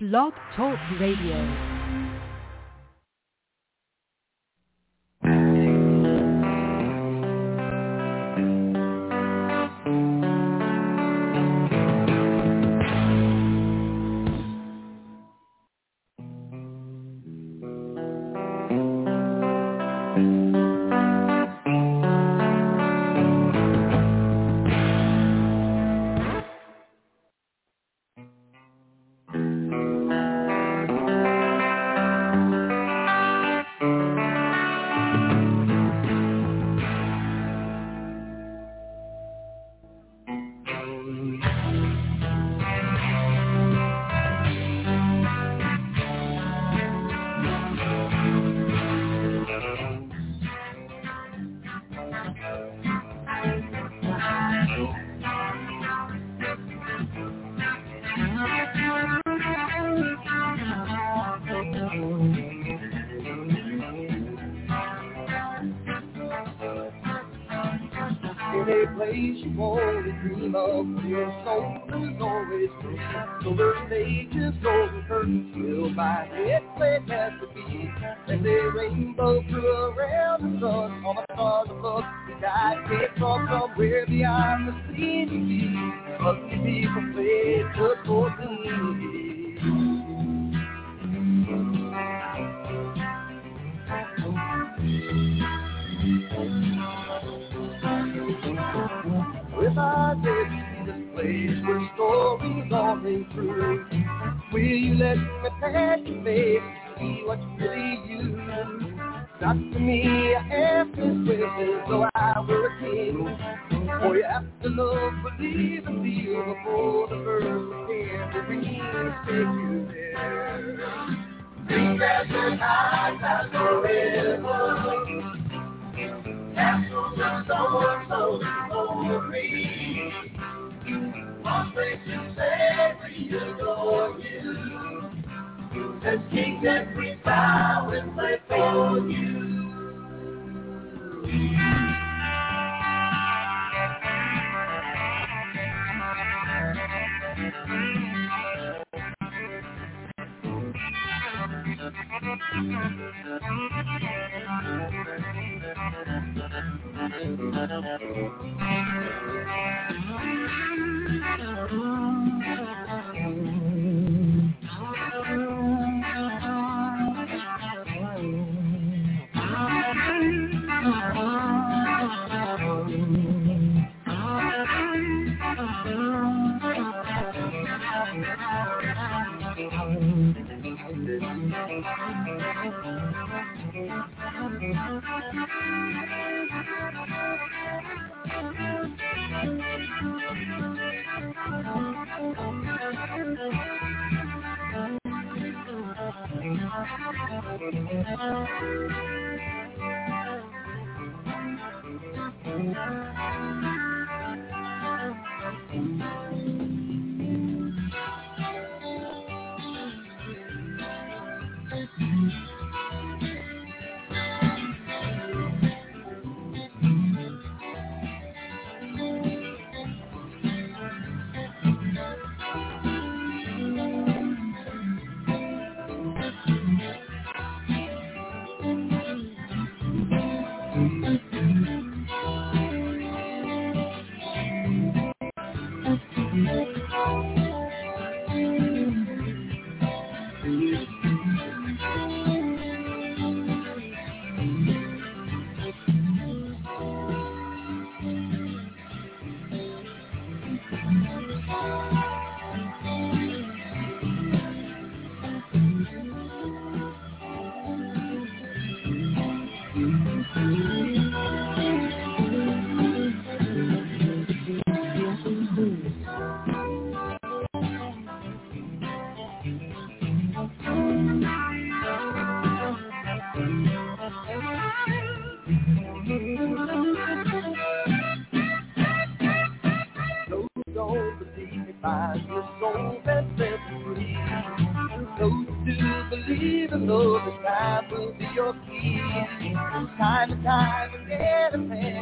Blog Talk Radio.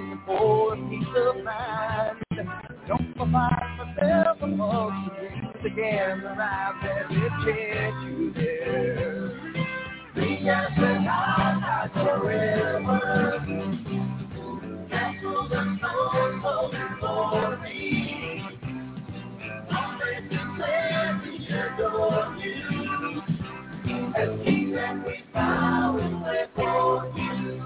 Don't provide myself amongst the again the vibe that lifted you there. We got the night forever. Cancel the soul for me. Always declare we adore you. As we and we bow and play for you.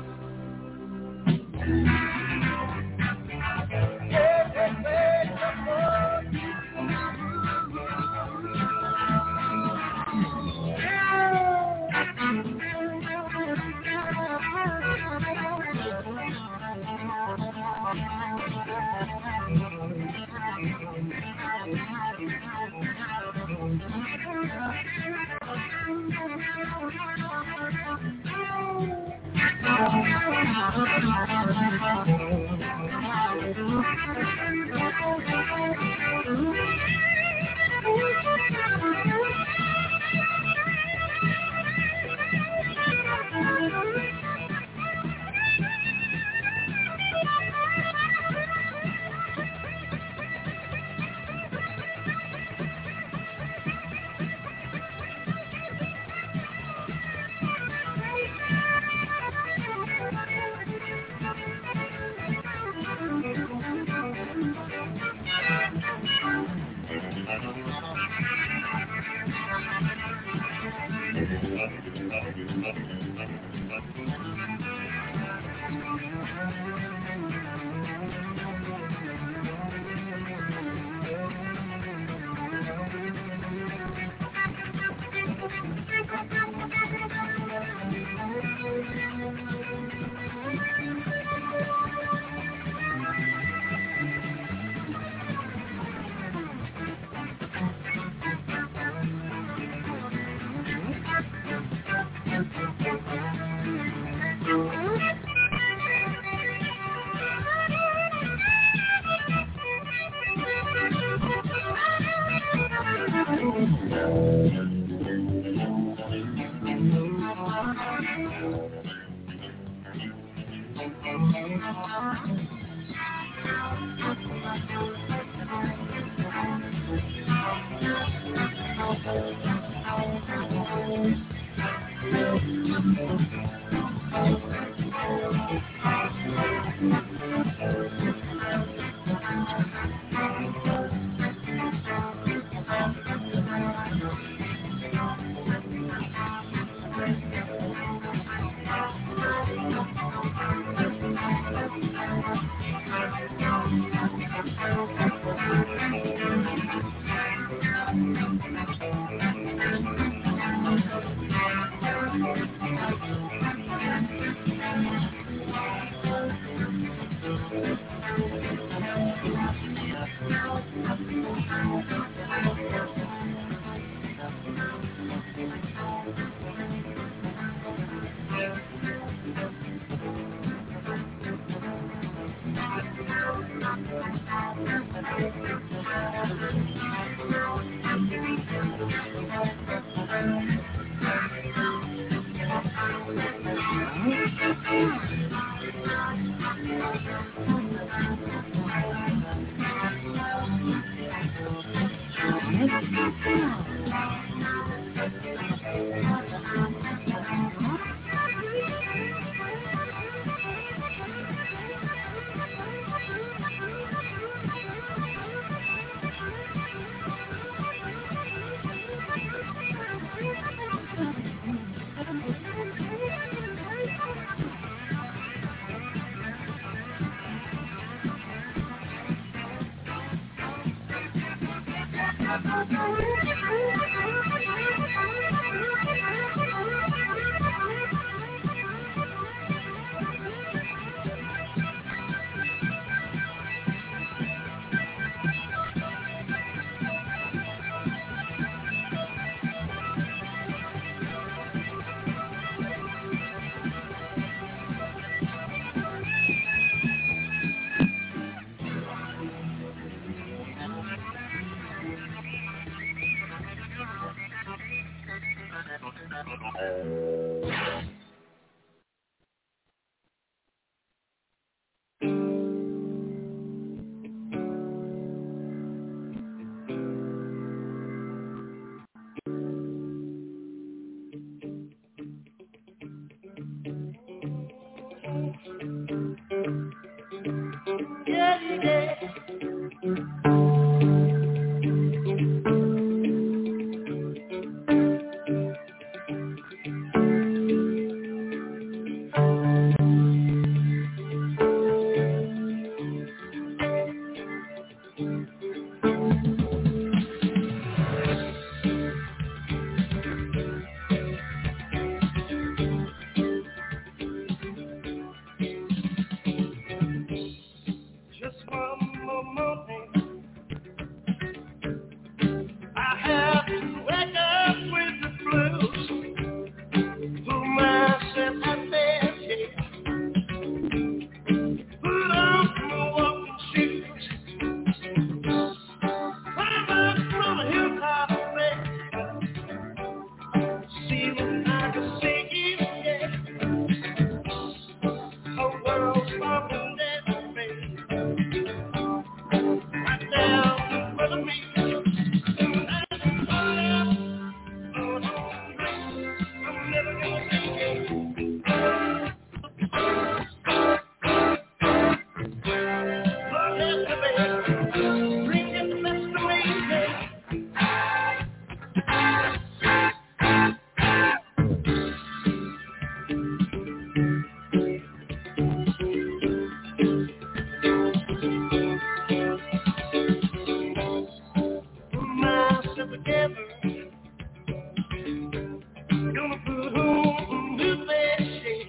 Gonna put on new bed sheets.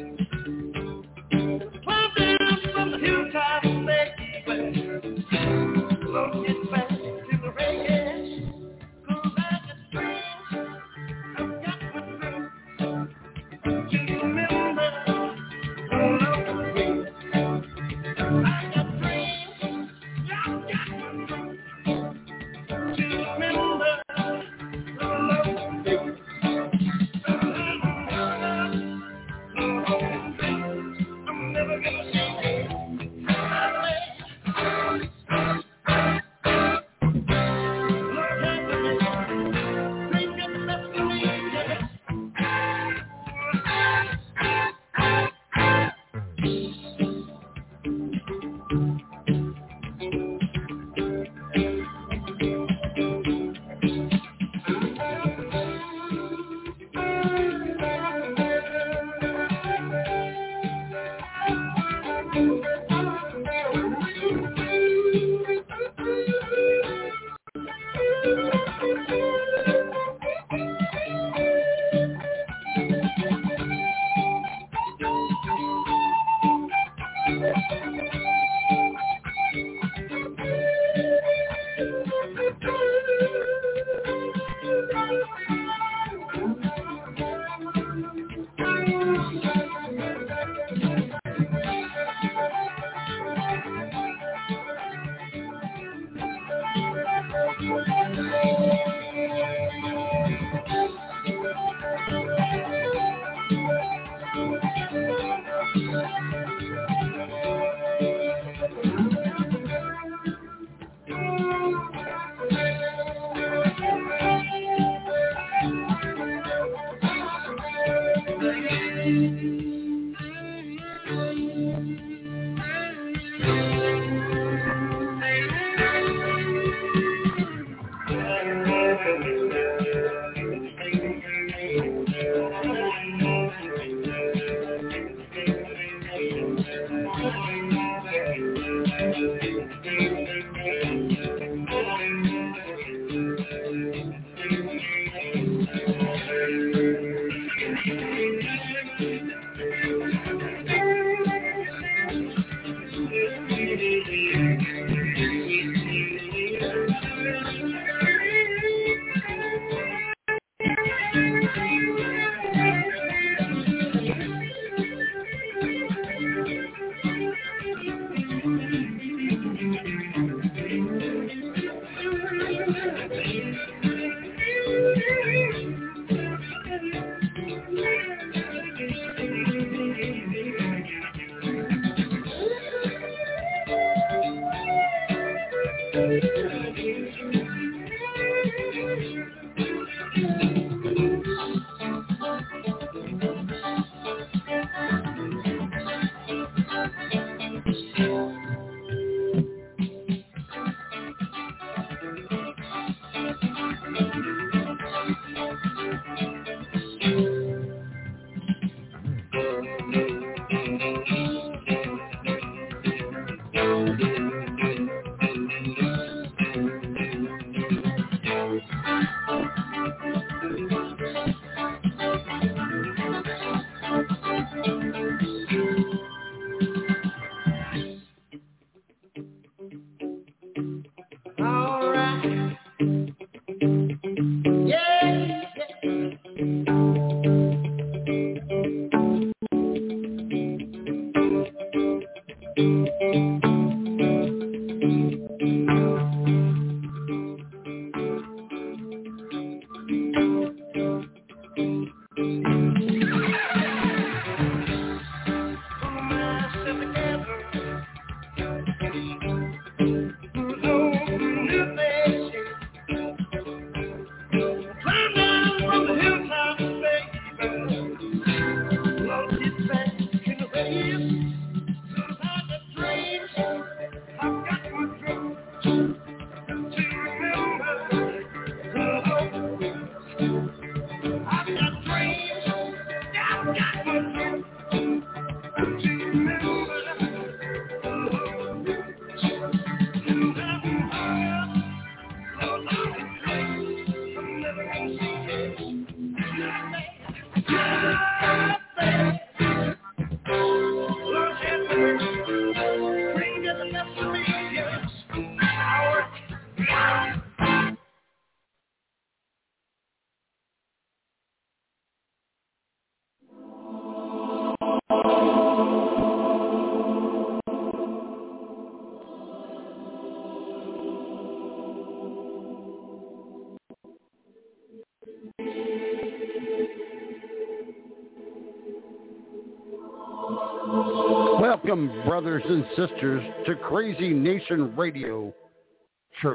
Climb down from the hilltop, baby. Lord, get back to the reggae. 'Cause I just dreams. I've got my dreams. To remember all of the ways. I got dreams. I've got my dreams. To remember all of the ways. Welcome, brothers and sisters, to Crazy Nation Radio Church.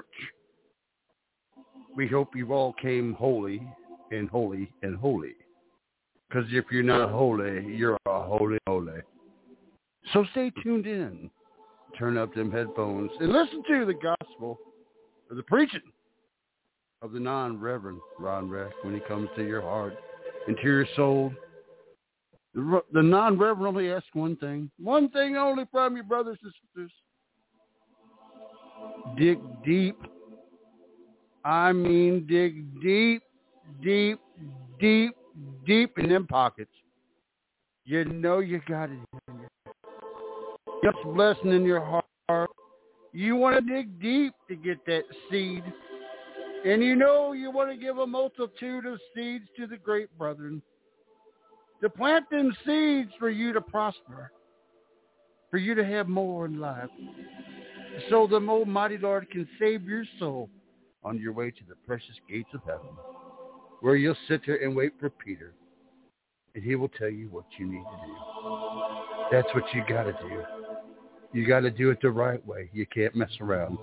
We hope you all came holy and holy and holy. Because if you're not holy, you're a holy holy. So stay tuned in. Turn up them headphones and listen to the gospel or the preaching of the non-reverend Ron Reck when he comes to your heart and to your soul. The non-reverend only asks one thing only from you, brothers and sisters. Dig deep. I mean, dig deep, deep, deep, deep in them pockets. You know you got it in you. Just blessing in your heart. You want to dig deep to get that seed. And you know you want to give a multitude of seeds to the great brethren. To plant them seeds for you to prosper. For you to have more in life. So the Almighty Lord can save your soul on your way to the precious gates of heaven. Where you'll sit there and wait for Peter. And he will tell you what you need to do. That's what you got to do. You got to do it the right way. You can't mess around.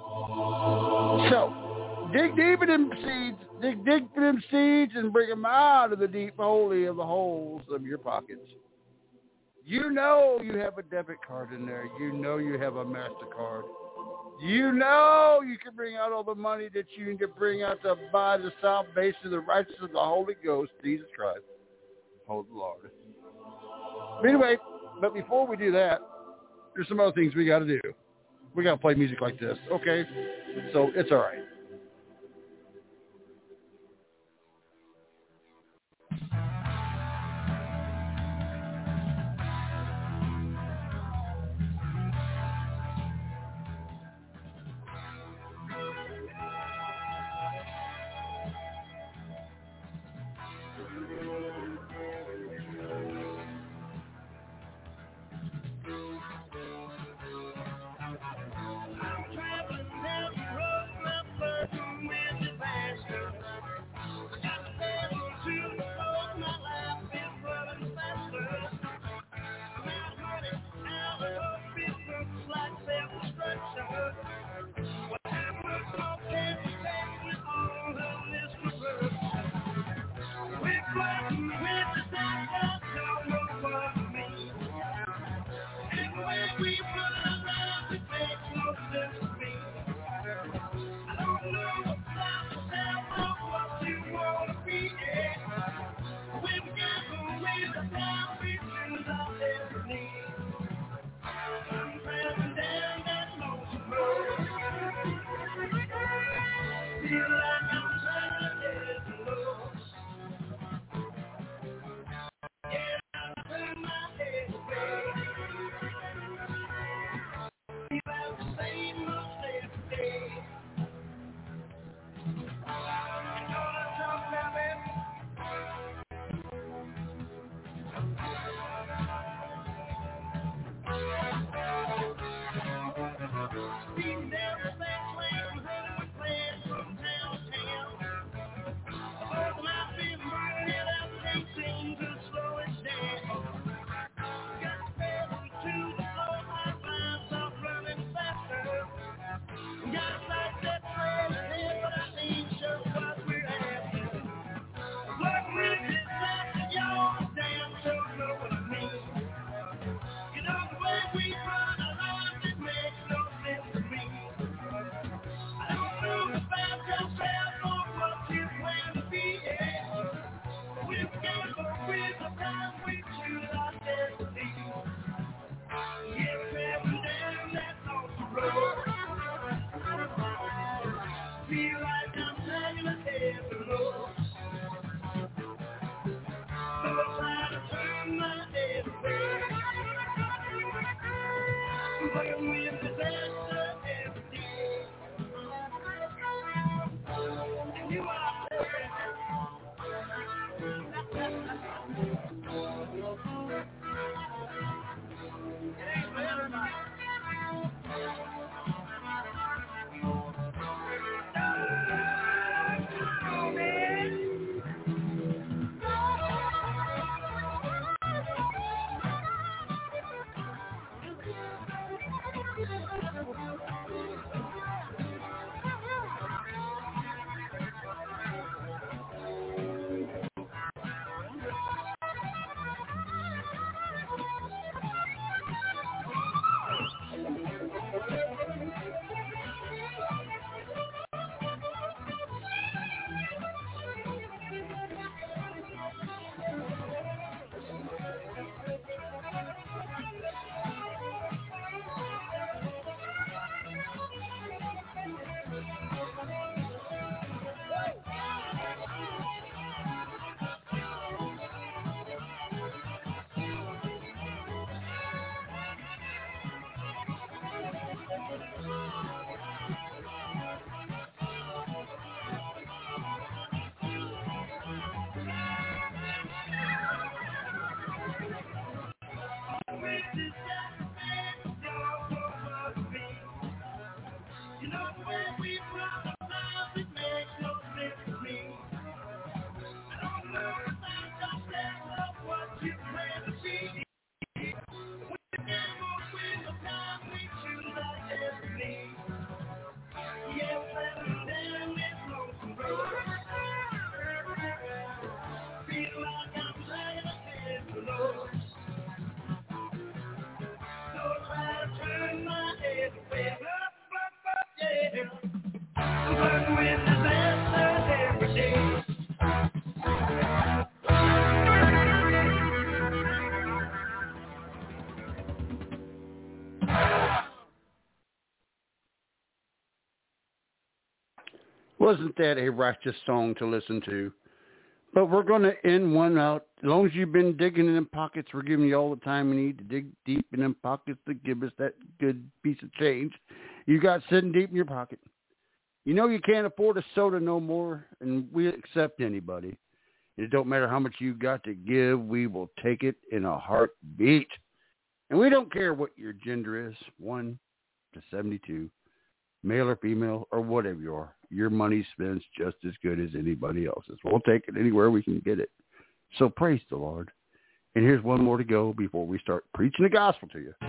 So, dig deep in them seeds. Dig deep in them seeds and bring them out of the deep holy of the holes of your pockets. You know you have a debit card in there. You know you have a MasterCard. You know you can bring out all the money that you need to bring out to buy the salvation of the righteous of the Holy Ghost, Jesus Christ. Oh, Lord. Anyway, but before we do that, there's some other things we got to do. We got to play music like this, okay? So it's all right. Wasn't that a righteous song to listen to? But we're going to end one out. As long as you've been digging in them pockets, we're giving you all the time we need to dig deep in them pockets to give us that good piece of change you got sitting deep in your pocket. You know you can't afford a soda no more, and we accept anybody. It don't matter how much you got to give. We will take it in a heartbeat. And we don't care what your gender is, 1 to 72, male or female, or whatever you are. Your money spends just as good as anybody else's. We'll take it anywhere we can get it. So praise the Lord. And here's one more to go before we start preaching the gospel to you.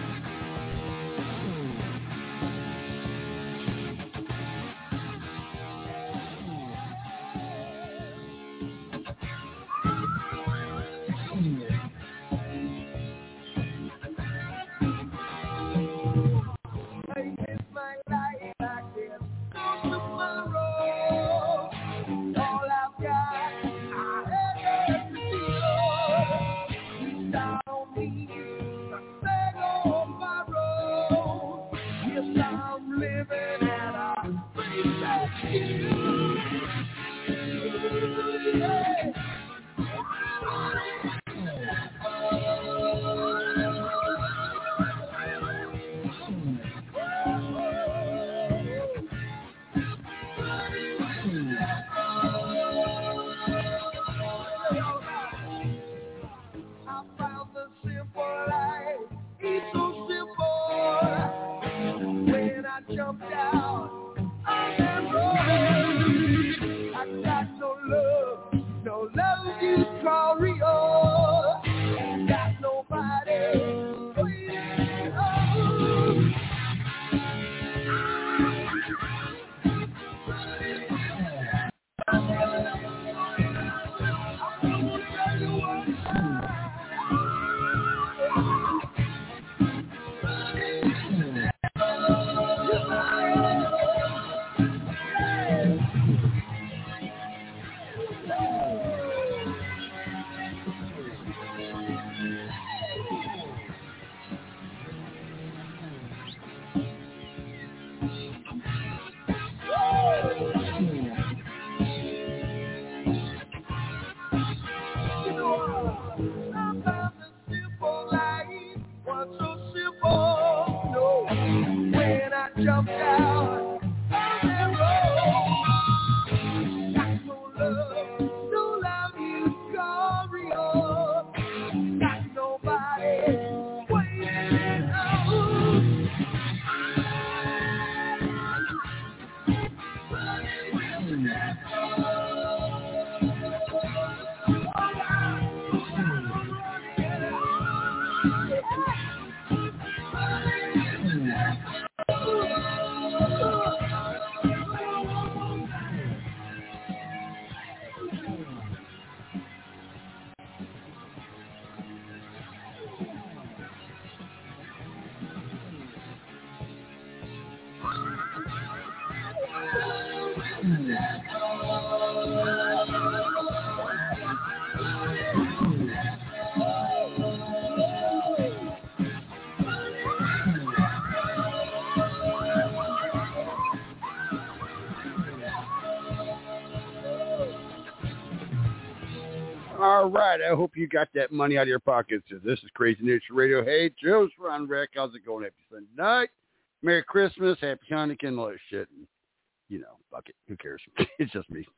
All right, I hope you got that money out of your pockets. This is Crazy Nation Radio. Hey, Joe's Ron Wreck. How's it going? Happy Sunday night. Merry Christmas. Happy Hanukkah and all that shit. And, you know, fuck it. Who cares? It's just me.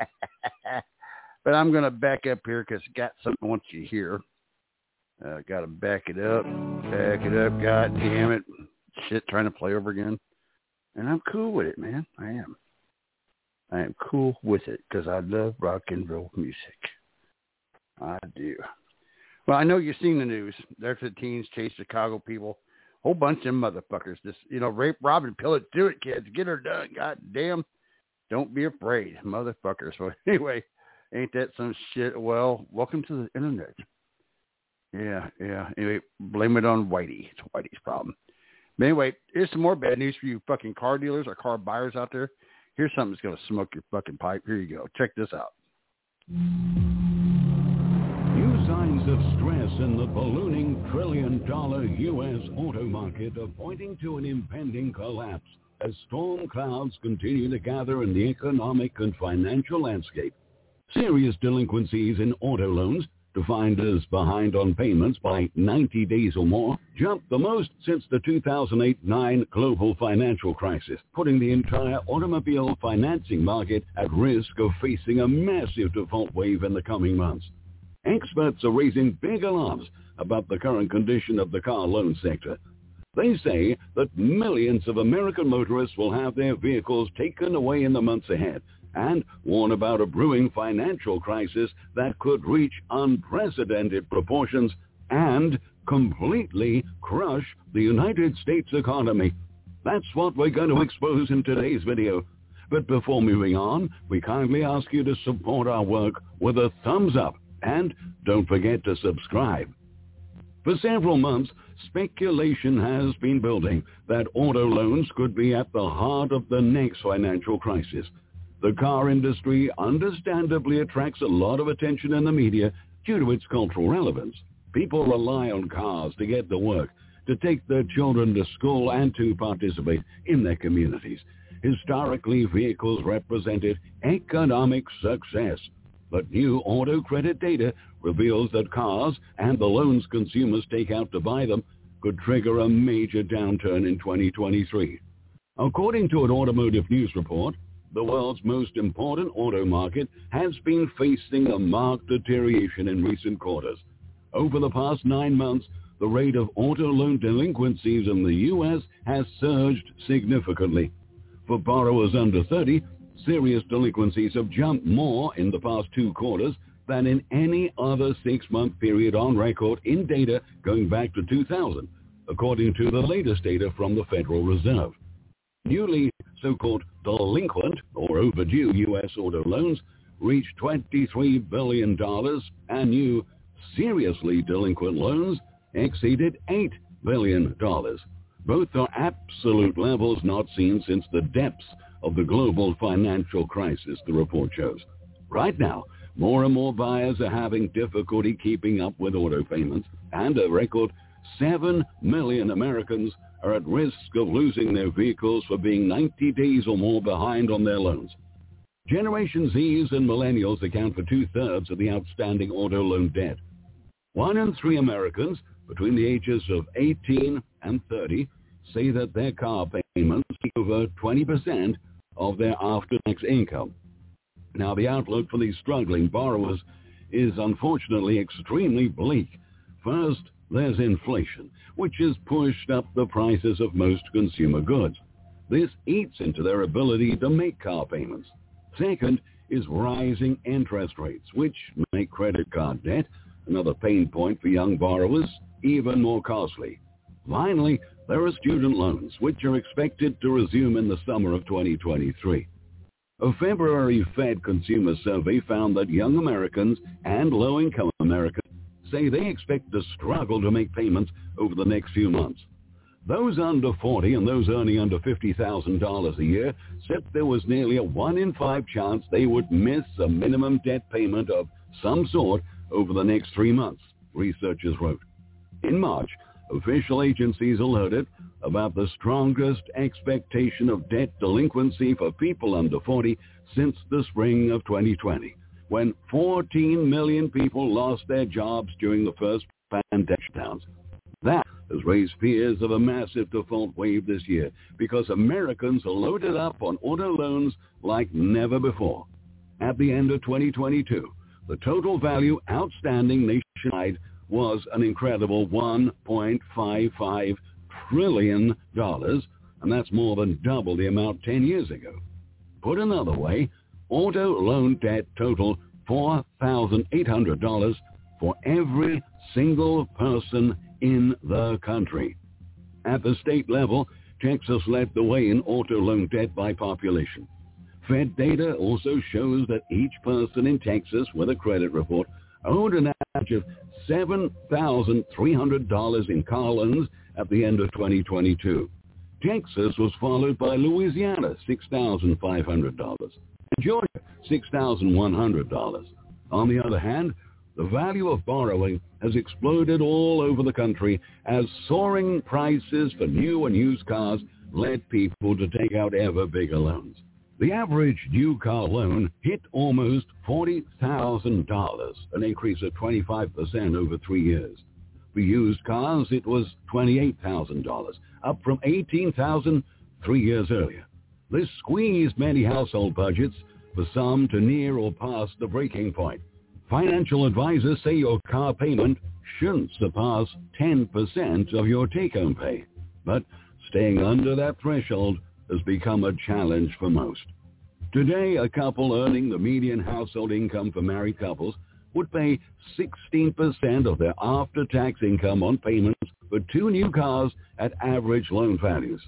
But I'm going to back up here because I got something I want you to hear. Got to back it up. Back it up. God damn it. Shit trying to play over again. And I'm cool with it, man. I am cool with it because I love rock and roll music. I do. Well, I know you've seen the news. There's the teens chase Chicago people. Whole bunch of them motherfuckers. Just, you know, rape, rob, and pill it. Do it, kids. Get her done. God damn. Don't be afraid, motherfuckers. So anyway, ain't that some shit? Well, welcome to the internet. Yeah. Anyway, blame it on Whitey. It's Whitey's problem. But anyway, here's some more bad news for you fucking car dealers or car buyers out there. Here's something that's going to smoke your fucking pipe. Here you go. Check this out. New signs of stress in the ballooning $1 trillion U.S. auto market are pointing to an impending collapse as storm clouds continue to gather in the economic and financial landscape. Serious delinquencies in auto loans, defined as behind on payments by 90 days or more, jumped the most since the 2008-9 global financial crisis, putting the entire automobile financing market at risk of facing a massive default wave in the coming months. Experts are raising big alarms about the current condition of the car loan sector. They say that millions of American motorists will have their vehicles taken away in the months ahead, and warn about a brewing financial crisis that could reach unprecedented proportions and completely crush the United States economy. That's what we're going to expose in today's video. But before moving on, we kindly ask you to support our work with a thumbs up, and don't forget to subscribe. For several months, speculation has been building that auto loans could be at the heart of the next financial crisis. The car industry understandably attracts a lot of attention in the media due to its cultural relevance. People rely on cars to get to work, to take their children to school, and to participate in their communities. Historically, vehicles represented economic success. But new auto credit data reveals that cars and the loans consumers take out to buy them could trigger a major downturn in 2023. According to an automotive news report, the world's most important auto market has been facing a marked deterioration in recent quarters. Over the past 9 months, the rate of auto loan delinquencies in the U.S. has surged significantly. For borrowers under 30, serious delinquencies have jumped more in the past 2 quarters than in any other 6-month period on record in data going back to 2000, according to the latest data from the Federal Reserve. Newly so-called delinquent or overdue U.S. auto loans reached $23 billion, and new seriously delinquent loans exceeded $8 billion. Both are absolute levels not seen since the depths of the global financial crisis, the report shows. Right now, more and more buyers are having difficulty keeping up with auto payments, and a record 7 million Americans are at risk of losing their vehicles for being 90 days or more behind on their loans. Generation Zs and millennials account for 2/3 of the outstanding auto loan debt. 1 in 3 Americans between the ages of 18 and 30 say that their car payments take over 20% of their after-tax income. Now, the outlook for these struggling borrowers is unfortunately extremely bleak. First, there's inflation, which has pushed up the prices of most consumer goods. This eats into their ability to make car payments. Second is rising interest rates, which make credit card debt, another pain point for young borrowers, even more costly. Finally, there are student loans, which are expected to resume in the summer of 2023. A February Fed consumer survey found that young Americans and low-income Americans say they expect to struggle to make payments over the next few months. Those under 40 and those earning under $50,000 a year said there was nearly a 1 in 5 chance they would miss a minimum debt payment of some sort over the next 3 months, researchers wrote. In March, official agencies alerted about the strongest expectation of debt delinquency for people under 40 since the spring of 2020. When 14 million people lost their jobs during the first pandemic shutdowns. That has raised fears of a massive default wave this year because Americans are loaded up on auto loans like never before. At the end of 2022, the total value outstanding nationwide was an incredible $1.55 trillion, and that's more than double the amount 10 years ago. Put another way, auto loan debt totaled $4,800 for every single person in the country. At the state level, Texas led the way in auto loan debt by population. Fed data also shows that each person in Texas with a credit report owed an average of $7,300 in car loans at the end of 2022. Texas was followed by Louisiana, $6,500, and Georgia, $6,100. On the other hand, the value of borrowing has exploded all over the country as soaring prices for new and used cars led people to take out ever bigger loans. The average new car loan hit almost $40,000, an increase of 25% over 3 years. For used cars, it was $28,000, up from $18,000 3 years earlier. This squeezed many household budgets, for some to near or past the breaking point. Financial advisors say your car payment shouldn't surpass 10% of your take-home pay. But staying under that threshold has become a challenge for most. Today, a couple earning the median household income for married couples would pay 16% of their after-tax income on payments for 2 new cars at average loan values.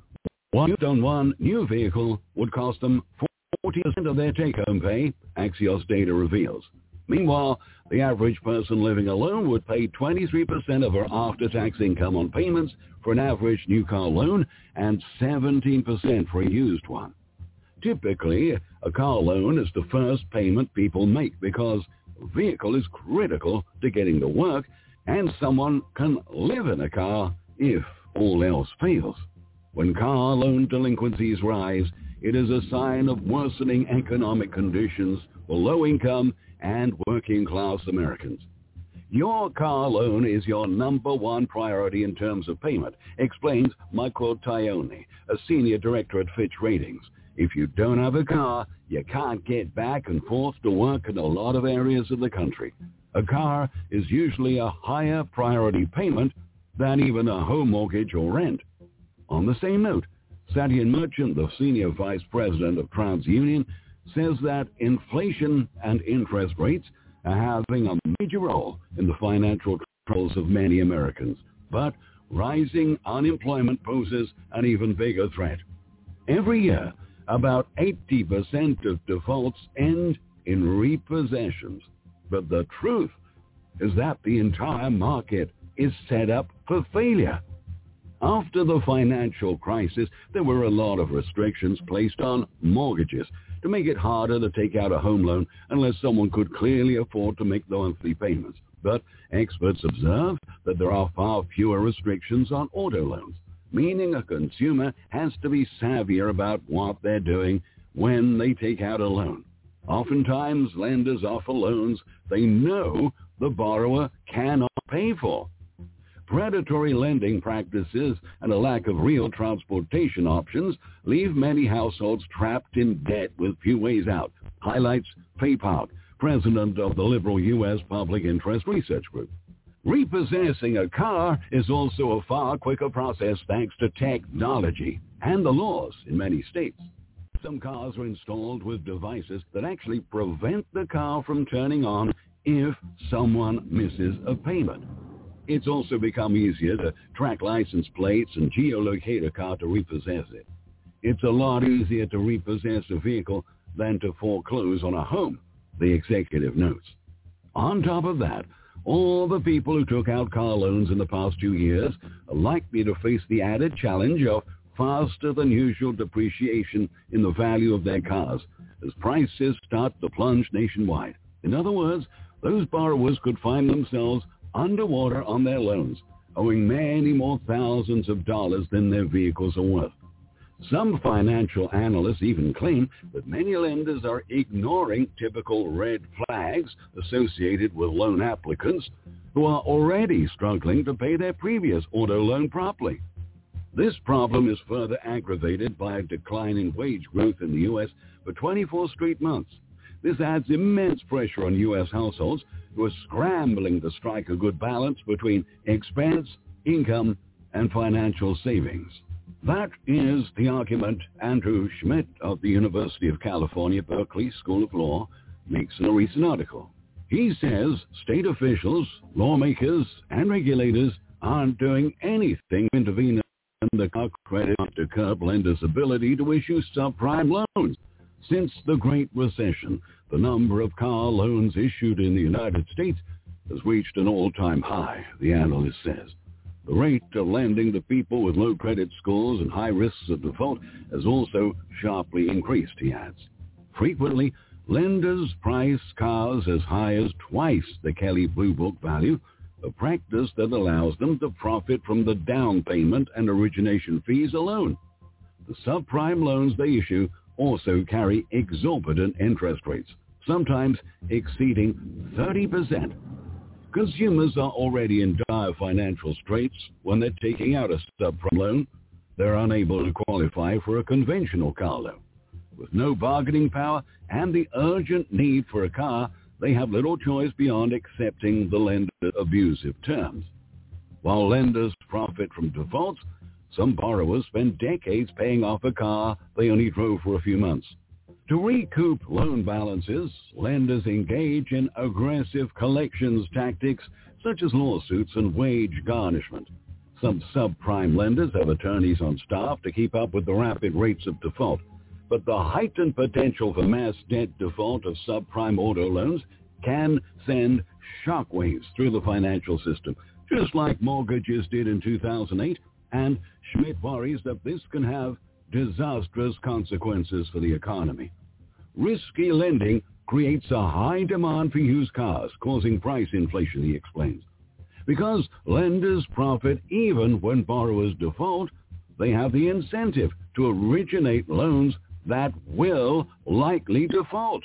One new vehicle would cost them 40% of their take-home pay, Axios data reveals. Meanwhile, the average person living alone would pay 23% of her after-tax income on payments for an average new car loan and 17% for a used one. Typically, a car loan is the first payment people make because a vehicle is critical to getting to work and someone can live in a car if all else fails. When car loan delinquencies rise, it is a sign of worsening economic conditions for low-income and working-class Americans. Your car loan is your number one priority in terms of payment, explains Michael Tione, a senior director at Fitch Ratings. If you don't have a car, you can't get back and forth to work in a lot of areas of the country. A car is usually a higher priority payment than even a home mortgage or rent. On the same note, Satyan Merchant, the senior vice president of TransUnion, says that inflation and interest rates are having a major role in the financial troubles of many Americans. But rising unemployment poses an even bigger threat. Every year, about 80% of defaults end in repossessions. But the truth is that the entire market is set up for failure. After the financial crisis, there were a lot of restrictions placed on mortgages to make it harder to take out a home loan unless someone could clearly afford to make the monthly payments. But experts observe that there are far fewer restrictions on auto loans, meaning a consumer has to be savvier about what they're doing when they take out a loan. Oftentimes, lenders offer loans they know the borrower cannot pay for. Predatory lending practices and a lack of real transportation options leave many households trapped in debt with few ways out, highlights Fay Park, president of the liberal U.S. Public Interest Research Group. Repossessing a car is also a far quicker process thanks to technology and the laws in many states. Some cars are installed with devices that actually prevent the car from turning on if someone misses a payment. It's also become easier to track license plates and geolocate a car to repossess it. It's a lot easier to repossess a vehicle than to foreclose on a home, the executive notes. On top of that, all the people who took out car loans in the past 2 years are likely to face the added challenge of faster than usual depreciation in the value of their cars as prices start to plunge nationwide. In other words, those borrowers could find themselves underwater on their loans, owing many more thousands of dollars than their vehicles are worth. Some financial analysts even claim that many lenders are ignoring typical red flags associated with loan applicants who are already struggling to pay their previous auto loan properly. This problem is further aggravated by a decline in wage growth in the U.S. for 24 straight months. This adds immense pressure on U.S. households who are scrambling to strike a good balance between expense, income, and financial savings. That is the argument Andrew Schmidt of the University of California, Berkeley School of Law makes in a recent article. He says state officials, lawmakers, and regulators aren't doing anything to intervene in the car credit to curb lenders' ability to issue subprime loans. Since the Great Recession, the number of car loans issued in the United States has reached an all-time high, the analyst says. The rate of lending to people with low credit scores and high risks of default has also sharply increased, he adds. Frequently, lenders price cars as high as twice the Kelley Blue Book value, a practice that allows them to profit from the down payment and origination fees alone. The subprime loans they issue also carry exorbitant interest rates, sometimes exceeding 30%. Consumers are already in dire financial straits when they're taking out a subprime loan. They're unable to qualify for a conventional car loan. With no bargaining power and the urgent need for a car, they have little choice beyond accepting the lender's abusive terms. While lenders profit from defaults, some borrowers spend decades paying off a car they only drove for a few months. To recoup loan balances, lenders engage in aggressive collections tactics such as lawsuits and wage garnishment. Some subprime lenders have attorneys on staff to keep up with the rapid rates of default, but the heightened potential for mass debt default of subprime auto loans can send shockwaves through the financial system, just like mortgages did in 2008, and Schmidt worries that this can have disastrous consequences for the economy. Risky lending creates a high demand for used cars, causing price inflation, he explains. Because lenders profit even when borrowers default, they have the incentive to originate loans that will likely default.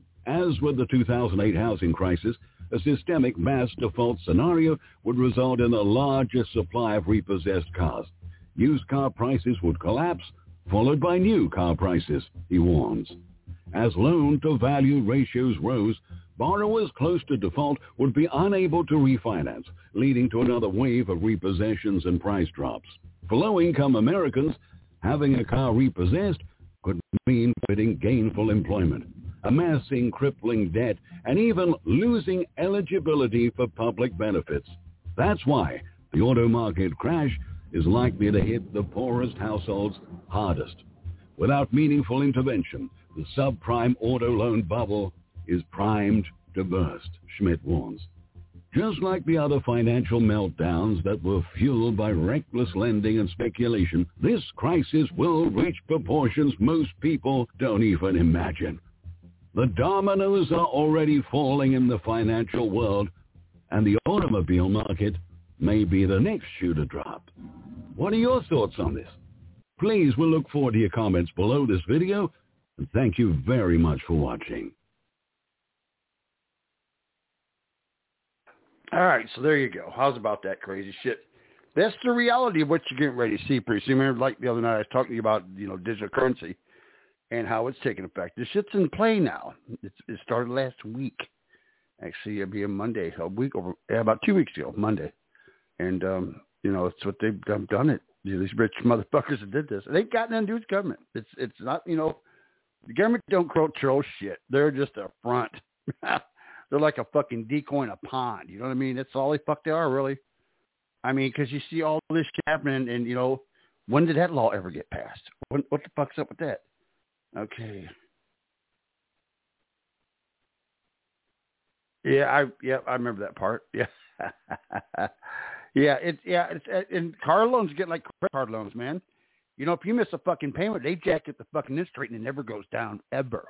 As with the 2008 housing crisis, a systemic mass default scenario would result in a larger supply of repossessed cars. Used car prices would collapse, followed by new car prices, he warns. As loan-to-value ratios rose, borrowers close to default would be unable to refinance, leading to another wave of repossessions and price drops. For low-income Americans, having a car repossessed could mean quitting gainful employment, amassing crippling debt, and even losing eligibility for public benefits. That's why the auto market crash is likely to hit the poorest households hardest. Without meaningful intervention, the subprime auto loan bubble is primed to burst, Schmidt warns. Just like the other financial meltdowns that were fueled by reckless lending and speculation, this crisis will reach proportions most people don't even imagine. The dominoes are already falling in the financial world, and the automobile market may be the next shoe to drop. What are your thoughts on this? Please, we'll look forward to your comments below this video, and thank you very much for watching. All right, so there you go. How's about that crazy shit? That's the reality of what you're getting ready to see pretty soon. Remember, like the other night, I was talking to you about, digital currency and how it's taking effect. This shit's in play now. It started last week. Actually, it'll be a Monday, about 2 weeks ago, Monday. And, it's what they've done it. These rich motherfuckers that did this. It ain't got nothing to do with government. It's not, the government don't control shit. They're just a front. They're like a fucking decoy in a pond. You know what I mean? That's all they are, really. I mean, because you see all this shit happening, and, when did that law ever get passed? What the fuck's up with that? Okay. Yeah, I remember that part. Yeah. And car loans get like credit card loans, man. If you miss a fucking payment, they jack at the fucking interest rate and it never goes down, ever.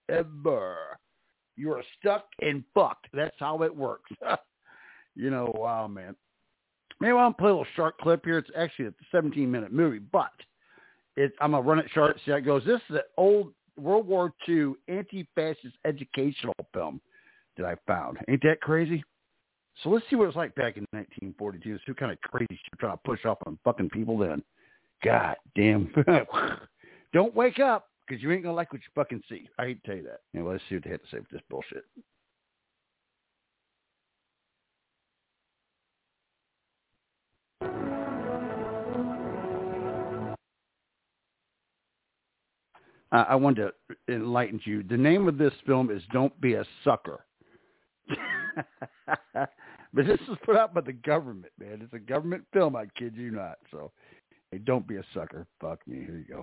You are stuck and fucked. That's how it works. Wow, man. Maybe I'll play a little short clip here. It's actually a 17-minute movie, but I'm going to run it short, see how it goes. This is an old World War II anti-fascist educational film that I found. Ain't that crazy? So let's see what it was like back in 1942. See what kind of crazy shit trying to push off on fucking people then. God damn. Don't wake up, because you ain't going to like what you fucking see. I hate to tell you that. Anyway, let's see what they had to say with this bullshit. I wanted to enlighten you. The name of this film is Don't Be a Sucker. But this is put out by the government, man. It's a government film, I kid you not. So, hey, don't be a sucker. Fuck me. Here you go.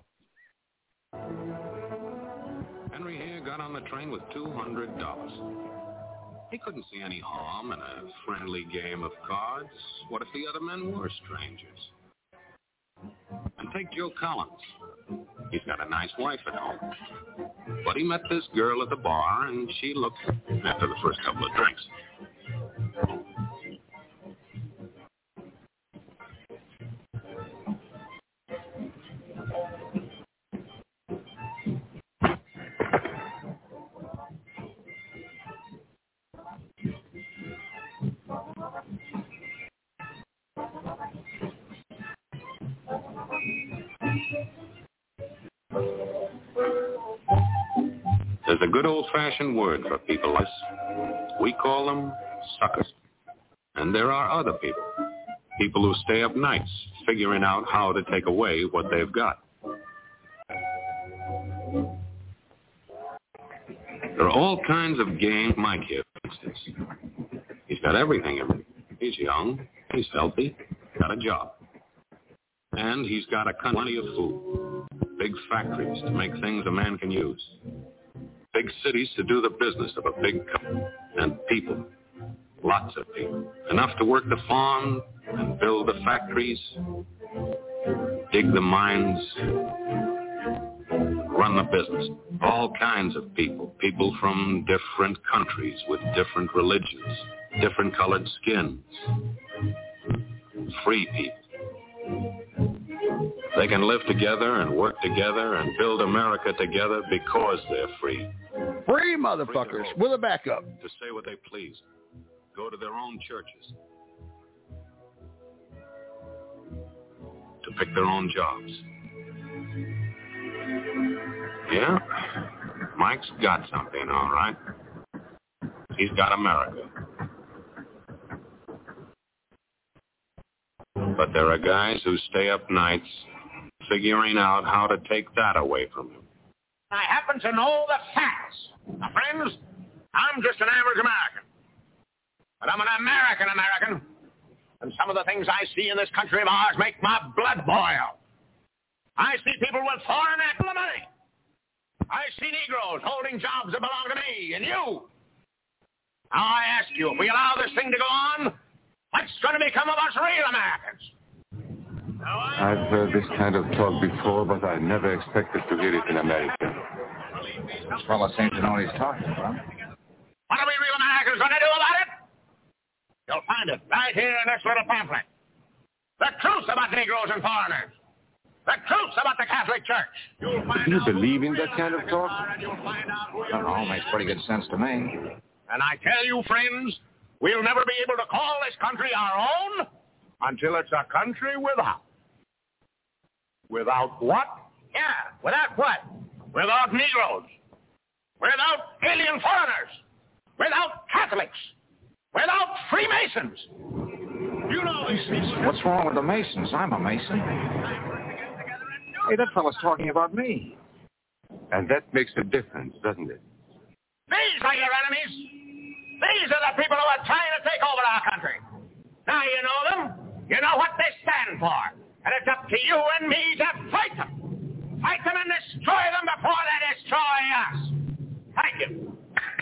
Henry here got on the train with $200. He couldn't see any harm in a friendly game of cards. What if the other men were strangers? And take Joe Collins. He's got a nice wife at home. But he met this girl at the bar, and she looked after the first couple of drinks. good old-fashioned word for people like us. We call them suckers. And there are other people. People who stay up nights figuring out how to take away what they've got. There are all kinds of games. Mike here, for instance. He's got everything in him. He's young, he's healthy, got a job. And he's got plenty of food. Big factories to make things a man can use. Big cities to do the business of a big company. And people. Lots of people. Enough to work the farm and build the factories, dig the mines, run the business. All kinds of people. People from different countries with different religions, different colored skins. Free people. They can live together and work together and build America together because they're free. Free motherfuckers with a backup. To say what they please. Go to their own churches. To pick their own jobs. Yeah, Mike's got something, all right. He's got America. But there are guys who stay up nights figuring out how to take that away from him. I happen to know the facts. Now, friends, I'm just an average American. But I'm an American. And some of the things I see in this country of ours make my blood boil. I see people with foreign money. I see Negroes holding jobs that belong to me and you. Now I ask you, if we allow this thing to go on, what's going to become of us real Americans? I've heard this kind of talk before, but I never expected to hear it in America. This fellow seems to know what he's talking about. What are we real Americans going to do about it? You'll find it right here in this little pamphlet. The truth about Negroes and foreigners. The truth about the Catholic Church. Do you believe in that kind of talk? I don't know, makes pretty good sense to me. And I tell you, friends, we'll never be able to call this country our own until it's a country without. Without what? Yeah, without what? Without Negroes. Without alien foreigners. Without Catholics. Without Freemasons. You know these things. What's wrong with the Masons? I'm a Mason. Hey, that fellow's talking about me. And that makes a difference, doesn't it? These are your enemies. These are the people who are trying to take over our country. Now you know them. You know what they stand for. And it's up to you and me to fight them. Fight them and destroy them before they destroy us. Thank you.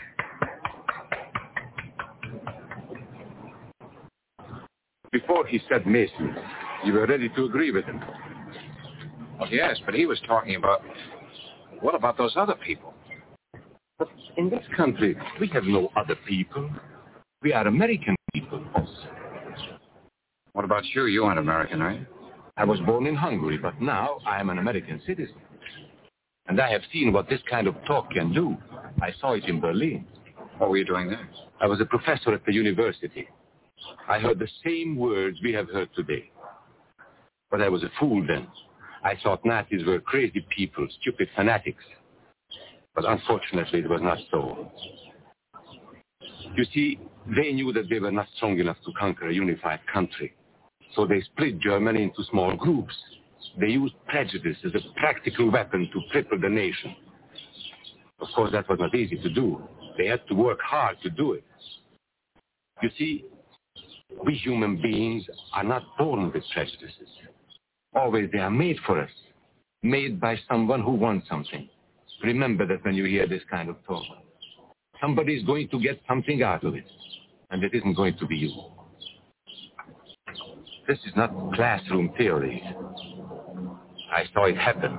Before he said Masons, you were ready to agree with him. Well, yes, but he was talking about... What about those other people? But in this country, we have no other people. We are American people. What about you? You aren't American, are you? I was born in Hungary, but now I am an American citizen. And I have seen what this kind of talk can do. I saw it in Berlin. What were you doing there? I was a professor at the university. I heard the same words we have heard today. But I was a fool then. I thought Nazis were crazy people, stupid fanatics. But unfortunately, it was not so. You see, they knew that they were not strong enough to conquer a unified country. So they split Germany into small groups. They used prejudice as a practical weapon to cripple the nation. Of course, that was not easy to do. They had to work hard to do it. You see, we human beings are not born with prejudices. Always they are made for us, made by someone who wants something. Remember that when you hear this kind of talk. Somebody is going to get something out of it, and it isn't going to be you. This is not classroom theory. I saw it happen.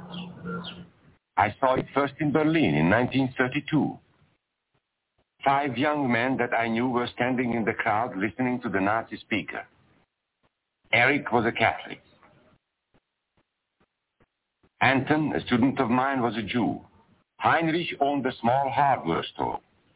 I saw it first in Berlin in 1932. 5 young men that I knew were standing in the crowd listening to the Nazi speaker. Eric was a Catholic. Anton, a student of mine, was a Jew. Heinrich owned a small hardware store.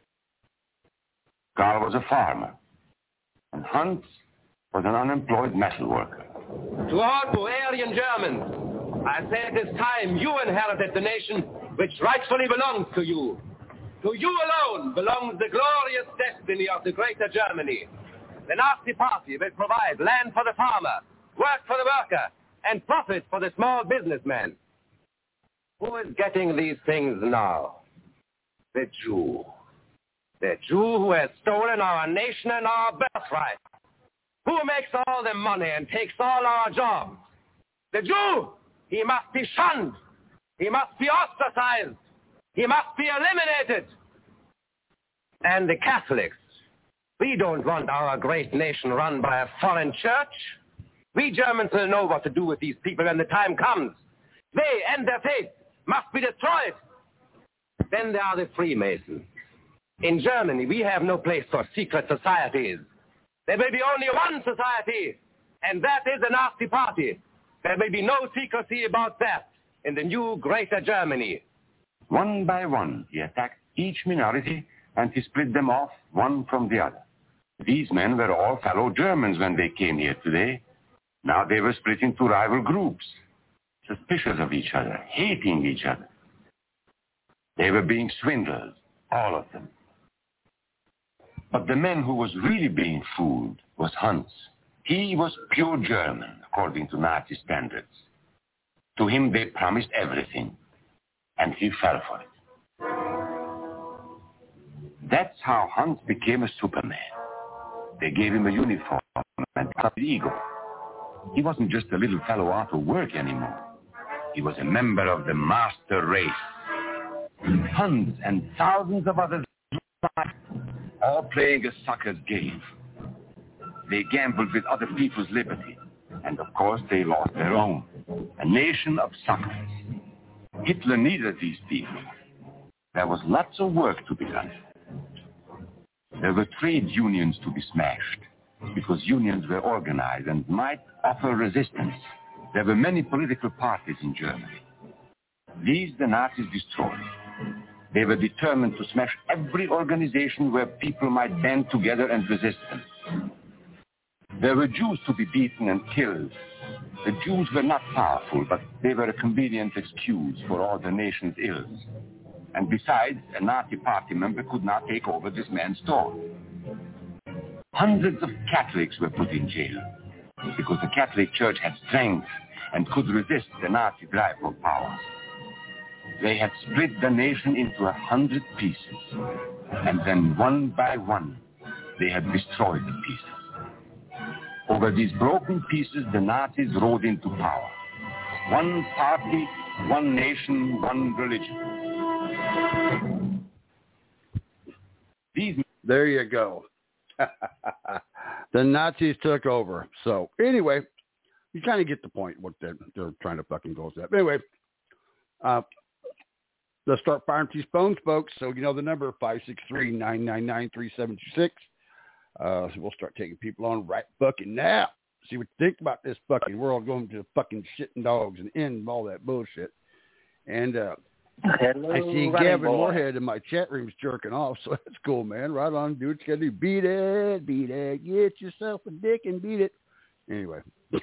Karl was a farmer. And Hans was an unemployed metal worker. To all Bavarian Germans, I say it is time you inherited the nation which rightfully belongs to you. To you alone belongs the glorious destiny of the Greater Germany. The Nazi Party will provide land for the farmer, work for the worker, and profit for the small businessman. Who is getting these things now? The Jew. The Jew who has stolen our nation and our birthright. Who makes all the money and takes all our jobs? The Jew! He must be shunned. He must be ostracized. He must be eliminated. And the Catholics. We don't want our great nation run by a foreign church. We Germans will know what to do with these people when the time comes. They and their faith must be destroyed. Then there are the Freemasons. In Germany, we have no place for secret societies. There will be only one society, and that is the Nazi Party. There will be no secrecy about that in the new Greater Germany. One by one, he attacked each minority, and he split them off one from the other. These men were all fellow Germans when they came here today. Now they were split into rival groups, suspicious of each other, hating each other. They were being swindled, all of them. But the man who was really being fooled was Hans. He was pure German, according to Nazi standards. To him they promised everything, and he fell for it. That's how Hans became a Superman. They gave him a uniform and an ego. He wasn't just a little fellow out of work anymore. He was a member of the master race. Hans and thousands of others, all playing a sucker's game. They gambled with other people's liberty, and of course they lost their own. A nation of suckers. Hitler needed these people. There was lots of work to be done. There were trade unions to be smashed, because unions were organized and might offer resistance. There were many political parties in Germany. These the Nazis destroyed. They were determined to smash every organization where people might band together and resist them. There were Jews to be beaten and killed. The Jews were not powerful, but they were a convenient excuse for all the nation's ills. And besides, a Nazi party member could not take over this man's store. Hundreds of Catholics were put in jail because the Catholic Church had strength and could resist the Nazi drive for power. They had split the nation into 100 pieces, and then one by one, they had destroyed the pieces. Over these broken pieces, the Nazis rode into power. One party, one nation, one religion. There you go. The Nazis took over. So anyway, you kind of get the point what they're trying to fucking go with that. But anyway, let's start firing these phones, folks. So you know the number 563-999-3726. So we'll start taking people on right fucking now. See what you think about this fucking world going to fucking shitting dogs and end all that bullshit. And Hello, I see Gavin Moorhead in my chat room's jerking off, so that's cool, man. Right on, dude. You gotta do beat it. Get yourself a dick and beat it. Anyway.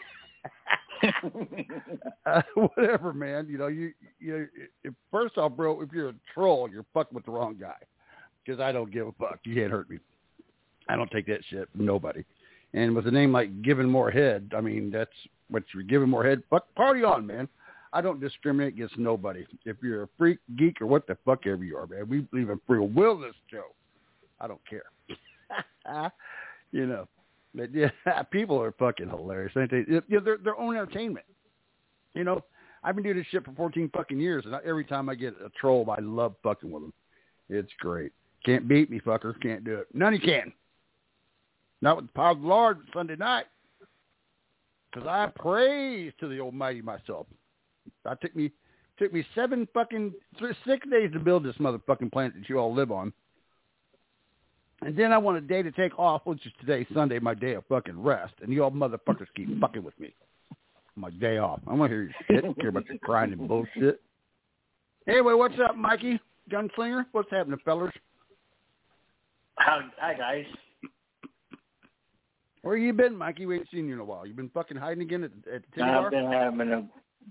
Whatever, man. You know, you first off, bro, if you're a troll, you're fucking with the wrong guy. Because I don't give a fuck. You can't hurt me. I don't take that shit from nobody. And with a name like Giving More Head, I mean, that's what you're giving more head. Fuck, party on, man. I don't discriminate against nobody. If you're a freak, geek, or what the fuck ever you are, man. We believe in free will this show. I don't care. You know. But yeah, people are fucking hilarious. Ain't they? They're their own entertainment. You know, I've been doing this shit for 14 fucking years, and every time I get a troll, I love fucking with them. It's great. Can't beat me, fucker. Can't do it. None of you can. Not with the power of the Lord Sunday night. Because I praise to the Almighty myself. It took me 6 days to build this motherfucking planet that you all live on. And then I want a day to take off, which is today, Sunday, my day of fucking rest. And you all motherfuckers keep fucking with me. My day off. I want to hear your shit. I don't care about your crying and bullshit. Anyway, what's up, Mikey? Gunslinger? What's happening, fellers? Hi, guys. Where you been, Mikey? We ain't seen you in a while. You been fucking hiding again at the titty bar?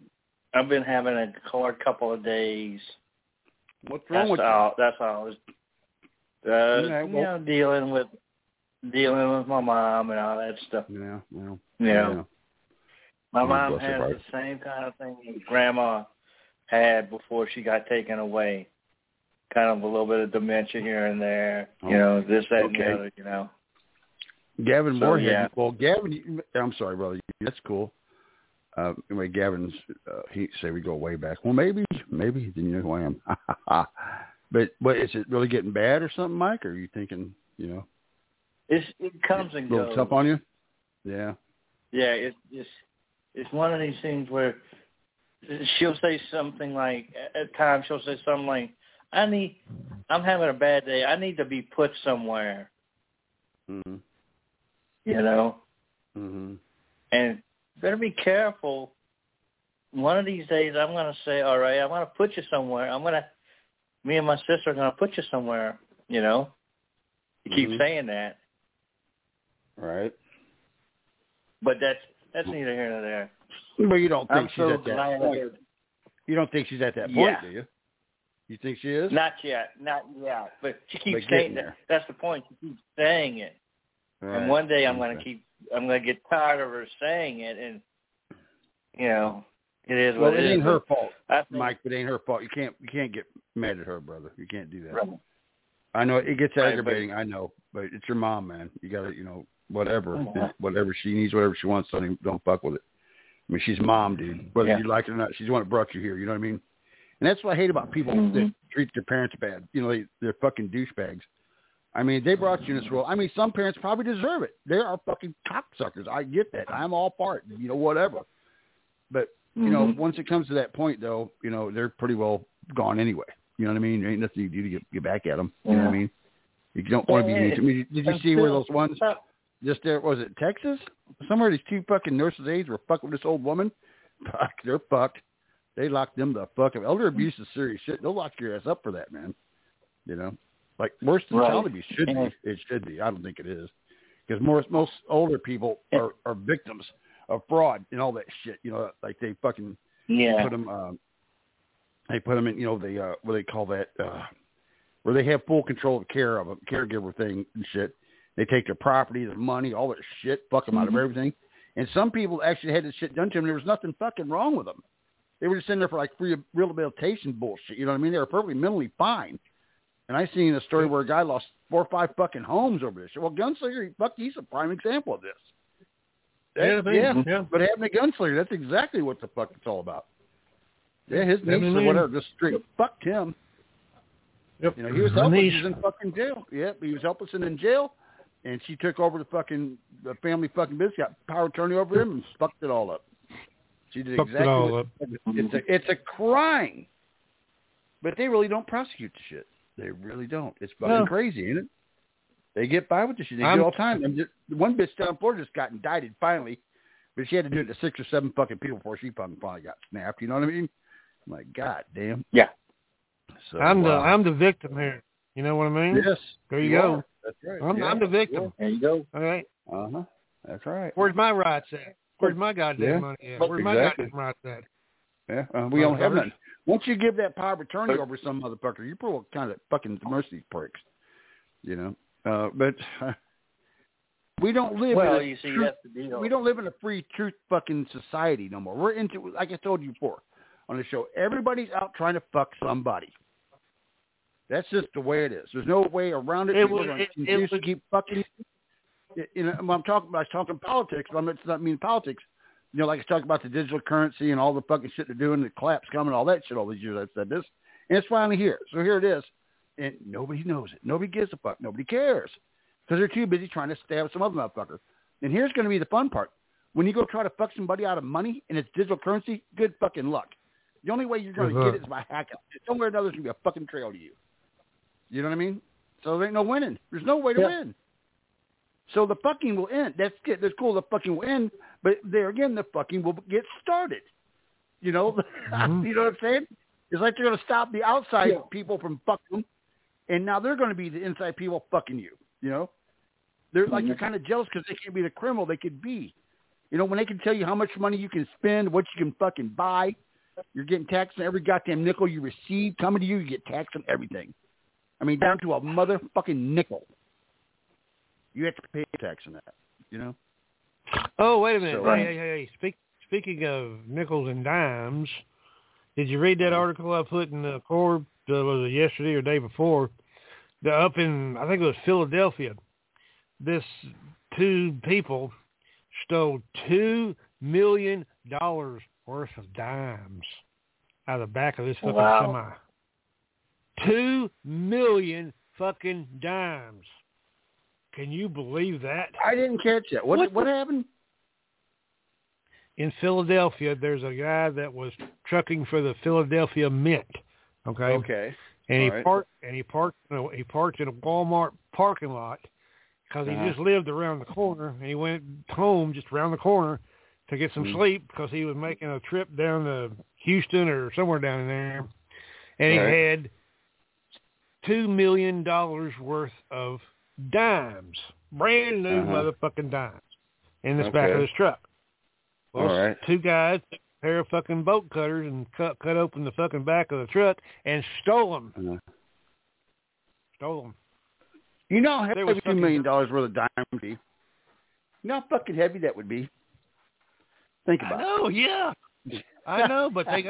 I've been having a hard couple of days. What's wrong with you? That's all. dealing with my mom and all that stuff. Yeah. My mom has the same kind of thing that Grandma had before she got taken away. Kind of a little bit of dementia here and there. This, that, and the other. Gavin Moorhead. Well, Gavin, I'm sorry, brother. That's cool. Anyway, Gavin's, he said we go way back. Well, maybe, then you know who I am. But is it really getting bad or something, Mike? Or are you thinking, it comes and goes. A little tough on you? Yeah. Yeah, it's one of these things where she'll say something like, at times she'll say something like, I'm having a bad day. I need to be put somewhere. Mm-hmm. Mm-hmm. And better be careful. One of these days I'm going to say, all right, I'm going to put you somewhere. Me and my sister are going to put you somewhere, You keep saying that. Right. But that's neither here nor there. But you don't think she's at that point. You don't think she's at that point, do you? You think she is? Not yet. But she keeps saying that. That's the point. She keeps saying it. Right. And one day I'm going to get tired of her saying it, and it is what it is. It ain't her fault, Mike. It ain't her fault. You can't get mad at her, brother. You can't do that. Right. I know it gets aggravating. I know, but it's your mom, man. You got to, whatever she needs, whatever she wants. Don't fuck with it. I mean, she's mom, dude. Whether you like it or not, she's the one that brought you here. You know what I mean? And that's what I hate about people that treat their parents bad. They're fucking douchebags. I mean, they brought you in this world. I mean, some parents probably deserve it. They are fucking cocksuckers. I get that. I'm all part, whatever. But, once it comes to that point, though, they're pretty well gone anyway. You know what I mean? There ain't nothing you do to get back at them. You know what I mean? You don't want to be mean to me. Did you see where those ones just there, was it Texas? Somewhere these two fucking nurses' aides were fucking with this old woman. Fuck, they're fucked. They locked them the fuck up. Elder abuse is serious shit. They'll lock your ass up for that, man. Like worse than child abuse should be. It should be. I don't think it is, because most older people are victims of fraud and all that shit. Like they fucking put them. They put them in. They what they call that, where they have full control of care of a caregiver thing and shit. They take their property, their money, all that shit, fuck them out of everything. And some people actually had this shit done to them. There was nothing fucking wrong with them. They were just in there for like free rehabilitation bullshit. You know what I mean? They were perfectly mentally fine. And I seen a story where a guy lost 4 or 5 fucking homes over this shit. Well, Gunslinger, he's a prime example of this. But having a gunslinger, that's exactly what the fuck it's all about. Yeah, his niece or whatever just straight fucked him. Yep. He was helpless. He was in fucking jail. Yep, he was helpless and in jail. And she took over the family fucking business, got power of attorney over him, and fucked it all up. She did exactly what it's a crime. But they really don't prosecute the shit. They really don't. It's fucking crazy, isn't it? They get by with this shit. They do all the time. One bitch down in Florida just got indicted finally, but she had to do it to 6 or 7 fucking people before she fucking finally got snapped. You know what I mean? I'm like, God damn. Yeah. So I'm the victim here. You know what I mean? Yes. There you go. That's right. I'm the victim. There you go. All right. Uh-huh. That's right. Where's my rights at? Where's my goddamn money at? Where's my goddamn rights at? Yeah. We don't have none. Once you give that power of attorney over to some motherfucker, you're probably kind of fucking the mercy of these pricks. But we don't live we don't live in a free truth fucking society no more. We're into, like I told you before on the show, everybody's out trying to fuck somebody. That's just the way it is. There's no way around it. People are going to continue to keep fucking. I was talking politics, but it's not mean politics. Like I talked about the digital currency and all the fucking shit they're doing, the collapse coming, all that shit all these years I've said this. And it's finally here. So here it is. And nobody knows it. Nobody gives a fuck. Nobody cares. Because they're too busy trying to stab some other motherfucker. And here's going to be the fun part. When you go try to fuck somebody out of money and it's digital currency, good fucking luck. The only way you're going to get it is by hacking. Somewhere or another there's going to be a fucking trail to you. You know what I mean? So there ain't no winning. There's no way to win. So the fucking will end. That's cool. The fucking will end. But there again, the fucking will get started. You know? You know what I'm saying? It's like they're going to stop the outside people from fucking them. And now they're going to be the inside people fucking you. You know? They're like, you're kind of jealous because they can't be the criminal they could be. When they can tell you how much money you can spend, what you can fucking buy, you're getting taxed on every goddamn nickel you receive coming to you. You get taxed on everything. I mean, down to a motherfucking nickel. You have to pay tax on that, you know? Oh, wait a minute. So, Hey. Speaking of nickels and dimes, did you read that article I put in the Core, was it yesterday or day before? Up in, I think it was Philadelphia, this two people stole $2 million worth of dimes out of the back of this fucking semi. 2 million fucking dimes. Can you believe that? I didn't catch that. What happened? In Philadelphia, there's a guy that was trucking for the Philadelphia Mint. Okay. Okay. And he parked in a Walmart parking lot because he just lived around the corner, and he went home just around the corner to get some sleep because he was making a trip down to Houston or somewhere down in there, and he had $2 million worth of dimes, brand new motherfucking dimes, in the back of his truck. Well, two guys, a pair of fucking bolt cutters, and cut open the fucking back of the truck and stole them. Stole them. You know how heavy $2 million worth of dimes would be? You know how fucking heavy that would be? Think about it. I know, yeah. I know, but they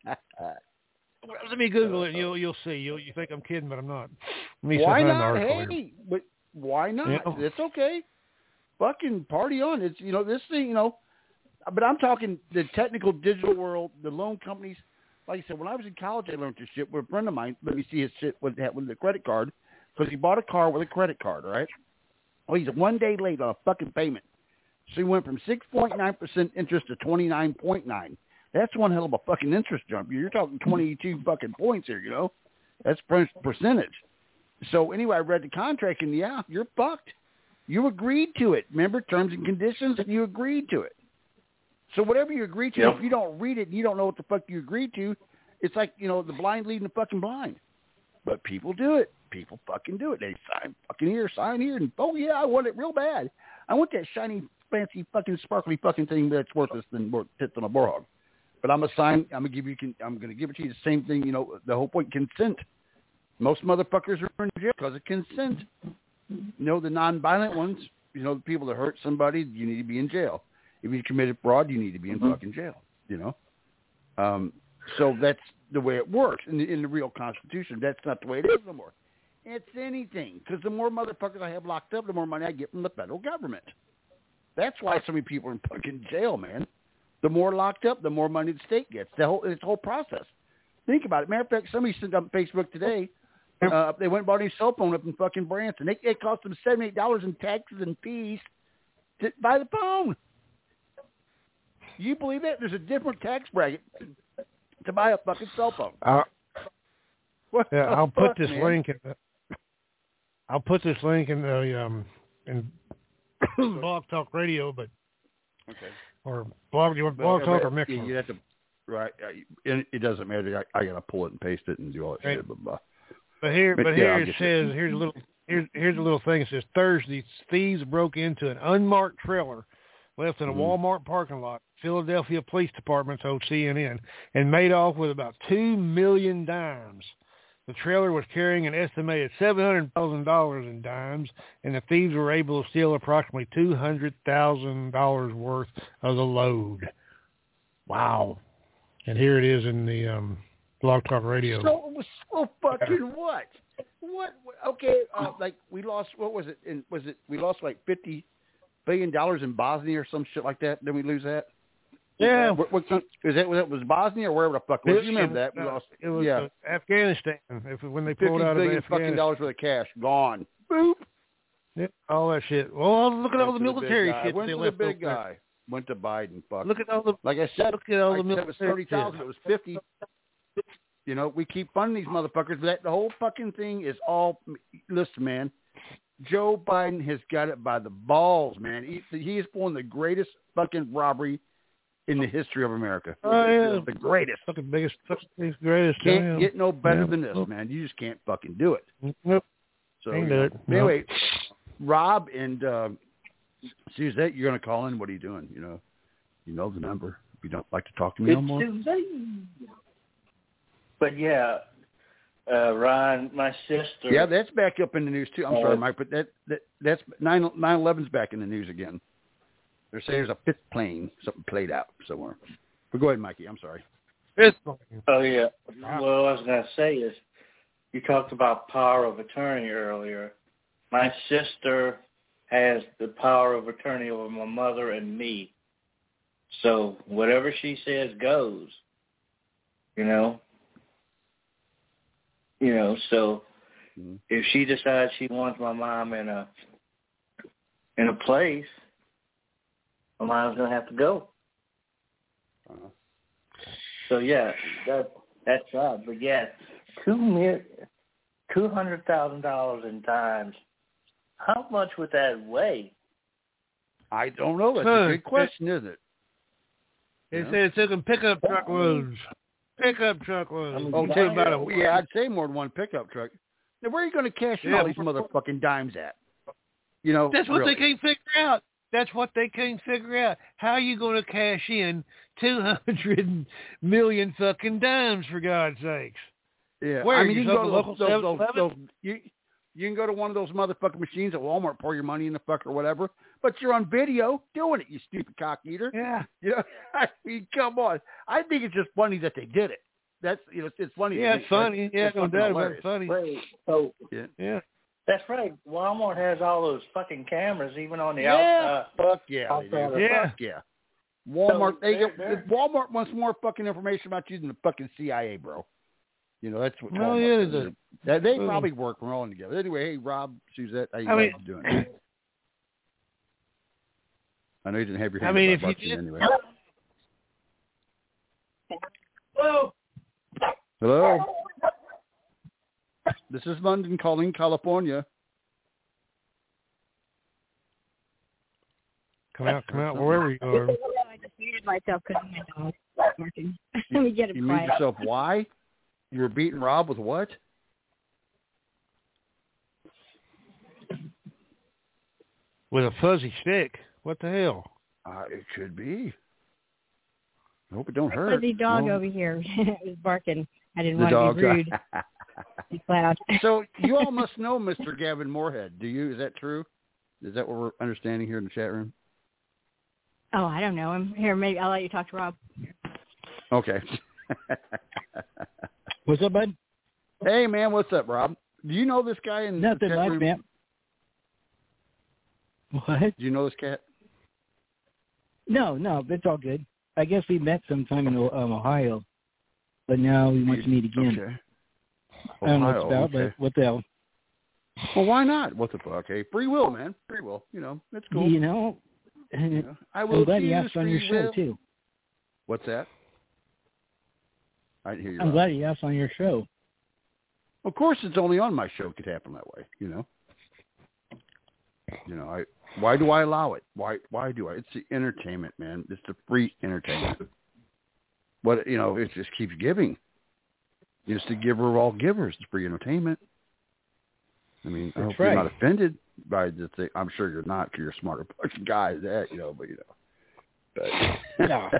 let me Google it, and you'll see. You think I'm kidding, but I'm not. Why not? Hey, but why not? Yeah. It's okay. Fucking party on. It's, this thing, but I'm talking the technical digital world, the loan companies. Like I said, when I was in college, I learned this shit with a friend of mine. Let me see his shit with the credit card, because he bought a car with a credit card, right? Well, he's 1 day late on a fucking payment. So he went from 6.9% interest to 29.9%. That's one hell of a fucking interest jump. You're talking 22 fucking points here, That's percentage. So anyway, I read the contract, and you're fucked. You agreed to it. Remember, terms and conditions, and you agreed to it. So whatever you agree to, if you don't read it and you don't know what the fuck you agreed to, it's like, the blind leading the fucking blind. But people do it. People fucking do it. They sign here, and I want it real bad. I want that shiny, fancy, fucking sparkly fucking thing that's worthless than more tits on a boar hog. But I'm going to give it to you the same thing, the whole point, consent. Most motherfuckers are in jail because of consent. The non-violent ones, the people that hurt somebody, you need to be in jail. If you committed fraud, you need to be in fucking jail, So that's the way it works in the real Constitution. That's not the way it is no more. It's anything, because the more motherfuckers I have locked up, the more money I get from the federal government. That's why so many people are in fucking jail, man. The more locked up, the more money the state gets. It's the whole process. Think about it. Matter of fact, somebody sent up on Facebook today. They went and bought a new cell phone up in fucking Branson. It cost them $78 in taxes and fees to buy the phone. You believe that? There's a different tax bracket to buy a fucking cell phone. I'll put this link in the Blog Talk Radio, but or Blog Talk or Mixer. You have to, right? It doesn't matter. I gotta pull it and paste it and do all that shit. But here it says here's a little thing. It says Thursday, thieves broke into an unmarked trailer left in a Walmart parking lot. Philadelphia Police Department told CNN, and made off with about 2 million dimes. The trailer was carrying an estimated $700,000 in dimes, and the thieves were able to steal approximately $200,000 worth of the load. Wow. And here it is in the Blog Talk Radio. So fucking what? What? Okay, like we lost, what was it? We lost like $50 billion in Bosnia or some shit like that? Did we lose that? Yeah. Was Bosnia or wherever the fuck was? You remember that? We lost. It was Afghanistan. When they pulled out of Afghanistan. $50 billion fucking worth of cash gone. Boop. Yeah, all that shit. Well, look at all the military shit they left. The big guy went to Biden. Fuck. Look at all the. Like I said, look at all the military. It was 30,000. It was 50. We keep funding these motherfuckers, but the whole fucking thing is all. Listen, man. Joe Biden has got it by the balls, man. He is pulling the greatest fucking robbery in the history of America. Oh, yeah. The greatest. Fucking greatest. Can't get no better than this, man. You just can't fucking do it. Nope. So, anyway, Rob and Suzette, you're going to call in. What are you doing? You know the number. If you don't like to talk to me no more. But yeah, Ron, my sister. Yeah, that's back up in the news too. I'm sorry, Mike, but that's 9/11's back in the news again. They're saying there's a fifth plane, something played out somewhere. But go ahead, Mikey. I'm sorry. Oh, yeah. Well, what I was going to say is, you talked about power of attorney earlier. My sister has the power of attorney over my mother and me. So whatever she says goes, you know. So if she decides she wants my mom in a place, my mom's going to have to go. So, yeah, that's right. But, yeah, $200,000 in dimes. How much would that weigh? I don't know. That's a good question, isn't it? They said it took them pickup truckloads. Pickup truckloads. Yeah, I'd say more than one pickup truck. Now, where are you going to cash in all these motherfucking dimes at? You know, that's what they can't figure out. That's what they can't figure out. How are you going to cash in 200 million fucking dimes, for God's sakes? Yeah, where? I mean, you can go to local 7-Eleven? You can go to one of those motherfucking machines at Walmart, pour your money in the fuck or whatever, but you're on video doing it, you stupid cock eater. Yeah. You know, I mean, come on. I think it's just funny that they did it. That's, it's funny. Yeah, it's funny. Yeah, no doubt about it. Funny. Wait, so yeah. That's right. Walmart has all those fucking cameras, even on the outside. Fuck yeah, outside Fuck yeah. Walmart. Walmart wants more fucking information about you than the fucking CIA, bro. You know, that's what. Oh yeah, they probably work rolling together. Anyway, hey Rob, Suzette, how you guys doing? I know you didn't have your hand. If you did, anyway. Hello. Hello. This is London calling, California. Come out, wherever you are. I just muted myself because my dog was barking. Let me get him You quiet. muted yourself? Why? You were beating Rob with what? With a fuzzy stick. What the hell? It could be. I hope it don't hurt. Fuzzy dog over here was barking. I didn't want to be rude. He's loud. So you all must know Mr. Gavin Moorhead. Do you? Is that true? Is that what we're understanding here in the chat room? Oh, I don't know him. Here, maybe I'll let you talk to Rob. Okay. What's up, bud? Hey, man. What's up, Rob? Do you know this guy in Nothing the chat much, room? man. What? Do you know this cat? No, it's all good. I guess we met sometime in Ohio, but now we want to meet again. Okay. I don't know what it's about, but what the hell? Well, why not? What the fuck? Hey, free will, man. Free will. You know, that's cool. You know, I will I'm glad you asked on your show, too. What's that? I didn't hear you. I'm glad you asked on your show. Of course, it's only on my show it could happen that way, you know. Why do I allow it? Why do I? It's the entertainment, man. It's the free entertainment. What, it just keeps giving. It's the giver of all givers. It's free entertainment. I mean, I hope you're not offended by the thing. I'm sure you're not, because you're a smarter fucking guy than that, But no.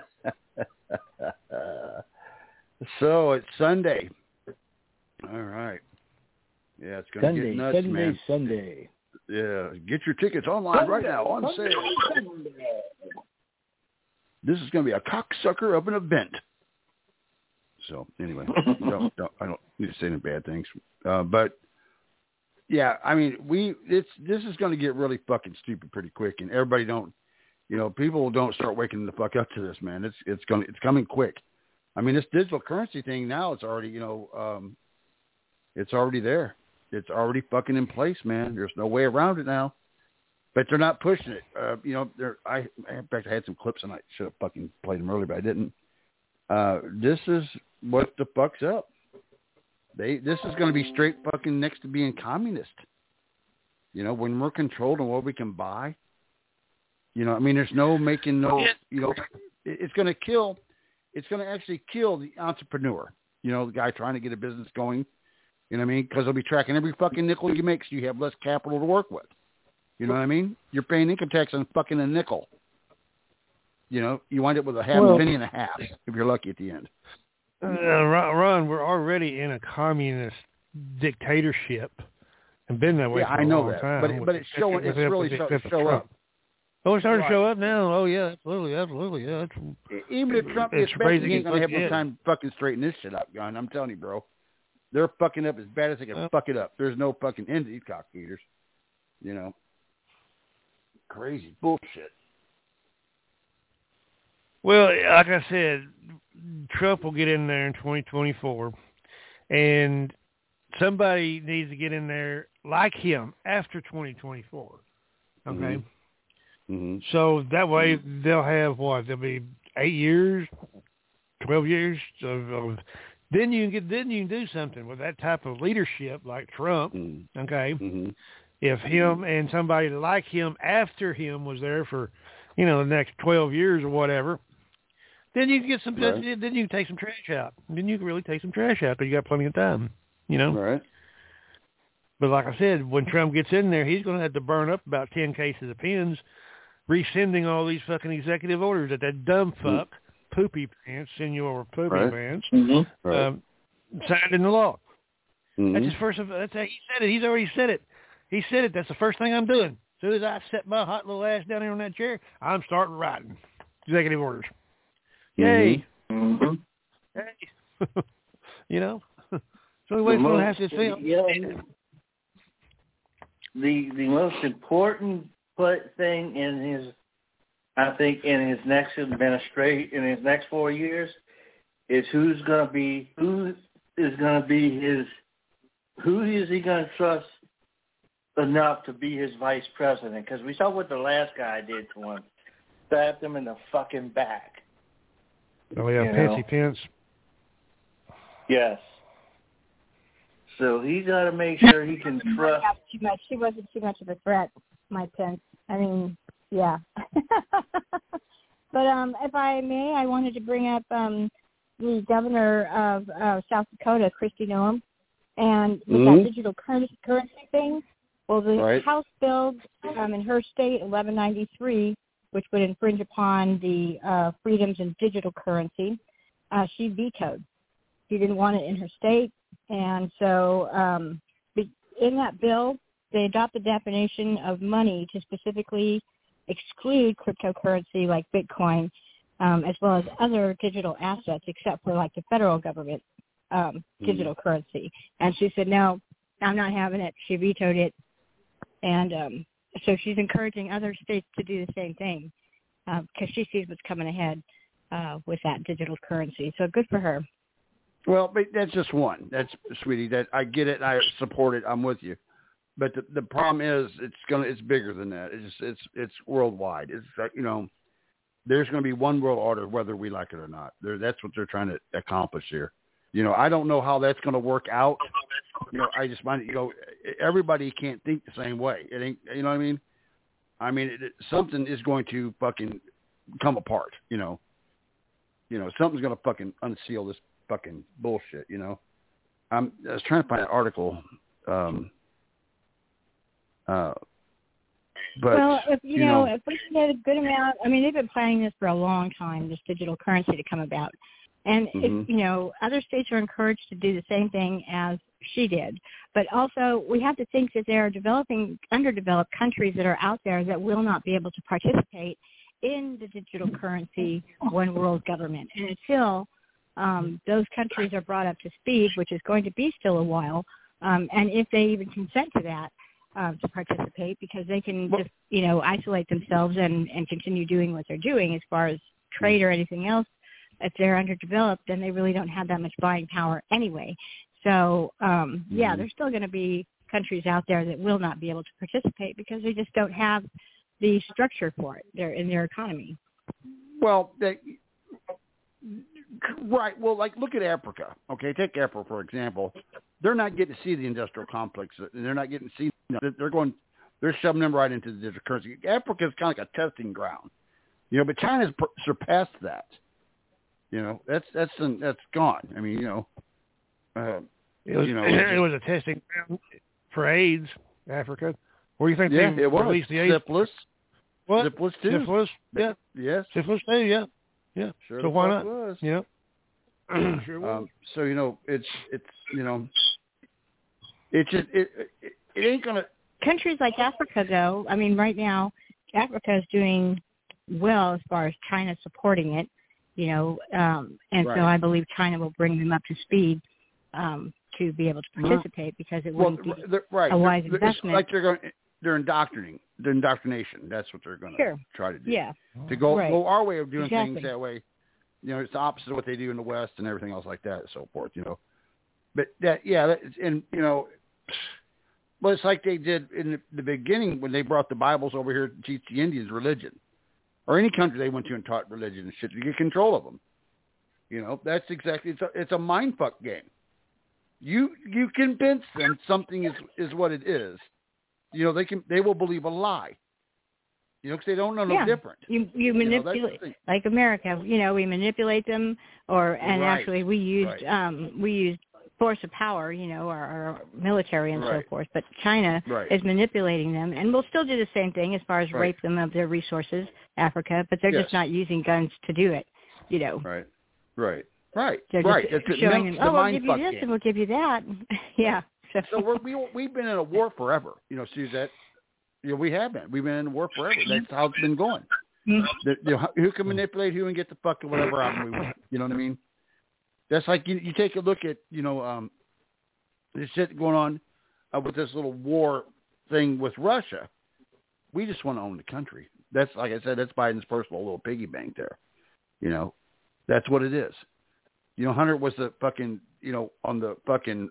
So it's Sunday. All right. Yeah, it's going to get nuts, man. Sunday. Yeah, get your tickets online right now on sale. This is going to be a cocksucker of an event. So anyway, I don't need to say any bad things, but yeah, I mean, this is going to get really fucking stupid pretty quick, and everybody people don't start waking the fuck up to this, man. It's coming quick. I mean, this digital currency thing now, it's already it's already there. It's already fucking in place, man. There's no way around it now. But they're not pushing it. In fact, I had some clips and I should have fucking played them earlier, but I didn't. This is what the fuck's up. This is going to be straight fucking next to being communist. When we're controlled on what we can buy. I mean, there's no making it's going to kill. It's going to actually kill the entrepreneur. The guy trying to get a business going. You know what I mean? Because they'll be tracking every fucking nickel you make, so you have less capital to work with. You know what I mean? You're paying income tax on fucking a nickel. You wind up with a penny and a half if you're lucky at the end. Ron, we're already in a communist dictatorship and been that way for I a know long that, time. but it's showing. It's really starting to show up. Oh, it's starting to show up now. Oh yeah, absolutely, yeah. Even if Trump gets back, he ain't gonna have no time to fucking straighten this shit up, Gun. I'm telling you, bro. They're fucking up as bad as they can fuck it up. There's no fucking end to these cock-eaters. You know. Crazy bullshit. Well, like I said, Trump will get in there in 2024, and somebody needs to get in there like him after 2024. Okay? Mm-hmm. So that way they'll have what? There'll be 8 years, 12 years of then you can do something with that type of leadership like Trump. Okay? If him and somebody like him after him was there for, the next 12 years or whatever, then you can get some. Then you can take some trash out. Then you can really take some trash out because you got plenty of time. Right. But like I said, when Trump gets in there, he's going to have to burn up about 10 cases of pens, rescinding all these fucking executive orders that dumb fuck, Poopy Pants, Senor Poopy Pants, signed into law. That's his first. That's how he said it. He's already said it. He said it. That's the first thing I'm doing. As soon as I set my hot little ass down here on that chair, I'm starting writing executive orders. Yay. Hey. So what's going to have to say? The most important thing in his next administration, in his next 4 years, is who is he going to trust enough to be his vice president? Because we saw what the last guy did to him. Stabbed him in the fucking back. Oh, yeah, Pansy Pence. Yes. So he's got to make sure he can trust. She wasn't too much of a threat, my Pence. I mean, yeah. But if I may, I wanted to bring up the governor of South Dakota, Kristi Noem, and with that digital currency thing. Well, the House bill in her state, 1193, which would infringe upon the freedoms in digital currency, she vetoed. She didn't want it in her state. And so in that bill, they adopt the definition of money to specifically exclude cryptocurrency like Bitcoin, as well as other digital assets, except for like the federal government digital currency. And she said, no, I'm not having it. She vetoed it. And so she's encouraging other states to do the same thing because she sees what's coming ahead with that digital currency. So good for her. Well, but that's just one. That's, sweetie, that I get it. I support it. I'm with you. But the problem is it's bigger than that. It's worldwide. It's there's going to be one world order whether we like it or not. That's what they're trying to accomplish here. I don't know how that's going to work out. I just find everybody can't think the same way. It ain't, you know what I mean? I mean, something is going to fucking come apart, something's going to fucking unseal this fucking bullshit, I was trying to find an article, but well, if we can get a good amount, I mean, they've been planning this for a long time, this digital currency to come about. And, if, other states are encouraged to do the same thing as she did. But also, we have to think that there are underdeveloped countries that are out there that will not be able to participate in the digital currency one world government. And until those countries are brought up to speed, which is going to be still a while, and if they even consent to that, to participate, because they can just, isolate themselves and continue doing what they're doing as far as trade or anything else. If they're underdeveloped, then they really don't have that much buying power anyway. So, there's still going to be countries out there that will not be able to participate because they just don't have the structure for it in their economy. Well, right. Well, like, look at Africa. Okay, take Africa, for example. They're not getting to see the industrial complex. They're not getting to see, they're shoving them right into the digital currency. Africa is kind of like a testing ground, but China's surpassed that. That's gone. I mean, it was a testing ground for AIDS, Africa. Where do you think they released the AIDS? Syphilis. What? Syphilis too. Syphilis, yeah. Yes. Syphilis too, yeah. Yeah. Sure. So why not? Was. Sure was. So it's It's just it ain't gonna. Countries like Africa, though, I mean, right now, Africa is doing well as far as China supporting it, and Right. so I believe China will bring them up to speed to be able to participate because it wouldn't be a wise investment. It's like they're indoctrination. That's what they're going to try to do. Yeah. To go our way of doing things that way. It's the opposite of what they do in the West and everything else like that and so forth. But well, it's like they did in the beginning when they brought the Bibles over here to teach the Indians religion, or any country they went to and taught religion and shit to get control of them. That's exactly it's a mind fuck game. You convince them something is what it is. They will believe a lie. Because they don't know no different. You manipulate like America. We manipulate them, actually we used force of power. Our military and so forth. But China is manipulating them, and we'll still do the same thing as far as rape them of their resources, Africa. But they're just not using guns to do it. Right. They're just showing them, we'll give you this and we'll give you that. Yeah. So we've been in a war forever. Suzette. We have been. We've been in a war forever. That's how it's been going. Who can manipulate who and get the fuck whatever out we want. You know what I mean? That's like you take a look at this shit going on with this little war thing with Russia. We just want to own the country. That's like I said. That's Biden's personal little piggy bank there. That's what it is. Hunter was the fucking on the fucking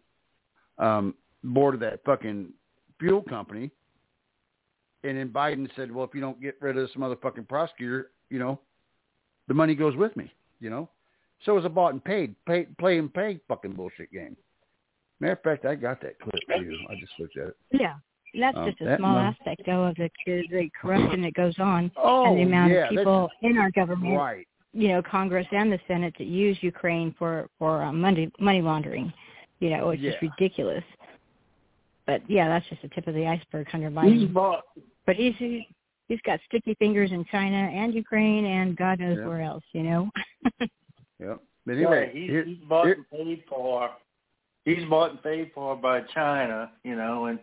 board of that fucking fuel company. And then Biden said, well, if you don't get rid of this motherfucking prosecutor, the money goes with me, So it was a bought and paid, play and pay fucking bullshit game. Matter of fact, I got that clip too. I just looked at it. Yeah. That's just a small aspect, though, of the corruption that goes on and the amount of people in our government, Congress and the Senate that use Ukraine for money laundering. It's just ridiculous. But that's just the tip of the iceberg, Hunter Biden. But he's got sticky fingers in China and Ukraine and God knows where else, Yeah. But anyway, he's bought and paid for. He's bought and paid for by China, and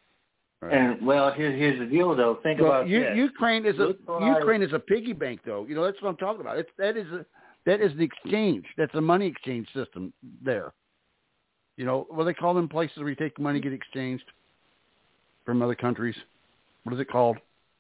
here's the deal though. Think about this. Ukraine is a piggy bank though. That's what I'm talking about. That is an exchange. That's a money exchange system there. What do they call them places where you take money, get exchanged from other countries? What is it called?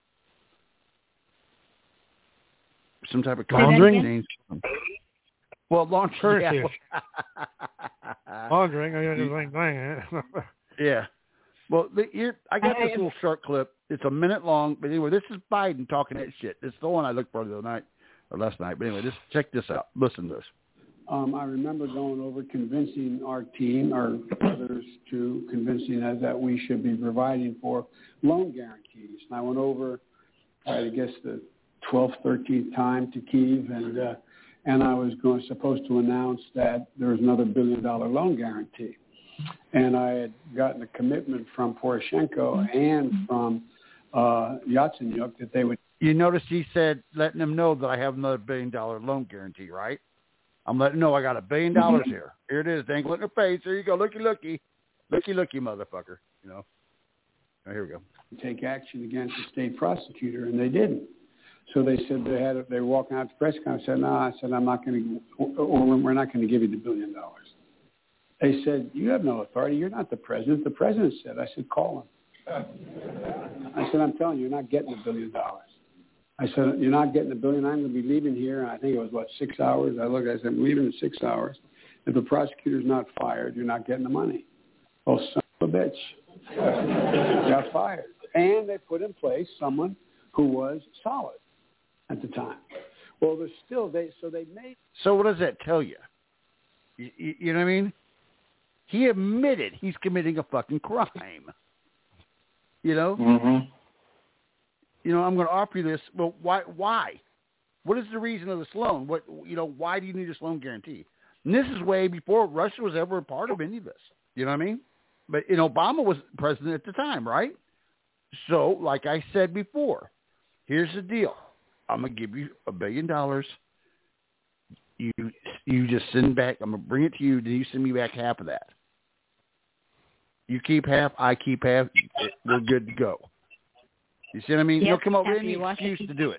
Some type of laundering exchange. Well, laundering. Laundering. I got the same thing. Yeah. Well, I got this little short clip. It's a minute long, but anyway, this is Biden talking that shit. It's the one I looked for the other night or last night. But anyway, just check this out. Listen to this. I remember going over convincing our team or others to convincing us that we should be providing for loan guarantees. And I went over, I guess, the 12th, 13th time to Kyiv, and I was supposed to announce that there was another $1 billion loan guarantee. And I had gotten a commitment from Poroshenko and from Yatsenyuk that they would. You notice he said, letting them know that I have another $1 billion loan guarantee, right? I'm letting them know I got $1 billion here. Here it is, dangling in their face. There you go. Looky, motherfucker. Right, here we go. Take action against the state prosecutor, and they didn't. So they said they were walking out to the press conference. I said, no, I'm not going to, or we're not going to give you the $1 billion. They said, you have no authority. You're not the president. The president said. I said, call him. I said, I'm telling you, you're not getting $1 billion. I said, you're not getting $1 billion. I'm going to be leaving here. And I think it was, 6 hours? I said, I'm leaving in 6 hours. If the prosecutor's not fired, you're not getting the money. Oh, son of a bitch. Got fired. And they put in place someone who was solid at the time. Well, there's still, they made. So what does that tell you? You know what I mean? He admitted he's committing a fucking crime. Mm-hmm. I'm going to offer you this. Well, why? What is the reason of this loan? Why do you need this loan guarantee? And this is way before Russia was ever a part of any of this. You know what I mean? But, Obama was president at the time, right? So, like I said before, here's the deal. I'm going to give you $1 billion. You just send back, I'm going to bring it to you, then you send me back half of that. You keep half, I keep half. We're good to go. You see what I mean? Yep. You'll come up with Happy any excuse to do it.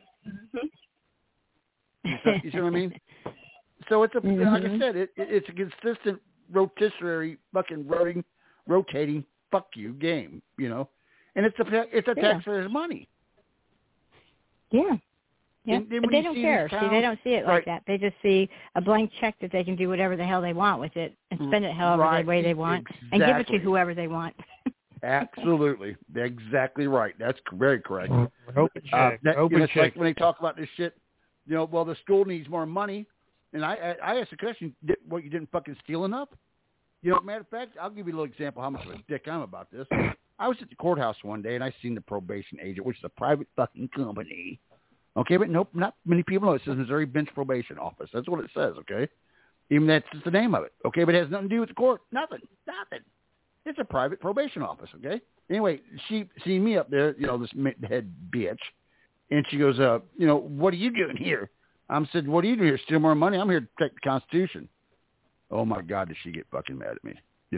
Mm-hmm. You see what I mean? So it's like I said, it's a consistent rotisserie fucking rotating fuck you game, and it's a taxpayer's money. Yeah. Yeah, but they don't care. Towns, they don't see it like that. They just see a blank check that they can do whatever the hell they want with it and spend it however way they want and give it to whoever they want. Absolutely. Exactly right. That's very correct. Open check. It's like when they talk about this shit, well, the school needs more money. And I asked the question, what, you didn't fucking steal enough? Matter of fact, I'll give you a little example how much of a dick I'm about this. I was at the courthouse one day, and I seen the probation agent, which is a private fucking company. Okay, but nope, not many people know. It says Missouri Bench Probation Office. That's what it says, okay? Even that's just the name of it. Okay, but it has nothing to do with the court. Nothing. It's a private probation office, okay? Anyway, she seen me up there, this head bitch, and she goes, what are you doing here? I said, what are you doing here? Steal more money? I'm here to protect the Constitution. Oh, my God, did she get fucking mad at me,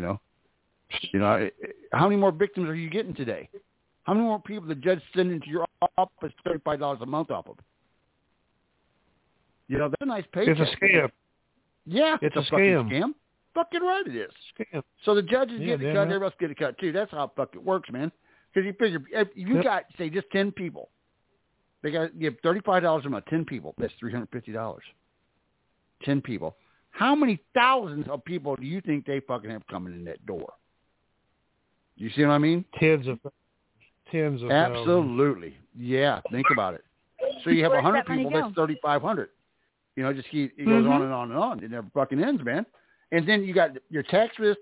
How many more victims are you getting today? How many more people the judge send into your office $35 a month off of? That's a nice paycheck. It's a scam. Yeah, it's a fucking scam. Fucking right it is. Scam. So the judges get a cut, everybody else get a cut too. That's how fuck it works, man. Because you figure, if you got, say, just 10 people, they got to give $35 a month, 10 people. That's $350. 10 people. How many thousands of people do you think they fucking have coming in that door? You see what I mean? Tens of Absolutely. thousands. Yeah, think about it. So you have 100 people, that's 3,500. Just it goes on and on and on. It never fucking ends, man. And then you got your tax risk,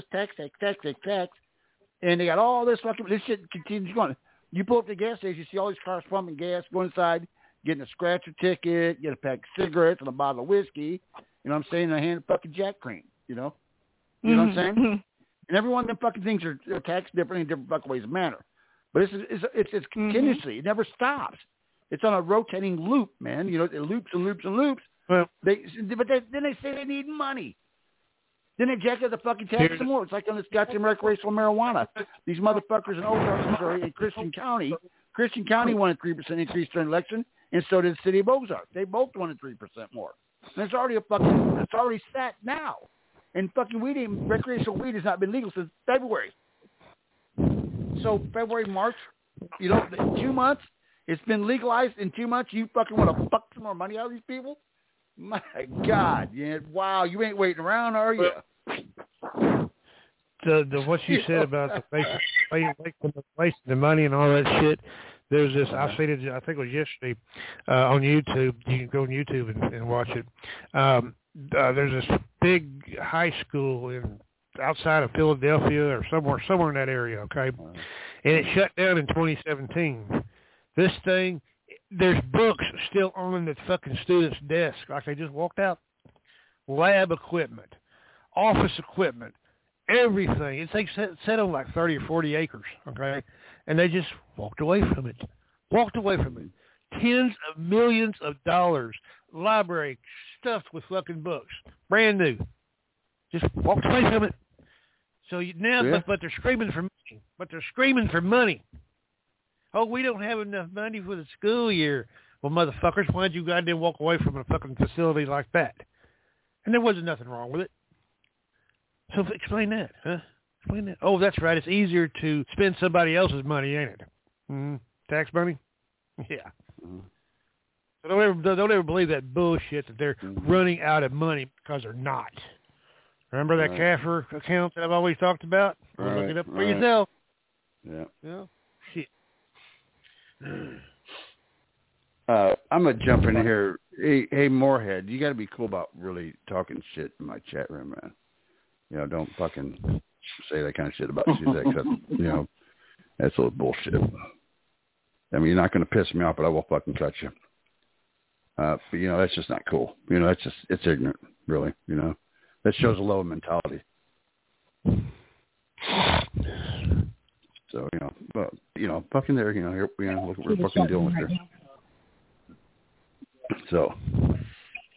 and they got all this fucking, this shit continues going. You pull up to the gas station, you see all these cars pumping gas, go inside, getting a scratcher ticket, get a pack of cigarettes and a bottle of whiskey, and a hand of fucking Jack Cream, You know what I'm saying? And every one of them fucking things are taxed differently in different fucking ways and manner. But it's continuously. It never stops. It's on a rotating loop, man. It loops and loops and loops. Well, then they say they need money. Then they jack up the fucking tax some more. It's like on this goddamn recreational marijuana. These motherfuckers in Ozark, Missouri, in Christian County wanted 3% increase during the election, and so did the city of Ozark. They both wanted 3% more. And it's already sat now. And fucking recreational weed has not been legal since February. So February, March, 2 months, it's been legalized. In 2 months, you fucking want to fuck some more money out of these people? My God, yeah, wow, you ain't waiting around, are you? The what you said about wasting the money and all that shit. There's this. I've seen it. I think it was yesterday on YouTube. You can go on YouTube and watch it. There's this big high school outside of Philadelphia or somewhere in that area. Okay, and it shut down in 2017. This thing. There's books still on the fucking student's desk, like they just walked out. Lab equipment, office equipment, everything. It's like set on like 30 or 40 acres, okay? And they just walked away from it. Tens of millions of dollars, library stuffed with fucking books, brand new. Just walked away from it. So but they're screaming for money. Oh, we don't have enough money for the school year. Well, motherfuckers, why'd you goddamn walk away from a fucking facility like that? And there wasn't nothing wrong with it. So explain that, huh? Explain that. Oh, that's right. It's easier to spend somebody else's money, ain't it? Tax money? Yeah. So don't ever believe that bullshit that they're running out of money, because they're not. Remember that CAFR account that I've always talked about? Look it up for yourself. Yeah. Shit. I'm gonna jump in here. Hey, Moorhead, you got to be cool about really talking shit in my chat room, man. Don't fucking say that kind of shit about CZX. That's a little bullshit. I mean, you're not gonna piss me off, but I will fucking cut you. But that's just not cool. It's ignorant, really. That shows a low mentality. So, fucking there, here we are, look what we're fucking dealing with here. So.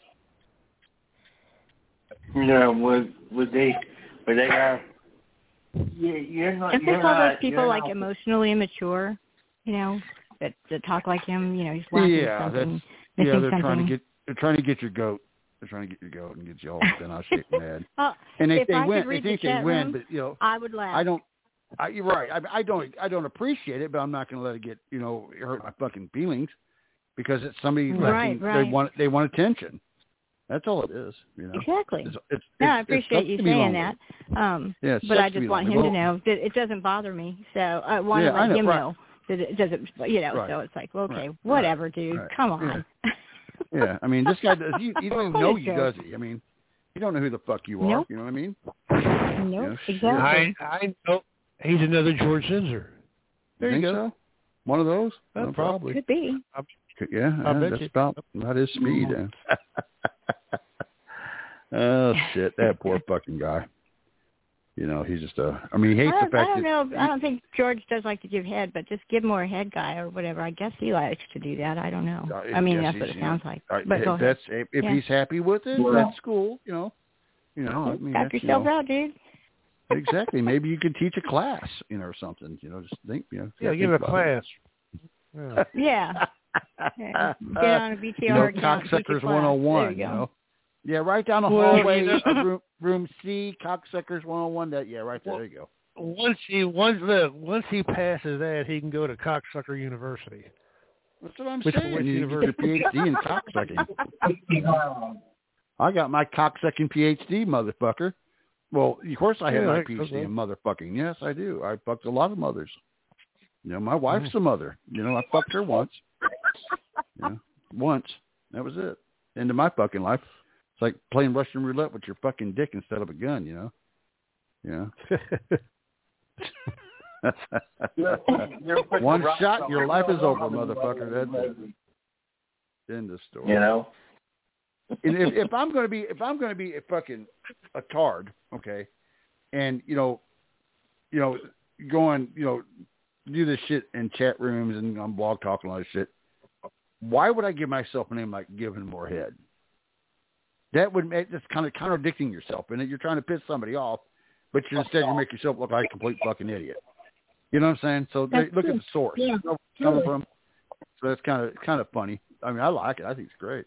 Would they You're not. Don't they call those people like emotionally immature? You know, that talk like him. You know, he's laughing at something, missing they're something. trying to get your goat. They're trying to get your goat and get you all bent out shape mad. And if they I win. could read They think the they chat win, room, but you know, I would laugh. You're right. I don't appreciate it, but I'm not going to let it get hurt my fucking feelings because it's somebody right. They want attention. That's all it is. You know. Exactly. It's I appreciate you saying that. But I just want him to know that it doesn't bother me. So I want to let him know that it doesn't. You know. Right. So it's like, well, okay, whatever, dude. Right. Come on. Yeah. I mean, this guy does. You don't even know you, does he? I mean, you don't know who the fuck you are. Nope. You know what I mean? Nope. Exactly. I know. He's another George Zinser. There you go. So? One of those? No, probably. Could be. That's about his speed. Oh, shit. That poor fucking guy. You know, he's just I mean, he hates the fact I don't know. I don't think George does like to give head, but just give more a head guy or whatever. I guess he likes to do that. I don't know. I mean, that's what it sounds like. But go ahead. If he's happy with it, that's cool. You know. I mean, knock yourself out, dude. Exactly. Maybe you could teach a class, or something. Just think, Yeah, give a class. Yeah. Get on a BTR account. Cocksuckers 101. Yeah, right down the hallway, room C, Cocksuckers 101. Right there. There you go. Once he passes that, he can go to Cocksucker University. That's what I'm saying. You get a PhD in cocksucking. I got my cocksucking PhD, motherfucker. Well, of course I have my PhD in motherfucking. Yes, I do. I fucked a lot of mothers. My wife's a mother. I fucked her once. Once. That was it. End of my fucking life. It's like playing Russian roulette with your fucking dick instead of a gun, One shot, your life is over, motherfucker. That's it. End of story. And if I'm going to be a fucking a tard, okay, and going do this shit in chat rooms and on Blog Talk and all this shit, why would I give myself a name like Giving More Head? That would make that's kind of contradicting yourself, and you're trying to piss somebody off, but instead you make yourself look like a complete fucking idiot. You know what I'm saying? So look at the source. Yeah. Where it's coming from. So that's kind of funny. I mean, I like it. I think it's great.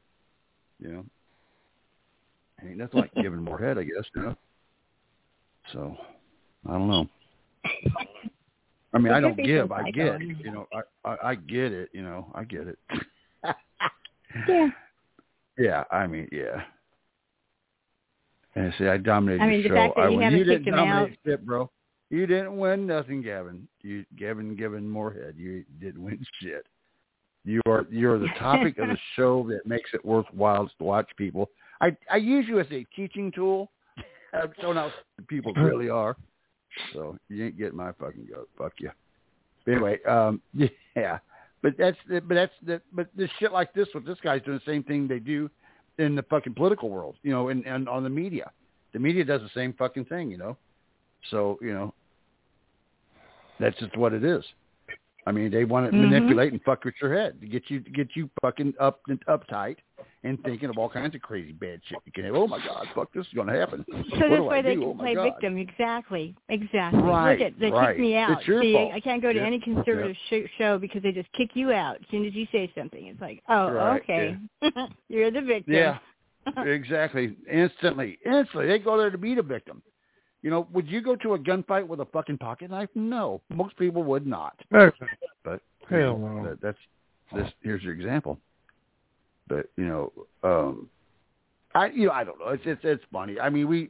I mean, that's like Giving More Head, I guess. So I don't know. I mean, I don't give. I get. I get it. I get it. Yeah. Yeah. I mean, yeah. And see, I dominated the show. The fact that you haven't kicked him out. Shit, bro. You didn't win nothing, Gavin. Gavin Moorhead. You didn't win shit. You're the topic of the show that makes it worthwhile to watch people. I use you as a teaching tool. I'm showing how people really are. So you ain't getting my fucking goat. Fuck you. But anyway, yeah. But this shit like this, what this guy's doing the same thing they do in the fucking political world, and on the media. The media does the same fucking thing, So, that's just what it is. I mean, they want to manipulate and fuck with your head to get you fucking uptight and thinking of all kinds of crazy bad shit. You can have, oh my God, fuck, this is going to happen. So this way they can play victim. Exactly. Right. Look, they kick me out. It's your fault. I can't go to any conservative show because they just kick you out as soon as you say something. It's like, okay, you're the victim. Yeah, exactly. Instantly. They go there to be the victim. Would you go to a gunfight with a fucking pocket knife? No, most people would not. But hell no. That's this. Here's your example. But I don't know. It's funny. I mean,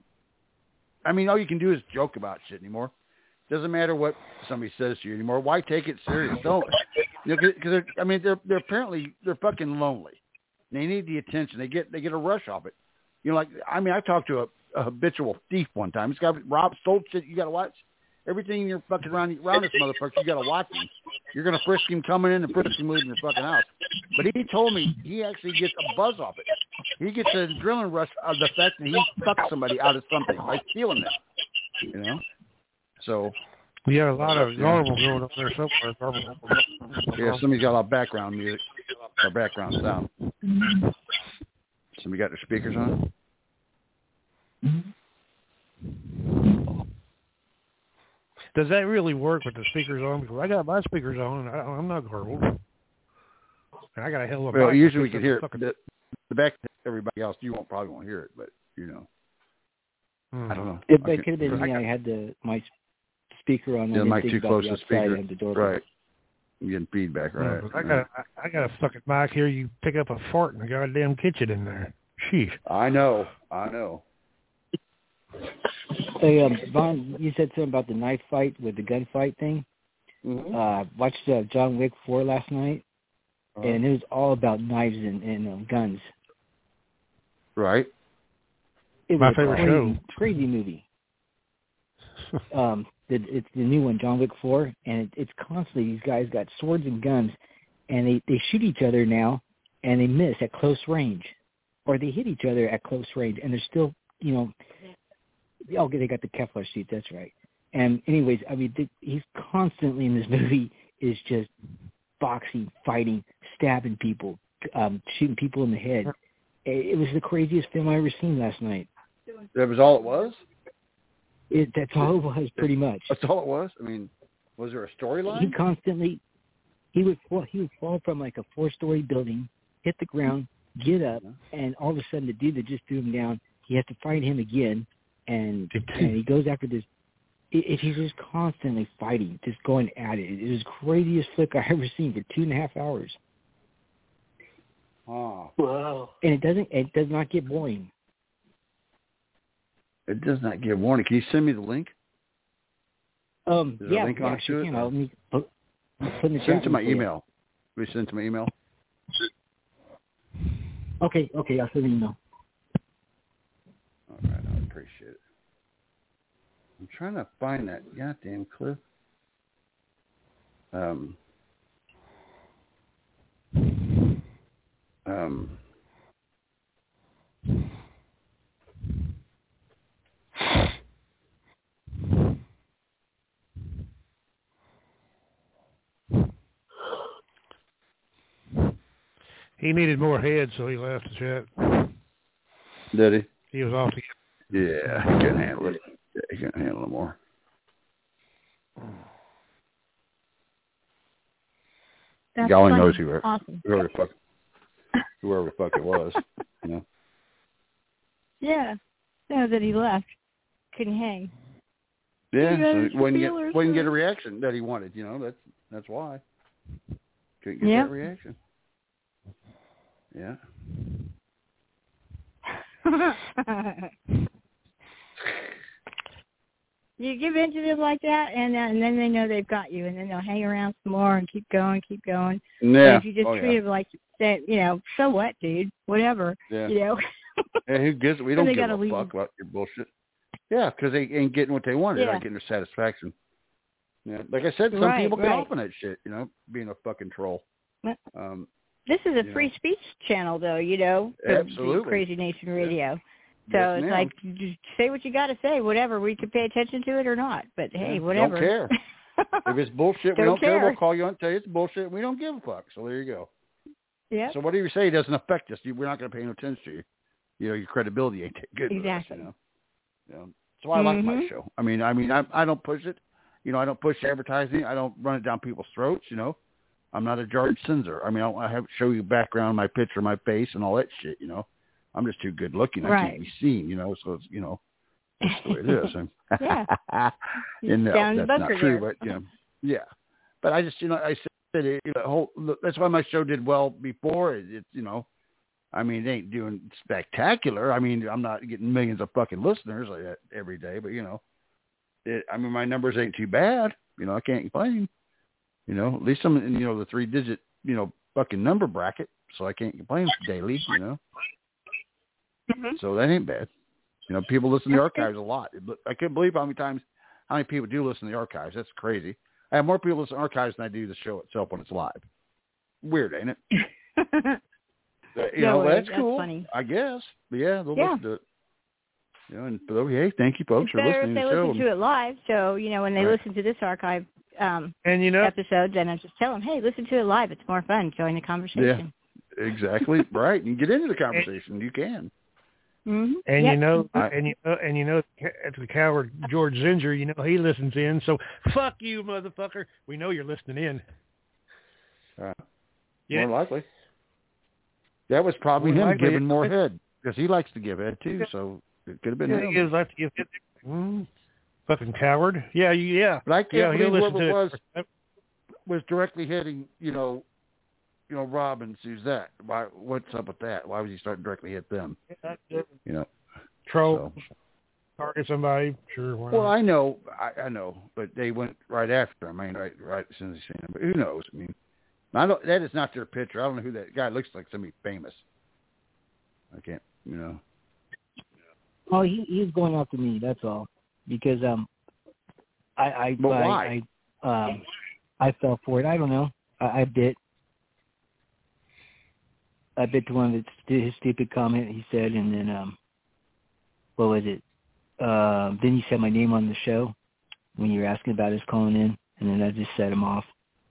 all you can do is joke about shit anymore. Doesn't matter what somebody says to you anymore. Why take it serious? Don't. Because they're apparently fucking lonely. They need the attention. They get a rush off it. I talked to a habitual thief one time. This guy stole shit. You got to watch everything you're fucking around this motherfucker. You got to watch him. You're gonna frisk him coming in and frisk him leaving the fucking house. But he told me he actually gets a buzz off it. He gets an adrenaline rush of the fact that he fucked somebody out of something, like stealing them. So we got a lot of normal going up there somewhere. Yeah, somebody's got a lot of background music or background sound. Somebody got their speakers on. Does that really work with the speakers on? Because I got my speakers on, and I'm not garbled. And I got a hell of a Well, usually we can hear it. The back to everybody else, probably won't hear it, but, I don't know. It could have been me. I had my speaker on. Yeah, the mic too close to the speaker. The door right. You're getting feedback, right? I got a fucking mic here. You pick up a fart in the goddamn kitchen in there. Sheesh. I know. Hey, Vaughn, you said something about the knife fight with the gunfight thing. Mm-hmm. Watched John Wick 4 last night, and it was all about knives and guns. Right. It was my favorite show. Crazy movie. It's the new one, John Wick 4, and it's constantly these guys got swords and guns, and they shoot each other now, and they miss at close range, or they hit each other at close range, and they're still, they got the Kevlar suit, that's right. And anyways, I mean, he's constantly in this movie is just boxing, fighting, stabbing people, shooting people in the head. It was the craziest film I ever seen last night. That was all it was? That's all it was, pretty much. That's all it was? I mean, was there a storyline? He would fall from like a 4-story building, hit the ground, get up, and all of a sudden the dude that just threw him down, he has to fight him again, and he goes after this. He's just constantly fighting, just going at it. It was the craziest flick I ever seen for 2.5 hours. Oh. Wow. And it does not get boring. It does not get boring. Can you send me the link? Sure can. I'll put in the chat. Send it to my email. Will you send it to my email? Okay, I'll send an email. All right, I appreciate it. I'm trying to find that goddamn clip. He needed more heads, so he left the chat. Did he? He was off the... Yeah, he couldn't handle it. Yeah, he couldn't handle it more. That's knows awesome. whoever the fuck it was. Yeah. No, that he left. Couldn't hang. Yeah, so he wouldn't get a reaction that he wanted, that's why. Couldn't get that reaction. Yeah. You give in to them like that, and then they know they've got you, and then they'll hang around some more and keep going. Yeah. And if you just treat them like, so what, dude? Whatever. Yeah. Yeah, who gives? We don't give a fuck about your bullshit. Yeah, because they ain't getting what they want. They're not getting their satisfaction. Yeah, like I said, some people get off on that shit. Being a fucking troll. This is a free speech channel, though. Absolutely. Crazy Nation Radio. So it's like, just say what you got to say, whatever. We can pay attention to it or not. But hey, whatever. Don't care. If it's bullshit, we don't care. We'll call you on and tell you it's bullshit. We don't give a fuck. So there you go. Yeah. So whatever you say doesn't affect us. We're not going to pay no attention to you. Your credibility ain't that good. Exactly. For us, So I like my show. I mean, I don't push it. I don't push advertising. I don't run it down people's throats. I'm not a George Sinzer. I mean, I have show you background, my picture, my face, and all that shit. I'm just too good looking. I can't be seen. So it's that's the way it is. Yeah. And down that's the not bunker true, there. but yeah. But I just I said it. That's why my show did well before. I mean, it ain't doing spectacular. I mean, I'm not getting millions of fucking listeners like that every day, but my numbers ain't too bad. I can't complain. At least I'm in, the 3-digit, fucking number bracket, so I can't complain daily, So that ain't bad. People listen to the archives a lot. I can't believe how many people do listen to the archives. That's crazy. I have more people listen to archives than I do the show itself when it's live. Weird, ain't it? That's cool. Funny. I guess. But yeah, they'll listen to it. And hey, thank you folks for listening to the show. If they listen to it live, so when they listen to this archive episode, then I just tell them, hey, listen to it live. It's more fun. Join the conversation. Yeah, exactly. Right. You can get into the conversation. You can. Mm-hmm. And yep. you know, the coward George Zinger, you know, he listens in. So fuck you, motherfucker. We know you're listening in. More likely. That was probably him giving more head because he likes to give head too. So it could have been him. He likes to give head. Fucking coward. Yeah. But I can't believe whoever it was directly hitting, you know, Rob and Suzette. What's up with that? Why would he start directly hit them? You know, troll, target somebody. Sure. Well, I know, but they went right after him. I mean, right as soon as they seen him. But who knows? I mean, that is not their picture. I don't know who that guy looks like. Somebody famous. I can't, you know. Oh, he's going after me. That's all. Because I fell for it. I don't know. I bit. I bit to one of his stupid comment he said, and then what was it? Then he said my name on the show when you were asking about his calling in, and then I just set him off.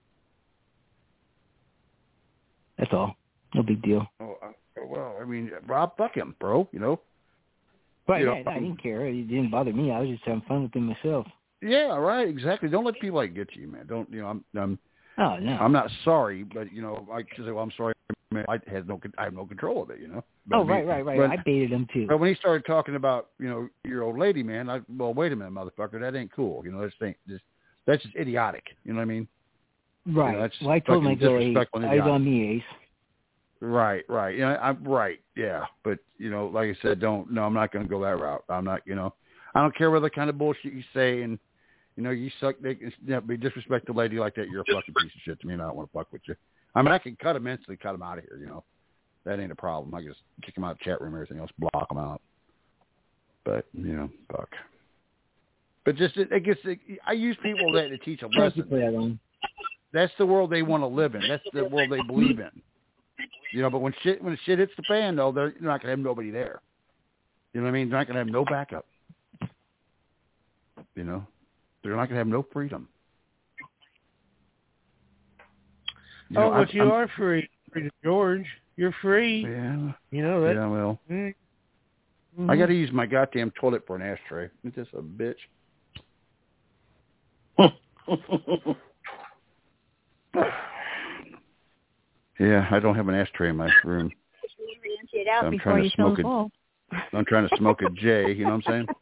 That's all. No big deal. Oh, well, I mean, Rob, fuck him, bro. You know. Right. I didn't care. It didn't bother me. I was just having fun with him myself. Yeah. Right. Exactly. Don't let people get to you, man. Don't. You know. Oh no. I'm not sorry, but you know, I can say, well, I'm sorry. I have no control of it, you know. But right. I baited him too. But when he started talking about, you know, your old lady, man, well, wait a minute, motherfucker, that ain't cool. You know, that's just idiotic. You know what I mean? Right. You know, well, I told him, I go, hey, eyes on me, Ace. Right. You know, I'm right. Yeah, but you know, like I said, I'm not going to go that route. I'm not. You know, I don't care what the kind of bullshit you say, and you know, you suck. Be disrespect a lady like that. You're a fucking piece of shit to me, and I don't want to fuck with you. I mean, I can cut him instantly, cut him out of here, you know. That ain't a problem. I just kick him out of the chat room and everything else, block him out. But, you know, fuck. But just, I use people to teach a lesson. That's the world they want to live in. That's the world they believe in. You know, but when shit hits the fan, though, they're not going to have nobody there. You know what I mean? They're not going to have no backup. You know? They're not going to have no freedom. You know, but you are free, George. You're free. Yeah. You know that. Yeah, well. Mm-hmm. I got to use my goddamn toilet for an ashtray. It's just a bitch. Yeah, I don't have an ashtray in my room. I'm trying to smoke a J. You know what I'm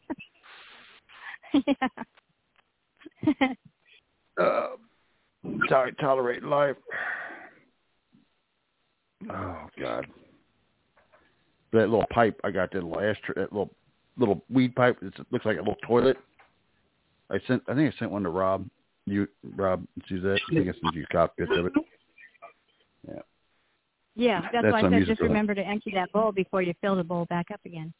saying? Yeah. Tolerate life. Oh God! That little pipe I got, that little ashtray, that little weed pipe. It looks like a little toilet. I think I sent one to Rob. Rob, Suzette. I think I sent you copies of it. Yeah. Yeah, that's why I said just remember to empty that bowl before you fill the bowl back up again.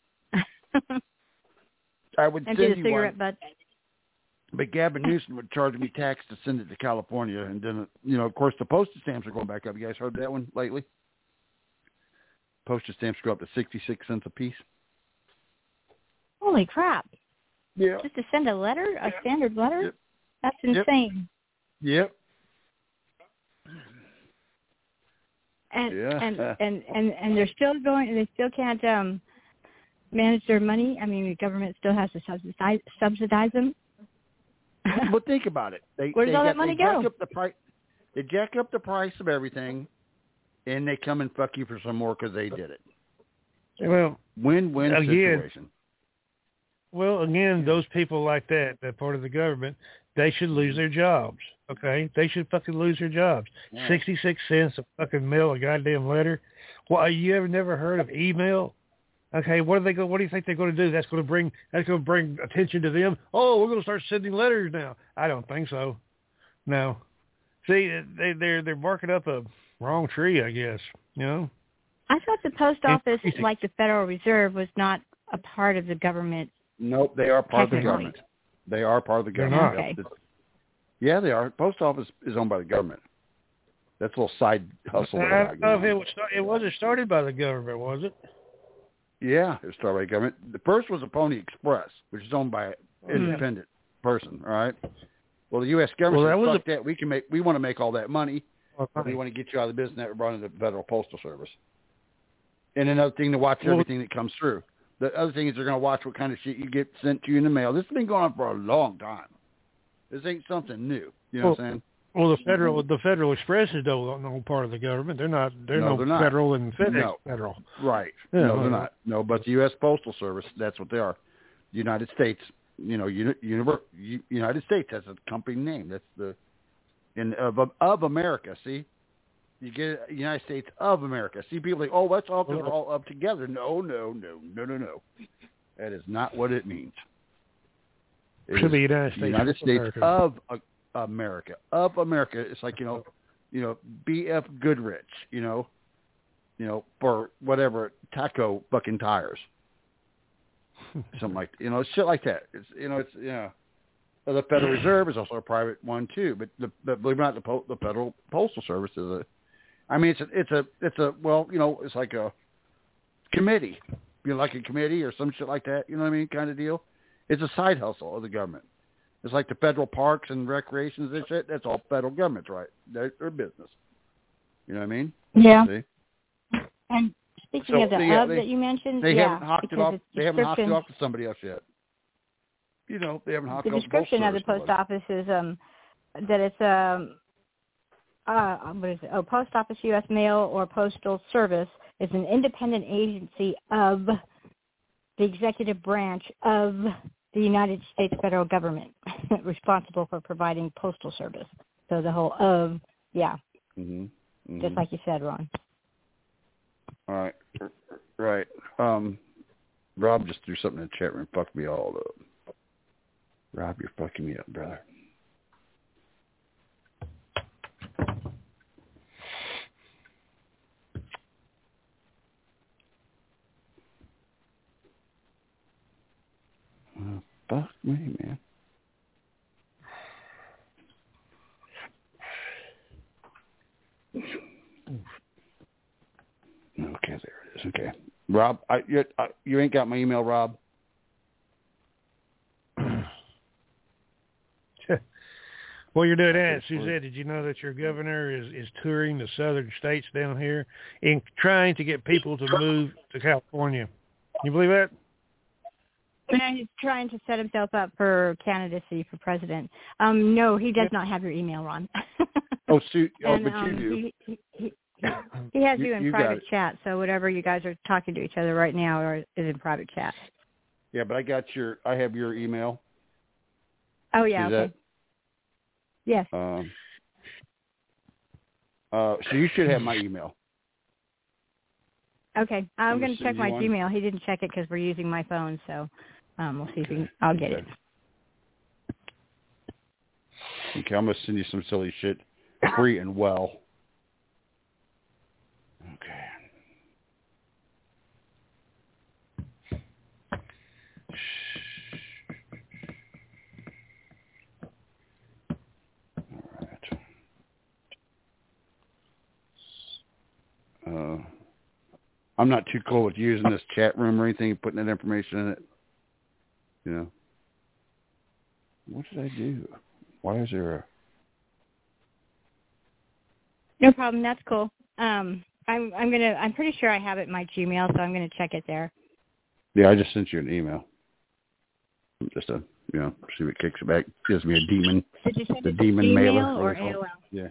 I would empty send the you cigarette one. butt. But Gavin Newsom would charge me tax to send it to California, and then, you know, of course, the postage stamps are going back up. You guys heard that one lately? Postage stamps go up to 66 cents a piece. Holy crap! Yeah. Just to send a standard letter? Yep. That's insane. Yep. And they're still going. They still can't manage their money. I mean, the government still has to subsidize them. But think about it. Where does all that money go? They jack up the price of everything, and they come and fuck you for some more because they did it. Well, win-win situation. Well, again, those people like that part of the government, they should lose their jobs. Okay, they should fucking lose their jobs. Yeah. 66 cents to fucking mail a goddamn letter. Well, you ever never heard of email? Okay, what do you think they're going to do? That's going to bring attention to them. Oh, we're going to start sending letters now. I don't think so. No. See, they're barking up a wrong tree, I guess. You know. I thought the post office, like the Federal Reserve, was not a part of the government. Nope, they are part of the government. They are part of the government. Okay. Yeah, they are. Post office is owned by the government. That's a little side hustle. I don't know if it wasn't started by the government, was it? Yeah, it was started by the government. The first was a Pony Express, which is owned by an independent person, all right? Well, the U.S. government said, fuck that. We want to make all that money. We want to get you out of the business that we're running the Federal Postal Service. And another thing to watch everything that comes through. The other thing is they're going to watch what kind of shit you get sent to you in the mail. This has been going on for a long time. This ain't something new. You know what I'm saying? Well, the Federal Express is no part of the government. They're not federal and FedEx federal. Right. Yeah, no, they're not. No, but the U.S. Postal Service, that's what they are. The United States, United States has a company name. That's the of America. See, you get United States of America. See, people think, oh, that's all because we're all up together. No. That is not what it means. It should be United States of America. Of America. It's like B.F. Goodrich. For whatever taco fucking tires. Something like shit like that. The Federal Reserve is also a private one too, but believe it or not, the Federal Postal Service is it's like a committee, like a committee or some shit like that. You know what I mean? Kind of deal. It's a side hustle of the government. It's like the federal parks and recreations and shit. That's all federal government, right? They're business. You know what I mean? Yeah. See? And speaking of the hub that you mentioned, they haven't hocked it off. They haven't hocked it off to somebody else yet. They haven't hocked it off. The description of the post office is that it's what is it? Oh, Post Office, U.S. Mail, or Postal Service is an independent agency of the executive branch of the United States federal government, responsible for providing postal service. So the whole of, just like you said, Ron. All right. Right. Rob just threw something in the chat room and fucked me all up. Rob, you're fucking me up, brother. Fuck me, man. Okay, there it is. Okay. Rob, you ain't got my email, Rob? Well, you're doing that, Suzette. Did you know that your governor is touring the southern states down here and trying to get people to move to California? You believe that? And he's trying to set himself up for candidacy for president. No, he does not have your email, Ron. But you do. He has you in private chat, so whatever you guys are talking to each other right now is in private chat. Yeah, but I have your email. Oh, yeah, okay. Yes. So you should have my email. Okay, I'm going to check my Gmail. He didn't check it because we're using my phone, so we'll see if I'll get it. Okay, I'm going to send you some silly shit, free and well. Okay. All right. I'm not too cool with using this chat room or anything, putting that information in it. What did I do? Why is there a... No problem. That's cool. I'm pretty sure I have it in my Gmail, so I'm gonna check it there. Yeah, I just sent you an email. Just to see what kicks it back. Gives me a demon. Did you send the it demon to mailer Gmail or AOL? Yeah.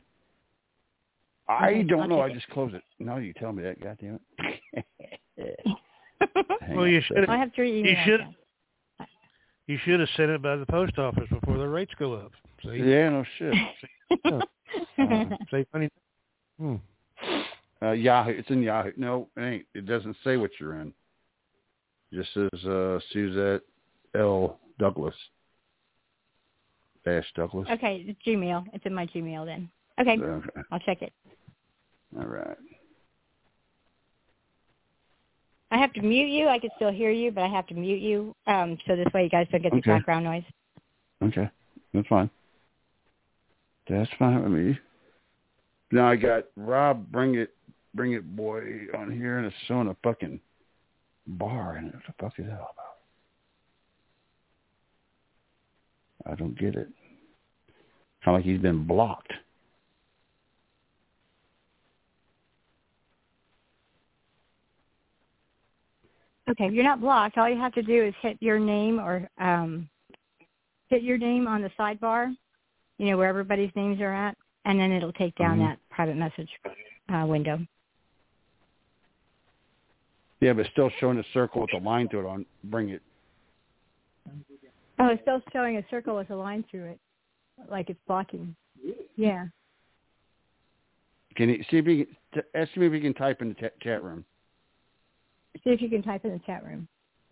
I don't know. I just closed it. No, you tell me that. God damn it. Well, you should. I have 3 emails. You should have sent it by the post office before the rates go up. See? Yeah, no shit. Say funny. Yahoo. It's in Yahoo. No, it ain't. It doesn't say what you're in. It just says Suzette L. Douglas. Douglas. Okay, it's Gmail. It's in my Gmail then. Okay. I'll check it. All right. I have to mute you. I can still hear you, but I have to mute you so this way you guys don't get the background noise. Okay. That's fine. That's fine with me. Now I got Rob, bring it boy on here, and it's showing a fucking bar in it. What the fuck is that all about? I don't get it. Kind of like he's been blocked. Okay, if you're not blocked, all you have to do is hit your name or hit your name on the sidebar, where everybody's names are at, and then it'll take down that private message window. Yeah, but still showing a circle with a line through it on. Bring it. Oh, it's still showing a circle with a line through it, like it's blocking. Yeah. Can you see if you can, ask me if you can type in the chat room? See if you can type in the chat room.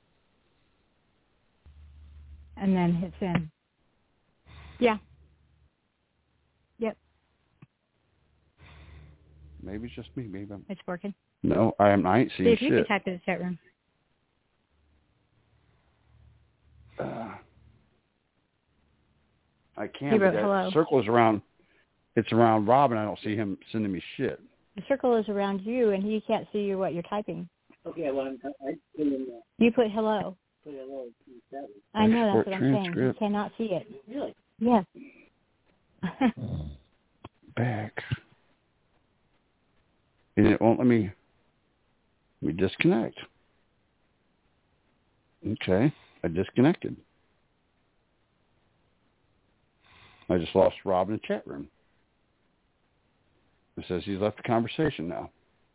And then hit send. Yeah. Yep. Maybe it's just me. Maybe it's working. No, I ain't seeing shit. See if you can type in the chat room. I can't. But that circle is around. It's around Rob, and I don't see him sending me shit. The circle is around you, and he can't see what you're typing. Okay, well, I put in that. You put hello. Put hello. I know, that's what I'm saying. You cannot see it. Really? Yes. Back. And it won't let me disconnect. Okay, I disconnected. I just lost Rob in the chat room. It says he's left the conversation now.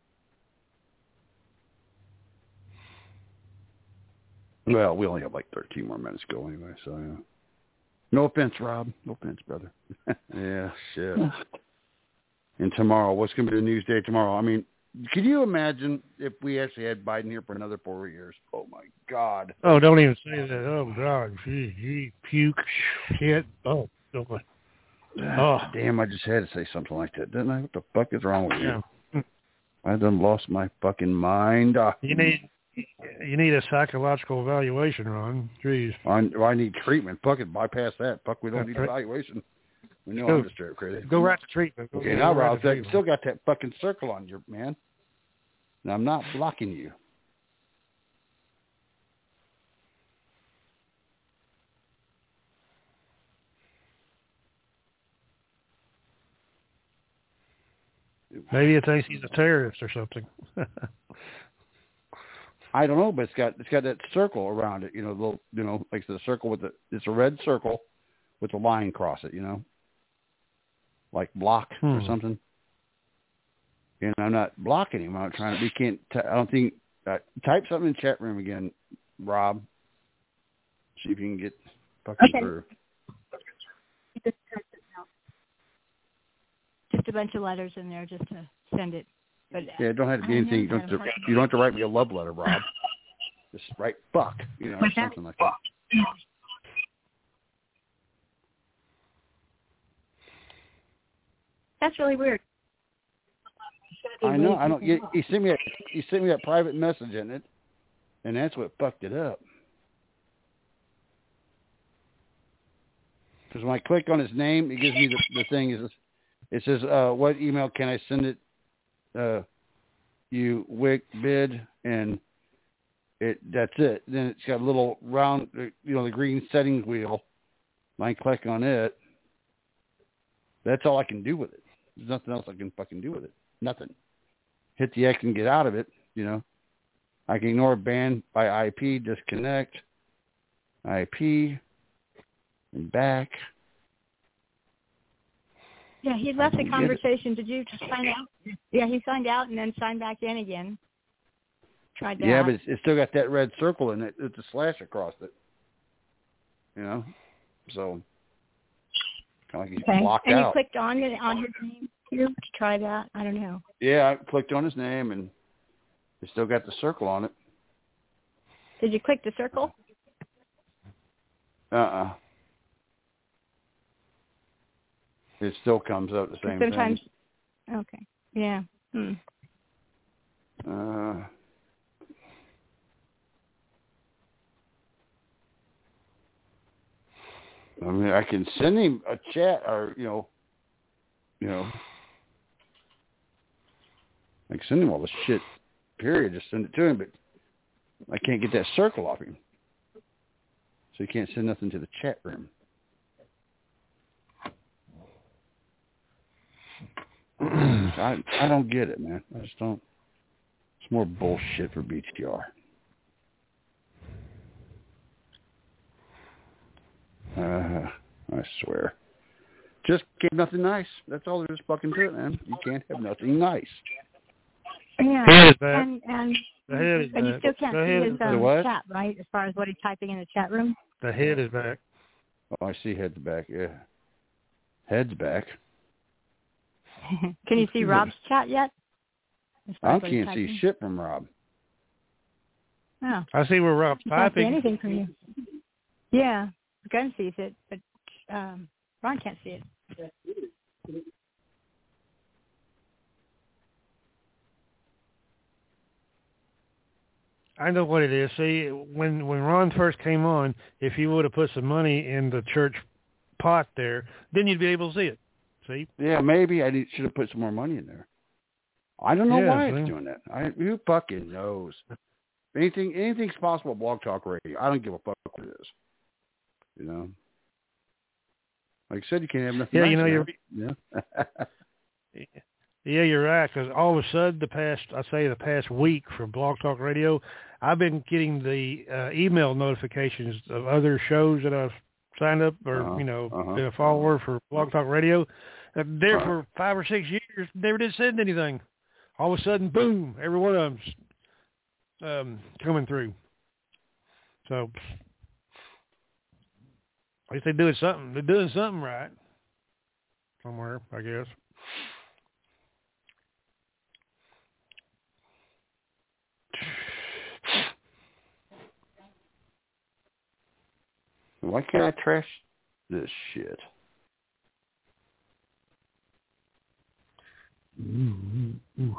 Well, we only have like 13 more minutes to go anyway, so yeah. No offense, Rob. No offense, brother. Yeah, shit. And tomorrow, what's going to be the news day tomorrow? I mean, could you imagine if we actually had Biden here for another 4 years? Oh, my God. Oh, don't even say that. Oh, God. Gee, puke, shit. Oh, God. Oh. Damn, I just had to say something like that, didn't I? What the fuck is wrong with you? I done lost my fucking mind. You need a psychological evaluation, Ron. Jeez. I need treatment. Fuck it, bypass that. Fuck, we don't need evaluation. We know I'm just crazy. Go right to treatment. Okay, now, Rob, you still got that fucking circle on your man. And I'm not blocking you. Maybe it thinks he's a terrorist or something. I don't know, but it's got that circle around it, like the circle with it's a red circle with a line across it, like block or something. And I'm not blocking him. I'm trying to. We can't. I don't think. Type something in the chat room again, Rob. See if you can get fucking through. Just a bunch of letters in there just to send it. But yeah, it don't have to be anything. You don't have to write me a love letter, Rob. Just write fuck, or something like that. That's really weird. I know. I don't. He sent me a private message in it, and that's what fucked it up. Because when I click on his name, it gives me the thing. It says, "What email can I send it?" You wick bid, and that's it. Then it's got a little round, the green settings wheel. When I click on it, that's all I can do with it. There's nothing else I can fucking do with it. Nothing. Hit the X and get out of it. I can ignore ban by IP, disconnect, IP, and back. Yeah, he left the conversation. Did you just sign out? Yeah, he signed out and then signed back in again. Tried that. Yeah, but it's still got that red circle in it. It's a slash across it. So kind of like he's blocked out. And you clicked on his name too to try that? I don't know. Yeah, I clicked on his name and it's still got the circle on it. Did you click the circle? It still comes out the same thing. Okay. Yeah. I mean, I can send him a chat or, I can send him all the shit, period. Just send it to him, but I can't get that circle off him. So he can't send nothing to the chat room. I don't get it, man. I just don't. It's more bullshit for BTR. I swear. Just can't have nothing nice. That's all there is fucking to it, man. You can't have nothing nice. Yeah, head is back. and The head is and you back. still can't The see head his is back. chat, right? As far as what he's typing in the chat room. The head is back. Oh, I see head's back. Yeah, head's back. Can you see Rob's chat yet? I can't see shit from Rob. Oh. I see where Rob's I can't see typing. anything from you. Yeah, Gunn sees it, but Ron can't see it. I know what it is. See, when Ron first came on, if you would have put some money in the church pot there, then you'd be able to see it. See? Yeah, maybe I should have put some more money in there. I don't know why see? it's doing that. Who fucking knows? Anything's possible at Blog Talk Radio. I don't give a fuck what it is. You know? Like I said, you can't have nothing. Yeah, nice you know, Yeah, you're right, because all of a sudden the past week from Blog Talk Radio, I've been getting the email notifications of other shows that I've signed up or, been a follower for Blog Talk Radio. There for 5 or 6 years, never did send anything. All of a sudden, boom, every one of them's coming through. So, at least they're doing something. They're doing something right. Somewhere, I guess. Why can't I trash this shit? Ooh.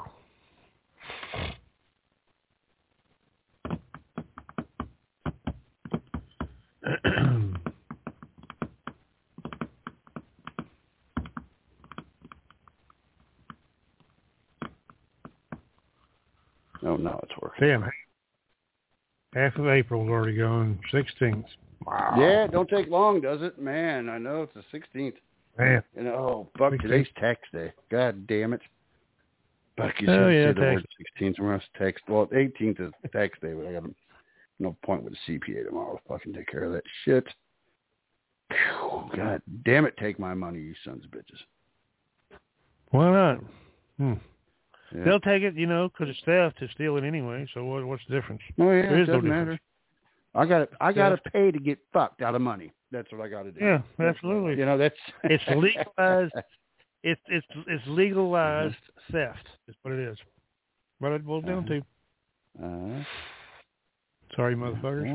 Oh, no, it's working. Damn. Half of April's already gone. 16th. Wow. Yeah, it don't take long, does it? Man, I know it's the 16th. Man. And fuck, today's tax day. God damn it. Fuck, you Oh, yeah, said the word 16th. We're going to tax. Well, 18th is tax day, but I got no point with the CPA tomorrow to fucking take care of that shit. Whew, God damn it, take my money, you sons of bitches. Why not? Yeah. They'll take it, because it's theft to steal it anyway. So what's the difference? Oh yeah, there is it doesn't no matter. I got to pay to get fucked out of money. That's what I got to do. Yeah, absolutely. That's it's legalized. It's legalized theft. Is what it is. What it boils down to. Sorry, motherfuckers.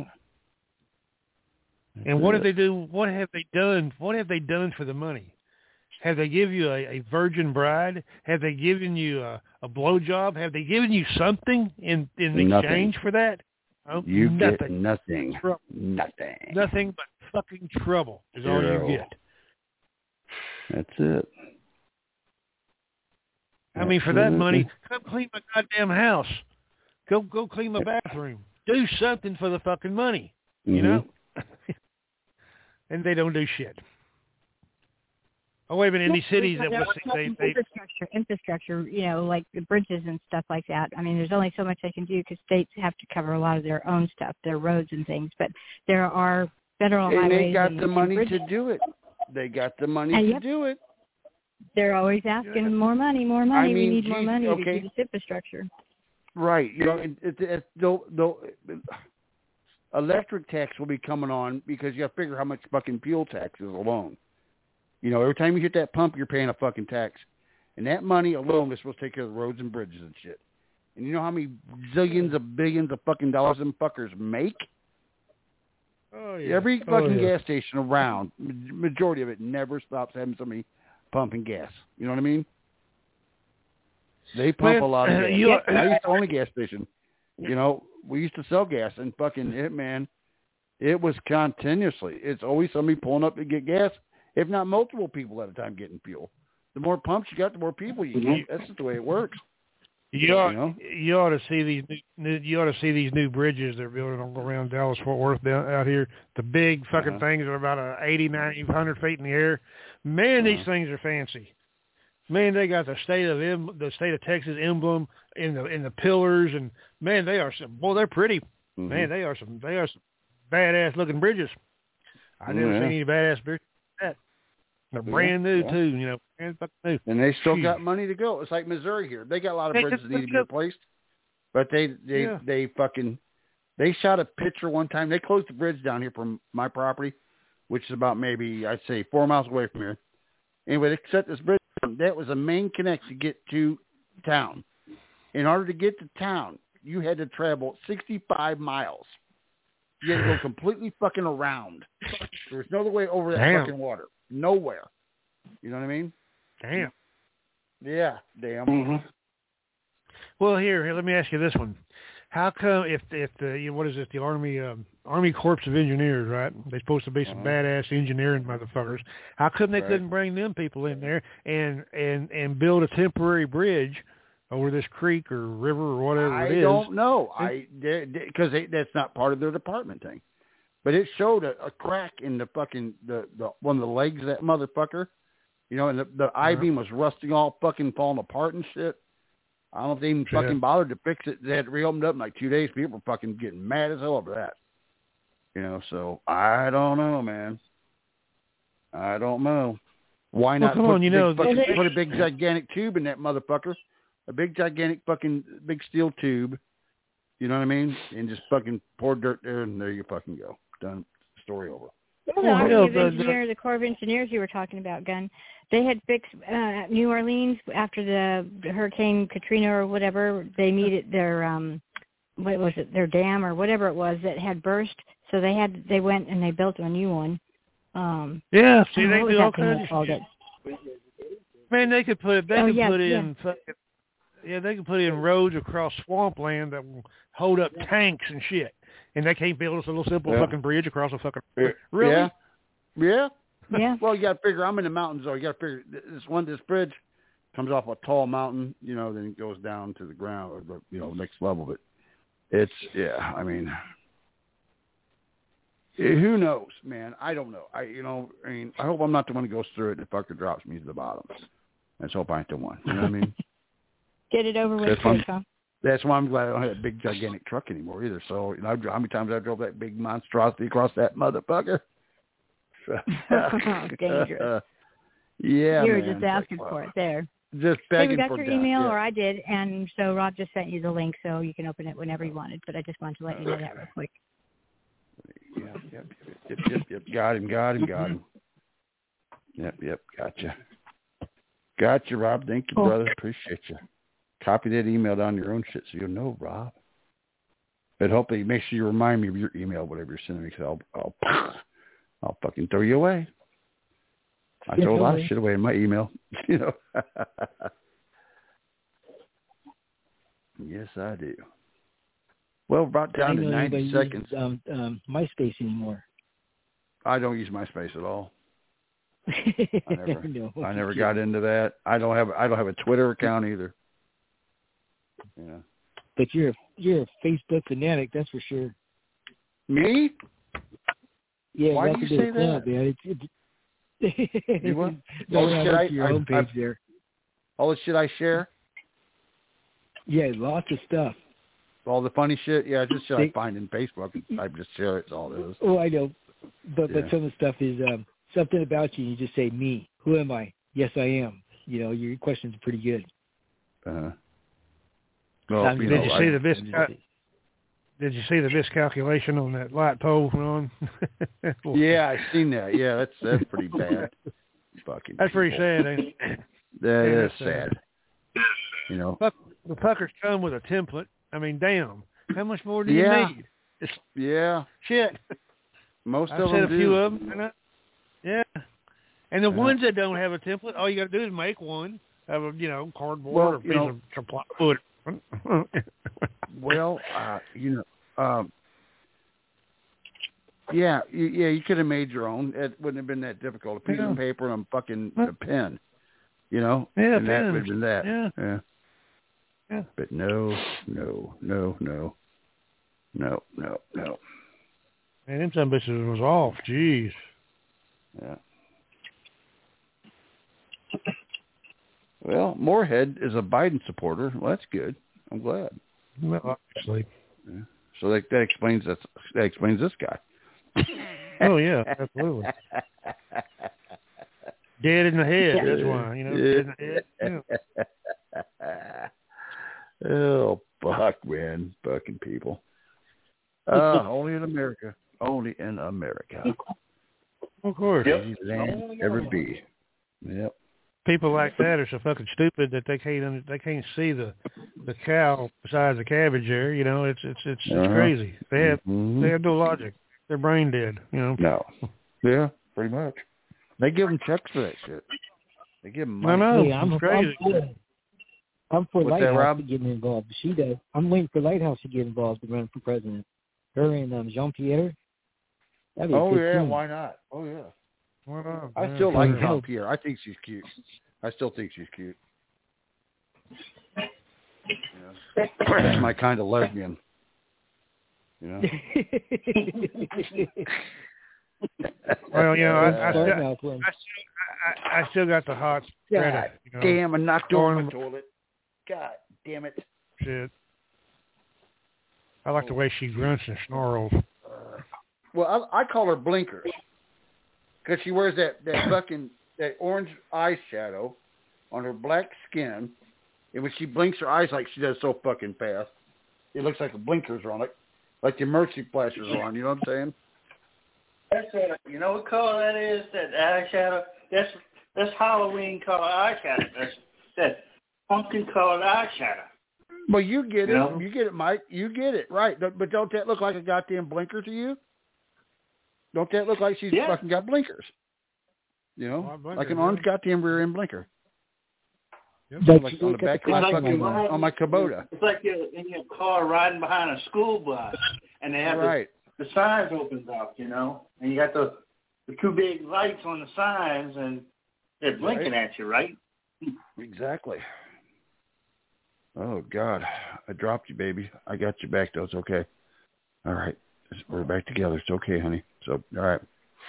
And what did they do? What have they done? What have they done for the money? Have they given you a virgin bride? Have they given you a blowjob? Have they given you something in exchange for that? Oh, you nothing. Get nothing. Nothing. Nothing but fucking trouble is all you get. That's it. I mean, for that money, come clean my goddamn house. Go clean my bathroom. Do something for the fucking money, you know? And they don't do shit. Oh, wait a minute, in these cities that infrastructure, like the bridges and stuff like that. I mean, there's only so much they can do because states have to cover a lot of their own stuff, their roads and things. But there are federal highways. And they got the money bridges. to do it. They got the money to do it. They're always asking more money, more money. We need more money to do this infrastructure. Right. Electric tax will be coming on because you have to figure how much fucking fuel tax is alone. Every time you hit that pump, you're paying a fucking tax. And that money alone is supposed to take care of the roads and bridges and shit. And you know how many zillions of billions of fucking dollars them fuckers make? Oh, yeah. Every fucking gas station around, majority of it never stops having somebody pumping gas. You know what I mean? They pump a lot of gas. I used to own a gas station. We used to sell gas and fucking it was continuously. It's always somebody pulling up to get gas. If not multiple people at a time getting fuel. The more pumps you got, the more people you get. That's just the way it works. You ought to see these new bridges they're building all around Dallas Fort Worth out here. The big fucking things are about 80, 90, 100 feet in the air. Man, these things are fancy. Man, they got the state of Texas emblem in the pillars, and man, they're pretty. Man, they are some badass looking bridges. I never seen any badass bridges like that. They're brand new too, you know, brand fucking new. And they still got money to go. It's like Missouri here. They got a lot of bridges that need to be replaced, but they shot a picture one time. They closed the bridge down here from my property, which is about maybe I'd say 4 miles away from here. Anyway, they set this bridge. That was a main connect to get to town. In order to get to town, you had to travel 65 miles. You had to go completely fucking around. There was no other way over that fucking water. Nowhere. You know what I mean? Damn. Yeah, damn. Mm-hmm. Well, here, let me ask you this one. How come if the what is it, the Army Corps of Engineers, right? They're supposed to be some badass engineering motherfuckers. How come they couldn't bring them people in there and build a temporary bridge over this creek or river or whatever it is? I don't know. Because that's not part of their department thing. But it showed a crack in the fucking the one of the legs of that motherfucker. You know, and the I-beam was rusting, all fucking falling apart and shit. I don't know if they even fucking bothered to fix it. They had reopened up in like 2 days. People were fucking getting mad as hell over that. You know, so I don't know, man. I don't know. Why not put a big gigantic tube in that motherfucker? A big gigantic fucking big steel tube. You know what I mean? And just fucking pour dirt there, and there you fucking go. Done. Story over. Well, the Corps of Engineers you were talking about, Gun, they had fixed New Orleans after the Hurricane Katrina or whatever. They needed their what was it, their dam or whatever it was that had burst. So they went and they built a new one. Yeah, see, they do all kinds of shit. Man, they could put in roads across swampland that will hold up tanks and shit. And they can't build us a little simple fucking bridge across a fucking... Really? Yeah. Yeah. Well, you got to figure, I'm in the mountains, though. You got to figure, this bridge comes off a tall mountain, you know, then it goes down to the ground, or the, you know, next level. But it's, I mean, who knows, man? I don't know. I hope I'm not the one who goes through it and the fucker drops me to the bottom. Let's hope I ain't the one. You know what I mean? Get it over with, huh? That's why I'm glad I don't have a big, gigantic truck anymore either. So, you know, how many times I drove that big monstrosity across that motherfucker? Dangerous. Yeah, you were just asking for it there. Just begging we got for your death, email, yeah. or I did, and so Rob just sent you the link so you can open it whenever you wanted. But I just wanted to let you know that real quick. Yep. Got him. Yep. Gotcha, Rob. Thank you, brother. Appreciate you. Copy that email down your own shit so you'll know, Rob. But hopefully make sure you remind me of your email, whatever you're sending me, because I'll fucking throw you away. I throw a lot of shit away in my email, you know. Yes, I do. Well, about down to 90 seconds. MySpace anymore. I don't use MySpace at all. I never got into that. I don't have a Twitter account either. Yeah. But you're a Facebook fanatic, that's for sure. Me? Yeah. Why do you say that? Man. You what? Your own page there. All the shit I share? Yeah, lots of stuff. All the funny shit? Yeah, just shit I find in Facebook. I just share it. That's all it is. Oh, I know. But some of the stuff is something about you. You just say, me. Who am I? Yes, I am. You know, your questions are pretty good. Well, did you see the miscalculation on that light pole, Ron? Yeah, I've seen that. Yeah, that's pretty bad. Fucking. That's pretty sad, ain't it? That is sad. You know, the puckers come with a template. I mean, damn, how much more do you need? Shit. Most I've of said them a few of them. And the ones that don't have a template, all you got to do is make one of a, cardboard or piece of wood. Well, you could have made your own. It wouldn't have been that difficult. A piece of paper and a pen, you know? Yeah, and that would have been that. Yeah. But no. Man, them some bitches was off. Jeez. Yeah. Well, Moorhead is a Biden supporter. Well, that's good. I'm glad. Well, obviously. Yeah. So that explains this guy. Oh yeah, absolutely. Dead in the head. That's why, you know. Dead in the head. Yeah. Oh, fuck, man, fucking people. Only in America. Only in America. Of course. Easy as ever be. Yep. People like that are so fucking stupid that they can't see the cow besides the cabbage there. You know, it's crazy. They have no logic. They're brain dead. You know. No. Yeah, pretty much. They give them checks for that shit. They give them money. I know. Hey, I'm crazy. I'm for What's that, Lighthouse Rob? to get involved. She does. I'm waiting for Lighthouse to get involved to run for president. Her and Jean-Pierre. That'd be a good team. Why not? Oh, yeah. Why not? I still like Jean-Pierre. I think she's cute. I still think she's cute. Yeah. That's my kind of lesbian. You know? Well, you know, I still got the hot spreader. You know, damn, I knocked over the toilet. God damn it. Shit. I like the way she grunts and snarls. Well, I call her blinkers because she wears that fucking that orange eyeshadow on her black skin, and when she blinks her eyes like she does so fucking fast, it looks like the blinkers are on it, like the emergency flashers are on. You know what I'm saying? That's you know what color that is? That eyeshadow. That's Halloween color eyeshadow. That's that pumpkin colored eyeshadow. Well, you get it. No. You get it, Mike. You get it, right. But don't that look like a goddamn blinker to you? Don't that look like she's fucking got blinkers? You know, like an orange goddamn rear end blinker. Yep. Like on the back of my fucking, on my Kubota. It's like you're in your car riding behind a school bus, and they have the signs opens up, you know, and you got the two big lights on the signs, and they're blinking at you, right? Exactly. Oh, God. I dropped you, baby. I got you back, though. It's okay. All right. We're back together. It's okay, honey. So, all right.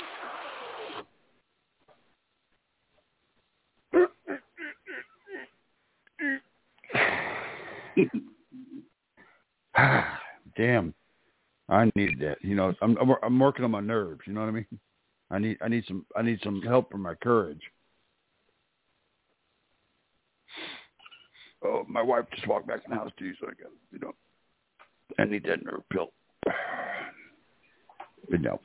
Damn. I need that. You know, I'm working on my nerves. You know what I mean? I need some help for my courage. Oh, my wife just walked back in the house too, so I need that nerve pill. But no.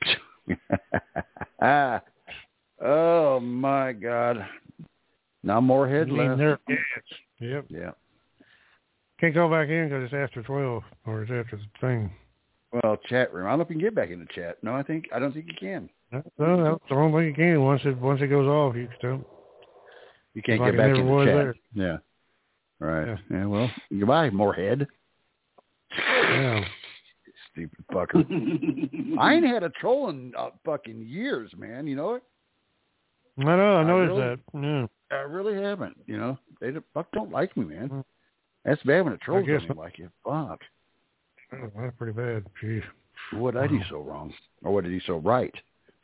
Oh my God. Now more head left. Nerve gas. Yep. Yeah. Can't go back in because it's after 12 or it's after the thing. Well, chat room. I don't know if you can get back in the chat. No, I don't think you can. No, that's the only thing you can. Once it goes off, you still. You can't get back in the chat. There. Yeah. Right. Yeah. Well, goodbye, Moorhead. Yeah. Stupid fucker. I ain't had a troll in fucking years, man. You know it? I know. I noticed that. Yeah. I really haven't. You know, they don't like me, man. That's bad when a troll doesn't like you. Fuck. Oh, that's pretty bad. Jeez. What did I do so wrong? Or what did he so right?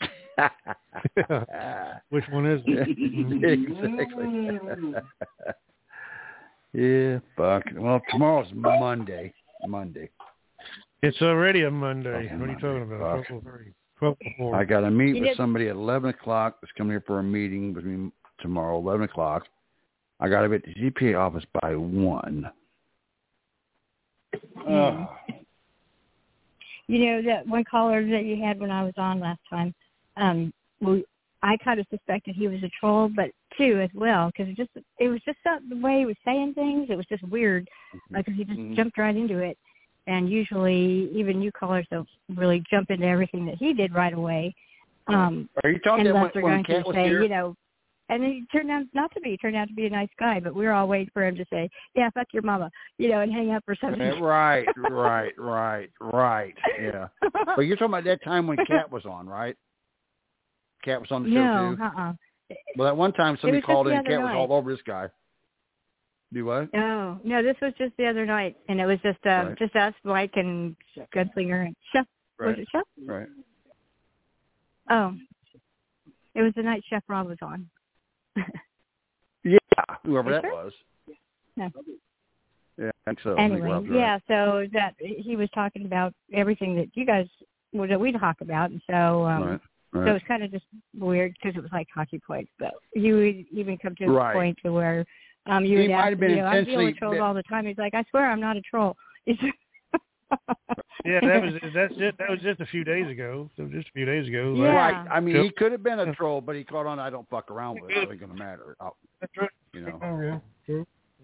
Which one is it? Exactly. Yeah, fuck. Well, tomorrow's Monday. It's already a Monday. What are you talking about? 12 before. I got to meet with somebody at 11 o'clock that's coming here for a meeting with me tomorrow, 11 o'clock. I got to be at the GPA office by 1. You know, that one caller that you had when I was on last time, I kind of suspected he was a troll, but too as well, because it was just the way he was saying things. It was just weird, because he just jumped right into it. And usually, even new callers don't really jump into everything that he did right away. Are you talking unless they're when going Cat to was say, here? you know, and then he turned out not to be. He turned out to be a nice guy, but we were all waiting for him to say, "Yeah, fuck your mama," you know, and hang up or something. Right. Yeah. But you're talking about that time when Cat was on, right? Cat was on the show too? No, Well, that one time somebody called in, Cat was night. all over this guy. Do what? No, this was just the other night, and it was just just us, Mike and Gunslinger and Chef. Right. Was it Chef? Right. Oh, it was the night Chef Rob was on. Yeah, whoever that was. No. Yeah, I think so. Anyway, so that he was talking about everything that you guys that we talk about, and so Right. so it was kind of just weird because it was like hockey points. But you would even come to a point to where you would might ask, have been I deal with intentionally- trolls all the time. He's like, I swear I'm not a troll. Yeah, that was just a few days ago. So just a few days ago. Yeah. Right. I mean, he could have been a troll, but he caught on. I don't fuck around with it. It ain't gonna matter. That's right. You know. Oh, yeah. True.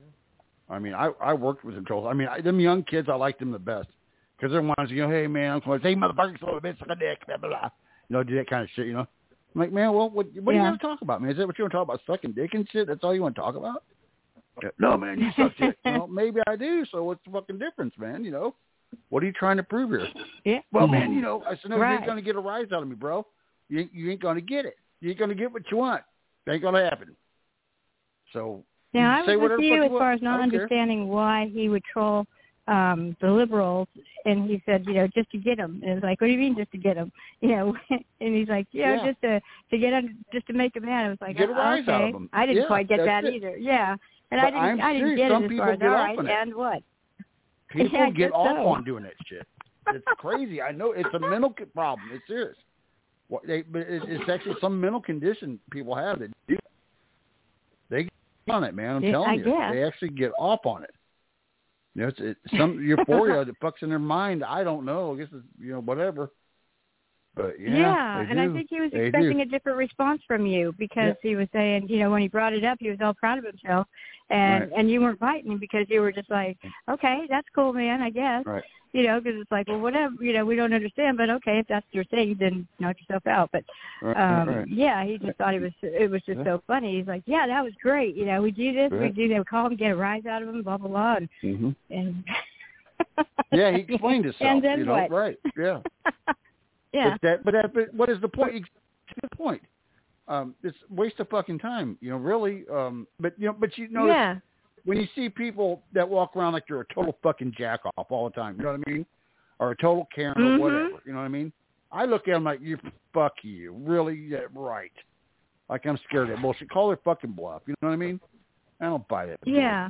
I mean, I worked with some trolls. I mean, them young kids, I liked them the best because they're ones, hey man, I'm going, hey motherfucker, so a bitch, suck a dick, blah blah blah. Do that kind of shit. I'm like, man, well, what are you gonna talk about, man? Is that what you want to talk about, sucking dick and shit? That's all you want to talk about? No, man, you suck dick. Maybe I do. So what's the fucking difference, man? What are you trying to prove here? Yeah. Well, man, I said, no, right. You ain't gonna get a rise out of me, bro. You ain't gonna get it. You ain't gonna get what you want. It ain't gonna happen. So. Now, I say was with you as you far as not understanding why he would troll the liberals, and he said, just to get them. And it was like, what do you mean just to get them? And he's like, just to get them, just to make them mad. I was like, get a rise okay. out of them. I didn't quite get that either. Yeah, and but I didn't get some it as people far as get all off right, on it. and what? People get off so. on doing that shit. It's crazy. I know it's a mental problem. It's serious. But it's actually some mental condition people have that do. They get on it, man. I'm telling you, they actually get off on it. It's some euphoria that fucks in their mind. I don't know. I guess it's whatever. But yeah, and I think he was expecting a different response from you because he was saying, when he brought it up, he was all proud of himself, and you weren't biting him because you were just like, okay, that's cool, man, I guess. Right. Because it's like, well, whatever, we don't understand, but okay, if that's your thing, then knock yourself out. But yeah, he just thought it was just so funny. He's like, yeah, that was great. We do this, we do that, we call him, get a rise out of him, blah blah blah, and yeah, he explained himself. And then what? Right? Yeah. Yeah. But what is the point? The point. It's a waste of fucking time. Really. But yeah. When you see people that walk around like you're a total fucking jack off all the time, you know what I mean? Or a total Karen or whatever, you know what I mean? I look at them like, fuck you. Really? Yeah, right. Like I'm scared of that bullshit. Call their fucking bluff. You know what I mean? I don't buy that. Yeah.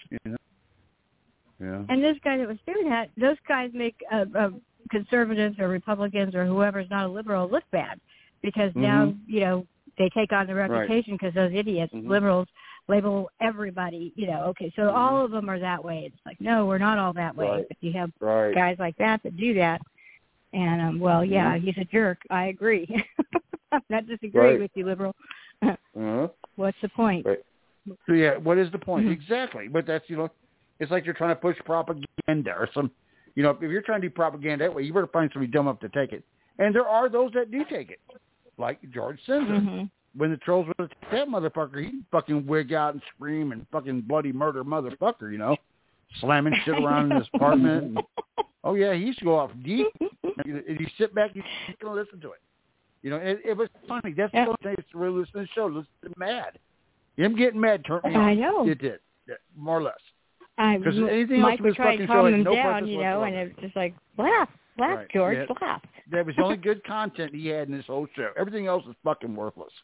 Yeah. And this guy that was doing that, those guys make conservatives or Republicans or whoever's not a liberal look bad because now, they take on the reputation because those idiots, liberals, label everybody, okay, so all of them are that way. It's like, no, we're not all that way. Right. But you have guys like that do that. And, he's a jerk. I agree. I'm not disagreeing with you, liberal. What's the point? Right. So, yeah, what is the point? Exactly. But that's, it's like you're trying to push propaganda or some, if you're trying to do propaganda that way, you better find somebody dumb enough to take it. And there are those that do take it, like George Sisler. When the trolls would attack that motherfucker, he'd fucking wig out and scream and fucking bloody murder motherfucker, slamming shit around in his apartment. And, oh, yeah, he used to go off deep. If you sit back, you're going to listen to it. It was funny. That's the thing. It's really listening to the show. Listen mad. Him getting mad turned me on. I know. It did, more or less. Because anything Mike else in would this try fucking to show calm had him no down, purpose whatsoever. and it was just like, laugh, George, laugh. That was the only good content he had in this whole show. Everything else is fucking worthless.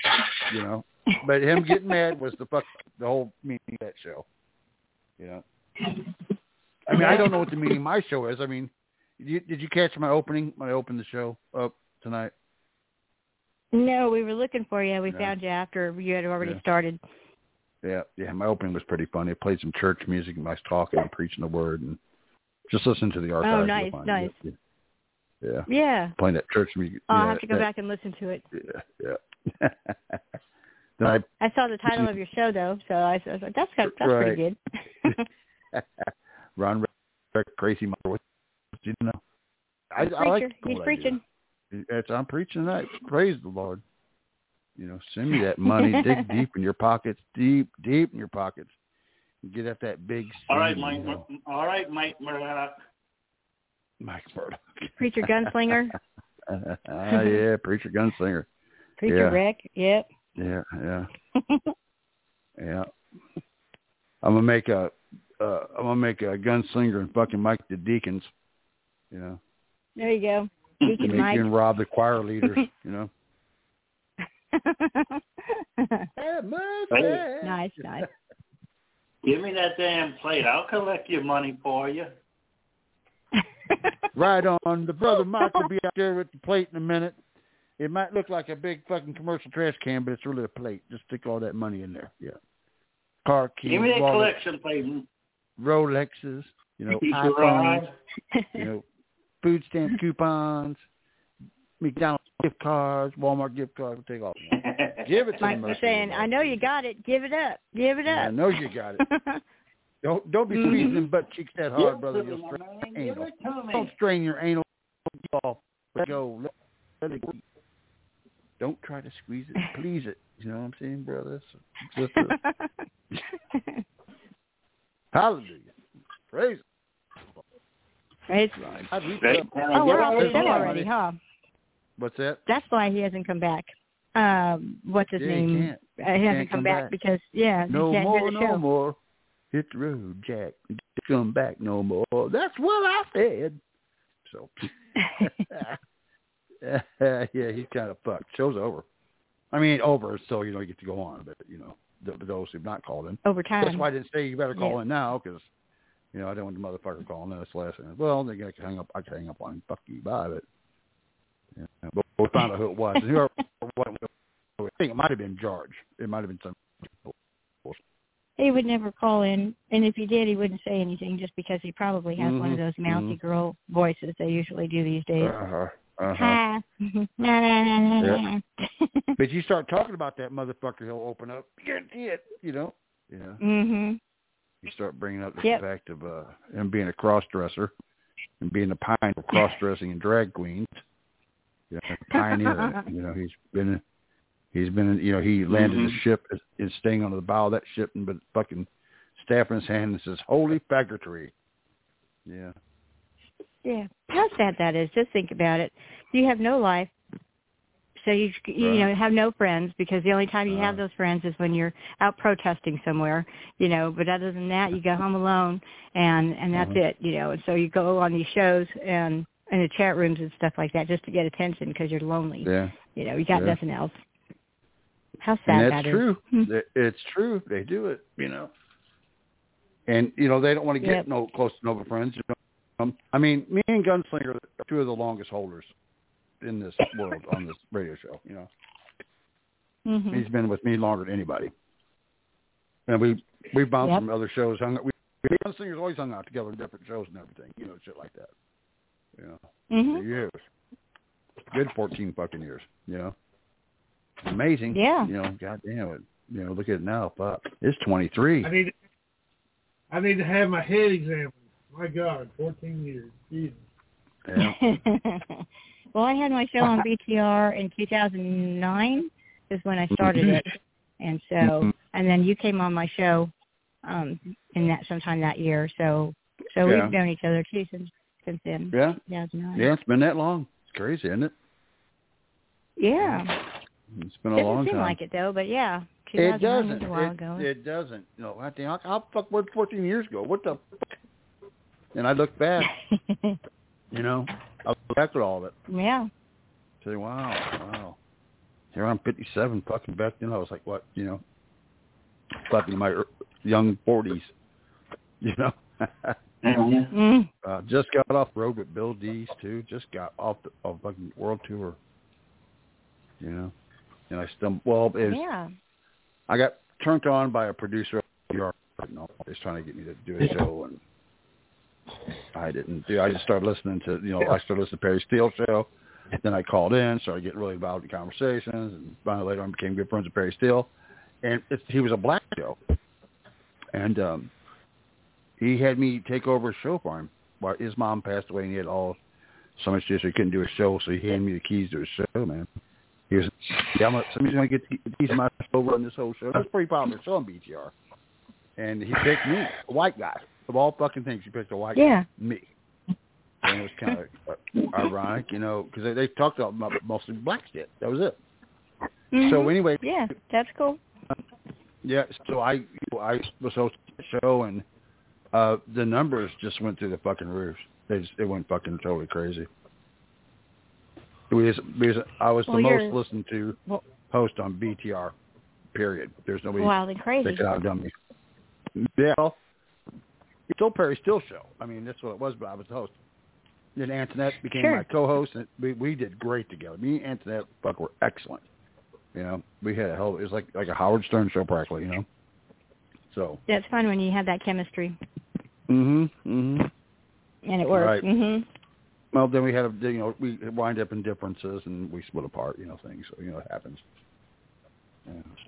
But him getting mad was the whole meaning of that show. I mean, I don't know what the meaning of my show is. I mean, did you catch my opening when I opened the show up tonight? No, we were looking for you. We found you after you had already started. Yeah, my opening was pretty funny. I played some church music and I was talking and preaching the word and just listen to the archives. Oh, nice. Yeah. Playing that church music. I'll have to go back and listen to it. Yeah. Then I saw the title of your show, though, so I was like, that's pretty good. Ron Crazy Mother. What do you know? I like He's preaching. I'm preaching tonight. Praise the Lord. Send me that money. Dig deep in your pockets. Deep in your pockets. And get at that big seed. All right, Mike. All right, Mike Murdoch. Mike Murdoch. Preacher Gunslinger. Yeah, Preacher Gunslinger. Preacher Rick. Yep. Yeah. Yeah. I'm gonna make a gunslinger and fucking Mike the Deacons. There you go. Deacon Mike. You can rob the choir leaders. Nice. Give me that damn plate. I'll collect your money for you. Right on. The brother Mike will be out there with the plate in a minute. It might look like a big fucking commercial trash can, but it's really a plate. Just stick all that money in there. Yeah. Car keys. Give me that wallets, collection, please. Rolexes, iPhones, food stamp coupons, McDonald's gift cards, Walmart gift cards. We'll take all of them. Give it to Mike was saying, I know you got it. Give it up. Give it up. I know you got it. Don't be squeezing them butt cheeks that hard, brother. You'll strain your anal. Don't strain your anal off. Let go. Let it go. Don't try to squeeze it. Please it. You know what I'm saying, brother? Hallelujah. Praise it. Praise it. Oh, we're off the show already, huh? What's that? That's why he hasn't come back. What's his name? He hasn't come back because, he can't hear the show. No more. Hit the road, Jack. Come back no more. That's what I said. So, yeah, he's kind of fucked. Show's over. I mean, over, so, you get to go on. But, those who've not called in. Over time. That's why I didn't say you better call in now, because, I don't want the motherfucker calling in. That's the last thing. Well, they got to hang up. I can hang up on him. Fuck you, bye. But, but we found out who it was. And whoever, I think it might have been George. It might have been some. He would never call in, and if he did, he wouldn't say anything just because he probably has one of those mouthy girl voices they usually do these days. Yeah. But you start talking about that motherfucker, he'll open up. Guarantee it, Yeah. You start bringing up the fact of him being a cross-dresser and being a pioneer of cross-dressing and drag queens. Pioneer. He's been, he landed the ship, is staying on the bow of that ship, and but fucking staff in his hand and says, "Holy faggotry." Yeah. Yeah. How sad that is. Just think about it. You have no life, so you have no friends, because the only time you have those friends is when you're out protesting somewhere, But other than that, you go home alone, and that's it, And so you go on these shows and in the chat rooms and stuff like that just to get attention because you're lonely. Yeah. You got nothing else. How sad that is. True. It's true. They do it, And, they don't want to get close to no friends. I mean, me and Gunslinger are two of the longest holders in this world on this radio show, He's been with me longer than anybody. And we bounced from other shows. Gunslingers always hung out together in different shows and everything, shit like that. For years. Good 14 fucking years, Amazing. Yeah. God damn it. Look at it now. Fuck. It's 23. I need to have my head examined. My God, 14 years. Jesus. Yeah. Well, I had my show on BTR in 2009 is when I started it. And so, and then you came on my show in that sometime that year. So we've known each other too since then. Yeah. 2009. Yeah, it's been that long. It's crazy, isn't it? Yeah. It's been a long time. Doesn't seem like it though, but yeah. It doesn't. Was a while ago. It doesn't. How fuck was 14 years ago? What the fuck? And I look back. I look back at all of it. Yeah. Say, wow. Here I'm 57. Fucking back then I was like, what? Fucking in my young 40s. Just got off the road with Bill Dees too. Just got off the fucking world tour. And I stumbled. Well, I got turned on by a producer. He's trying to get me to do a show, and I didn't do. I just started listening to. I started listening to Perry Steele show. Then I called in, started getting really involved in conversations, and finally later on became good friends with Perry Steele. And he was a black show, and he had me take over a show for him. While his mom passed away, and he had so much to do, so he couldn't do a show. So he handed me the keys to his show, man. He was, somebody's going to get the keys to my show, run this whole show. That's a pretty popular show on BTR. And he picked me, a white guy. Of all fucking things, he picked a white guy, me. And it was kind of ironic, because they talked about mostly black shit. That was it. So anyway. Yeah, that's cool. Yeah, so I was hosting the show, and the numbers just went through the fucking roof. It went fucking totally crazy. I was the most listened to host on BTR, period. There's nobody wild and crazy that could outdone me. Yeah, it's still Perry Steele show. I mean, that's what it was, but I was the host. Then Antoinette became my co-host, and we did great together. Me and Antoinette were excellent. You know, we had it was like a Howard Stern show practically. You know, so it's fun when you have that chemistry. And it works. Right. Well, then we had we wind up in differences, and we split apart. You know, things. So it happens. Yeah, so.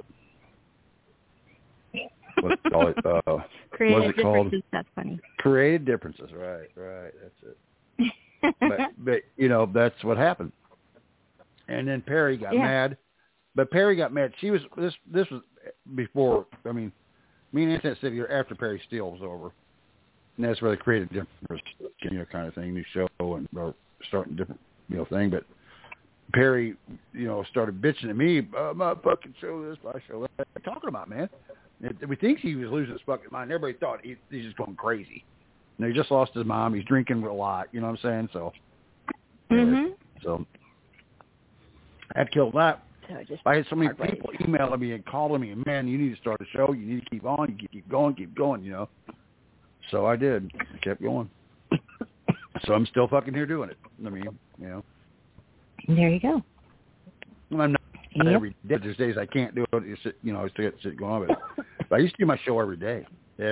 What's it called? Creative differences. That's funny. Creative differences. Right. That's it. but that's what happened. And then Perry got mad. But Perry got mad. She was this was before. I mean, me and Antoinette said here after Perry Steele was over, and that's where the creative difference, kind of thing, new show and or starting different thing. But Perry, started bitching at me. My fucking show this, my show that. What are you talking about, man? We think he was losing his fucking mind. Everybody thought he's just going crazy. He just lost his mom. He's drinking a lot. You know what I'm saying? So, so that killed that. So I had so many people emailing me and calling me, and man, you need to start a show. You need to keep on. You keep going. So I did. I kept going. So I'm still fucking here doing it. I mean, There you go. I'm not every day. There's days I can't do it. I still get shit going on. But I used to do my show every day.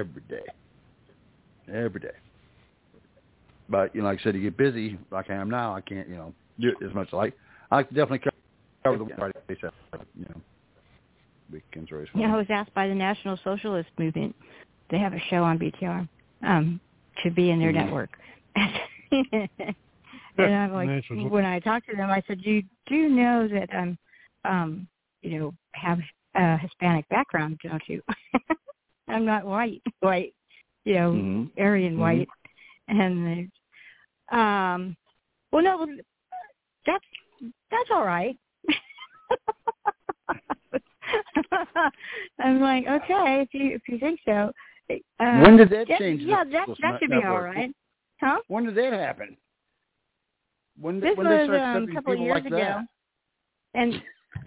But, like I said, you get busy like I am now. I can't, do it as much as I like to definitely cover the Friday, weekends race. Yeah, I was asked by the National Socialist Movement. They have a show on BTR to be in their network. And I'm like, when I talked to them, I said, you do know that I'm, have a Hispanic background, don't you? I'm not white, Aryan white. And they, well, no, that's all right. I'm like, okay, if you think so. When did that change? Yeah, that should be all right. Huh? When did that happen? When this when was they started a couple of years like ago, that?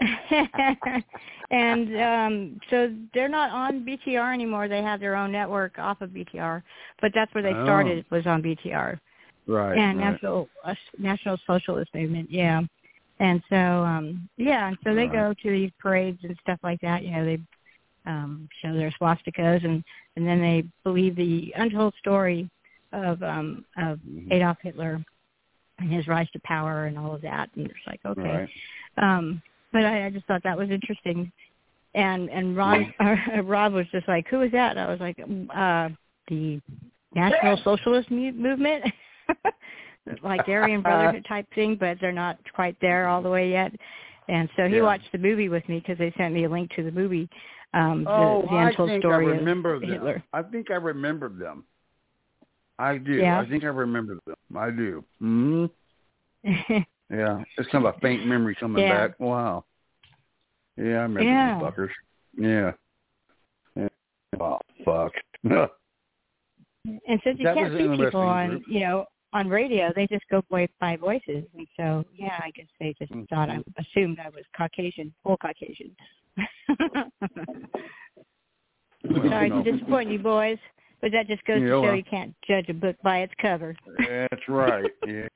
and so they're not on BTR anymore. They have their own network off of BTR, but that's where they started, was on BTR. Right. And National Socialist Movement, yeah. And so, and so they go to these parades and stuff like that. They show their swastikas, and then they believe the untold story of Adolf Hitler and his rise to power and all of that. And it's like, okay. Right. But I just thought that was interesting. And Rob was just like, who is that? And I was like, the National Socialist Movement, like Aryan Brotherhood type thing, but they're not quite there all the way yet. And so he watched the movie with me because they sent me a link to the movie, the Untold Story of Hitler. I think I remembered them. I do. Yeah. I think I remember them. I do. Mm-hmm. Yeah. It's kind of a faint memory coming back. Wow. Yeah, I remember those fuckers. Yeah. Oh, fuck. And since you can't see people on, on radio, they just go by voices. And so, I guess they just thought, I assumed I was Caucasian, full Caucasian. Sorry to disappoint you, boys. But that just goes to show you can't judge a book by its cover. That's right. Yeah.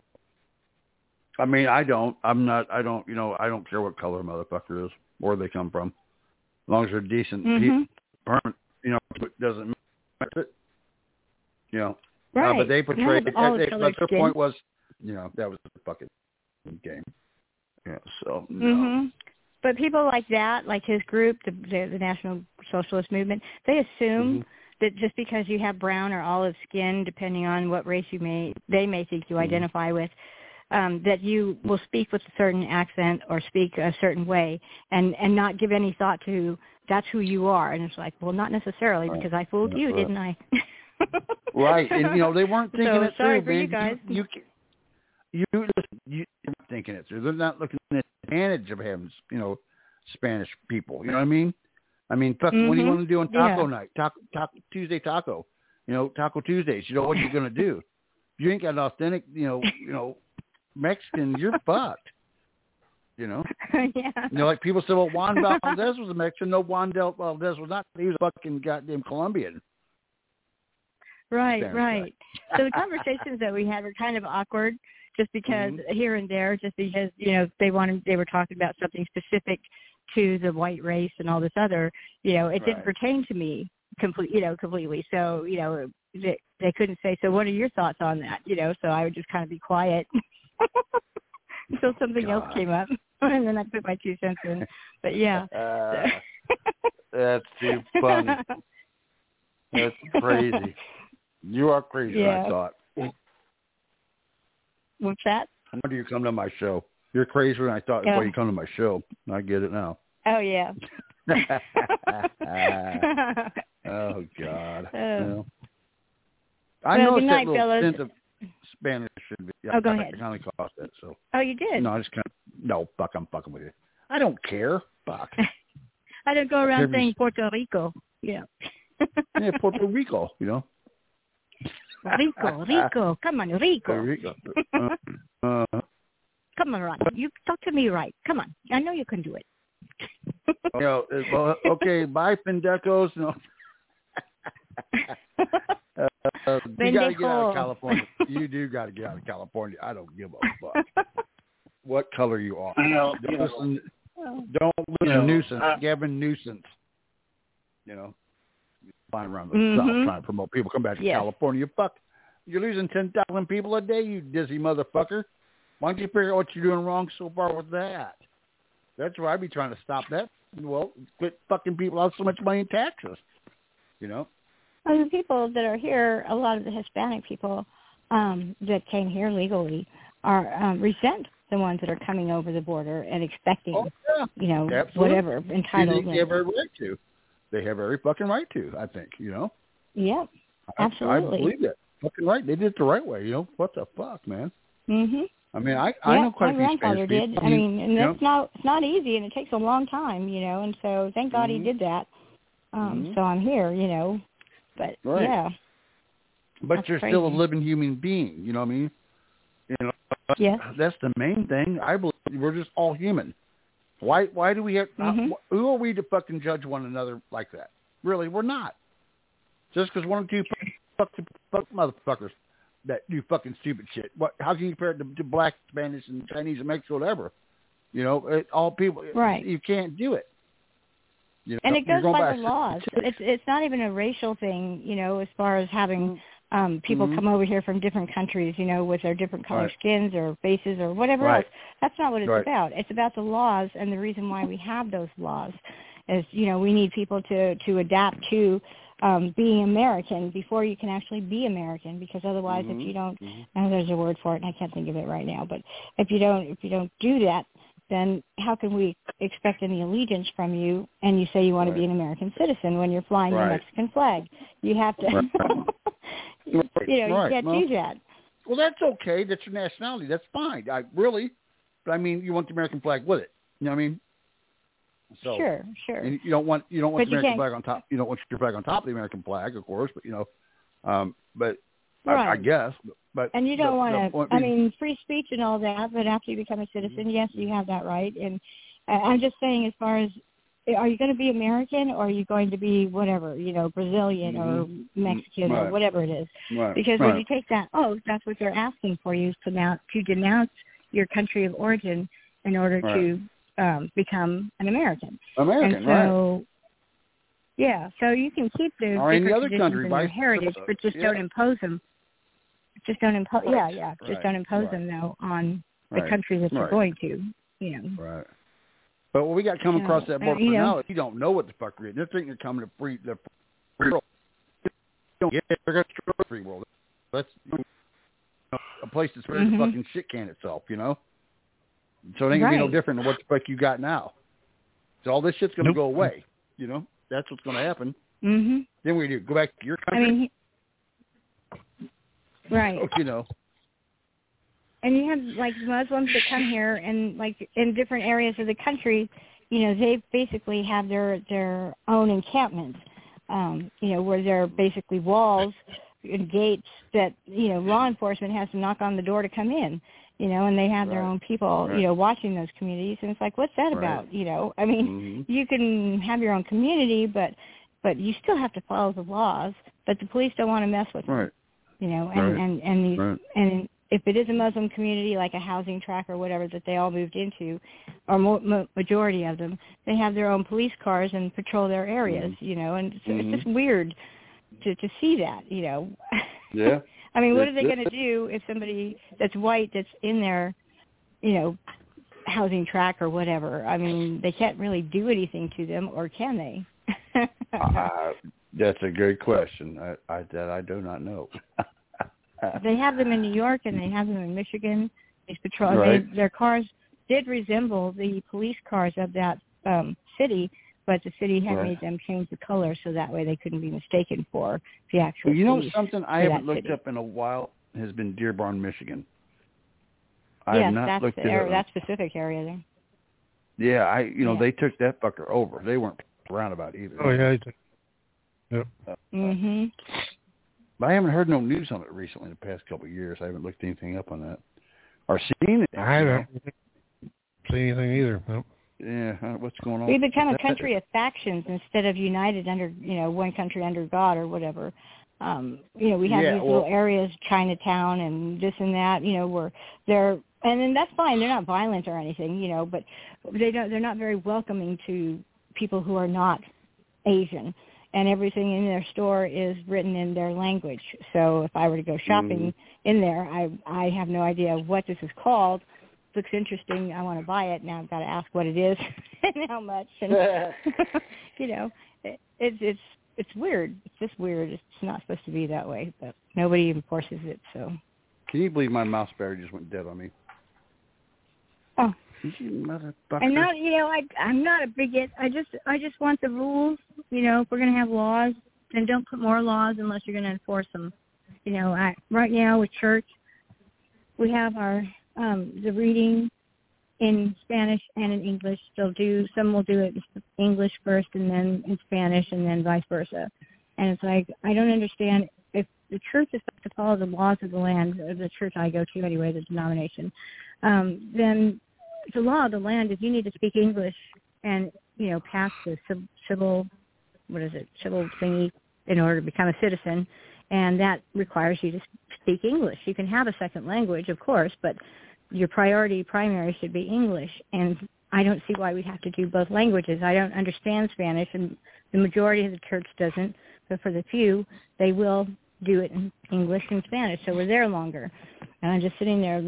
I mean, I don't care what color a motherfucker is, where they come from. As long as they're decent people, it doesn't matter. Right. But they portrayed, but their point was, that was the fucking game. Yeah, so, But people like that, like his group, the National Socialist Movement, they assume that just because you have brown or olive skin, depending on what race they may think you identify with, that you will speak with a certain accent or speak a certain way and not give any thought to that's who you are. And it's like, well, not necessarily, because I fooled you, didn't I? Right. And, they weren't thinking it through. Sorry for you guys. You're not thinking it through. They're not looking at the advantage of having, Spanish people. You know what I mean? I mean, fuck, what do you want to do on taco night? Taco Tuesday taco. Taco Tuesdays. What you're going to do? If you ain't got an authentic, Mexican, you're fucked. Like people say, well, Juan Valdez was a Mexican. No, Juan Valdez was not. He was a fucking goddamn Colombian. Right, Spanish right. guy. So the conversations that we had were kind of awkward, just because here and there, just because they were talking about something specific to the white race and all this other, it didn't pertain to me completely. So they couldn't say. So what are your thoughts on that? So I would just kind of be quiet until something else came up, and then I put my 2 cents in. But yeah, that's too funny. That's crazy. You are crazy. Yeah. I thought. What's that? Why do you come to my show? You're crazy, and I thought that's why you come to my show. I get it now. Oh yeah. Oh God. I well, know good night, that little fellas. hint of Spanish should be. Oh, go ahead. I kind of caused that. So. Oh, you did? No, I just kind of. No, fuck. I'm fucking with you. I don't care. Fuck. I don't go around saying Puerto Rico. Yeah. Yeah, Puerto Rico. Rico. Come on, Rico. Rico. Come on, Ron. You talk to me right. Come on. I know you can do it. Well, okay, bye, pendejos. No. You got to get out of California. You do got to get out of California. I don't give a fuck what color you are. Don't listen to Nuisance, Gavin Nuisance. Flying around the South trying to promote people come back to California. Fuck, you're losing 10,000 people a day, you dizzy motherfucker. Why don't you figure out what you're doing wrong so far with that? That's where I'd be trying to stop that. Well, quit fucking people out so much money in taxes. Well, the people that are here, a lot of the Hispanic people that came here legally are resent the ones that are coming over the border and expecting, Absolutely. whatever entitlement. They have every right to. They have every fucking right to, I think, Yep, absolutely. I believe that. Fucking right. They did it the right way, What the fuck, man? Mhm. I mean, I know quite a few grandfather Spanish did. people. I mean, and it's not easy, and it takes a long time, and so thank God he did that. So I'm here, but yeah. But That's you're crazy. still a living human being. You know what I mean? Yeah. That's the main thing. I believe we're just all human. Why do we have? Who are we to fucking judge one another like that? Really, we're not. Just because one or two fuck motherfuckers that do fucking stupid shit. How can you compare it to black, Spanish, and Chinese and Mexico, whatever? All people. Right. You can't do it. And it goes by the laws. It's not even a racial thing, as far as having people come over here from different countries, with their different colored skins or faces or whatever else. That's not what it's about. It's about the laws, and the reason why we have those laws is, we need people to adapt to being American before you can actually be American, because otherwise if you don't, there's a word for it and I can't think of it right now, but if you don't do that, then how can we expect any allegiance from you, and you say you want to be an American citizen when you're flying the Mexican flag? You have to, you can't do that. Well, that's okay. That's your nationality. That's fine. But I mean, you want the American flag with it. You know what I mean? So, sure. And you don't want the American flag on top. You don't want your flag on top of the American flag, of course. But I guess. But and you don't want to. I mean, free speech and all that. But after you become a citizen, yes, you have that right. And I'm just saying, as far as, are you going to be American or are you going to be whatever, Brazilian or Mexican or whatever it is? Because when you take that oath, that's what they're asking for you to denounce your country of origin in order to become an American. And so, yeah, so you can keep the different traditions and your heritage, but just don't impose them. Just don't impose. Just don't impose them though on the country that you're going to. Right. But when we got coming across that border now, you don't know what the fuck you're in. They're thinking you're coming to free world. They're going to free world. That's a place that's where the fucking shit can itself, So it ain't gonna be no different than what the fuck you got now. So all this shit's gonna go away. That's what's gonna happen. Then we do go back to your country. Right. So, And you have like Muslims that come here and like in different areas of the country, they basically have their own encampments, where they're basically walls and gates that, law enforcement has to knock on the door to come in, and they have their own people, watching those communities. And it's like, what's that about? I mean, you can have your own community, but but you still have to follow the laws. But the police don't want to mess with them. Right. You know, Right. and if it is a Muslim community, like a housing tract or whatever that they all moved into, or majority of them, they have their own police cars and patrol their areas, you know, and so it's just weird to see that, you know. Yeah. I mean, what are they going to do if somebody that's white that's in their, you know, housing tract or whatever? I mean, they can't really do anything to them, or can they? That's a good question. I do not know. They have them in New York and they have them in Michigan. These patrol, Right. their cars did resemble the police cars of that city, but the city had made them change the color so that way they couldn't be mistaken for the actual You know police something I for haven't that looked city. up in a while has been Dearborn, Michigan. I Yes, have not that's looked the it area, up. that specific area there. Yeah, they took that fucker over. They weren't around about either. Oh yeah. Yep. But I haven't heard no news on it recently in the past couple of years. I haven't looked anything up on that or seen it. I haven't seen anything either. Nope. Yeah, what's going on? We become a country of factions instead of united under, you know, one country under God or whatever. You know, we have these little areas, Chinatown and this and that, you know, where they're, and then that's fine. They're not violent or anything, you know, but they're not very welcoming to people who are not Asian. And everything in their store is written in their language. So if I were to go shopping in there, I have no idea what this is called. Looks interesting. I want to buy it. Now I've got to ask what it is and how much. And you know, it's weird. It's just weird. It's not supposed to be that way, but nobody enforces it. So. Can you believe my mouse battery just went dead on me? Oh. You motherfucker. I'm not, you know, I'm not a bigot. I just want the rules. You know, if we're going to have laws, then don't put more laws unless you're going to enforce them. You know, right now with church, we have our the reading in Spanish and in English. Some will do it in English first and then in Spanish and then vice versa. And it's like, I don't understand if the church is supposed to follow the laws of the land, or the church I go to anyway, the denomination, then the law of the land is you need to speak English and, you know, pass the civil thingy in order to become a citizen, and that requires you to speak English. You can have a second language, of course, but your primary should be English, and I don't see why we have to do both languages. I don't understand Spanish, and the majority of the church doesn't, but for the few, they will do it in English and Spanish, so we're there longer. And I'm just sitting there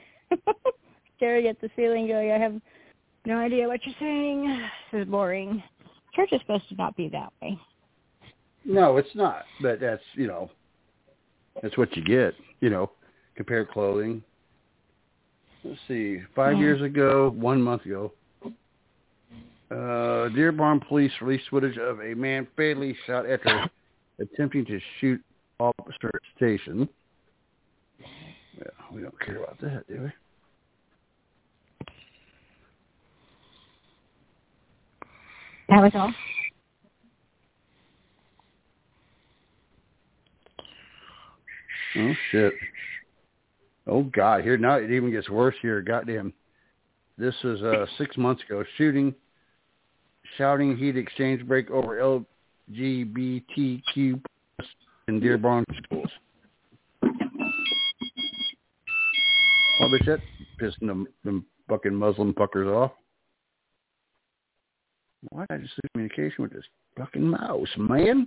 staring at the ceiling going, I have no idea what you're saying. This is boring. Church is supposed to not be that way. No, it's not. But that's, you know, that's what you get, you know, compared clothing. Let's see, 5 years ago, 1 month ago, Dearborn police released footage of a man fatally shot after attempting to shoot officer at station. Well, we don't care about that, do we? That was all. Oh, shit. Oh, God. Here, now it even gets worse here. Goddamn. This is 6 months ago. Shouting heat exchange break over LGBTQ in Dearborn schools. What was that? Pissing them fucking Muslim fuckers off. Why did I just lose communication with this fucking mouse, man?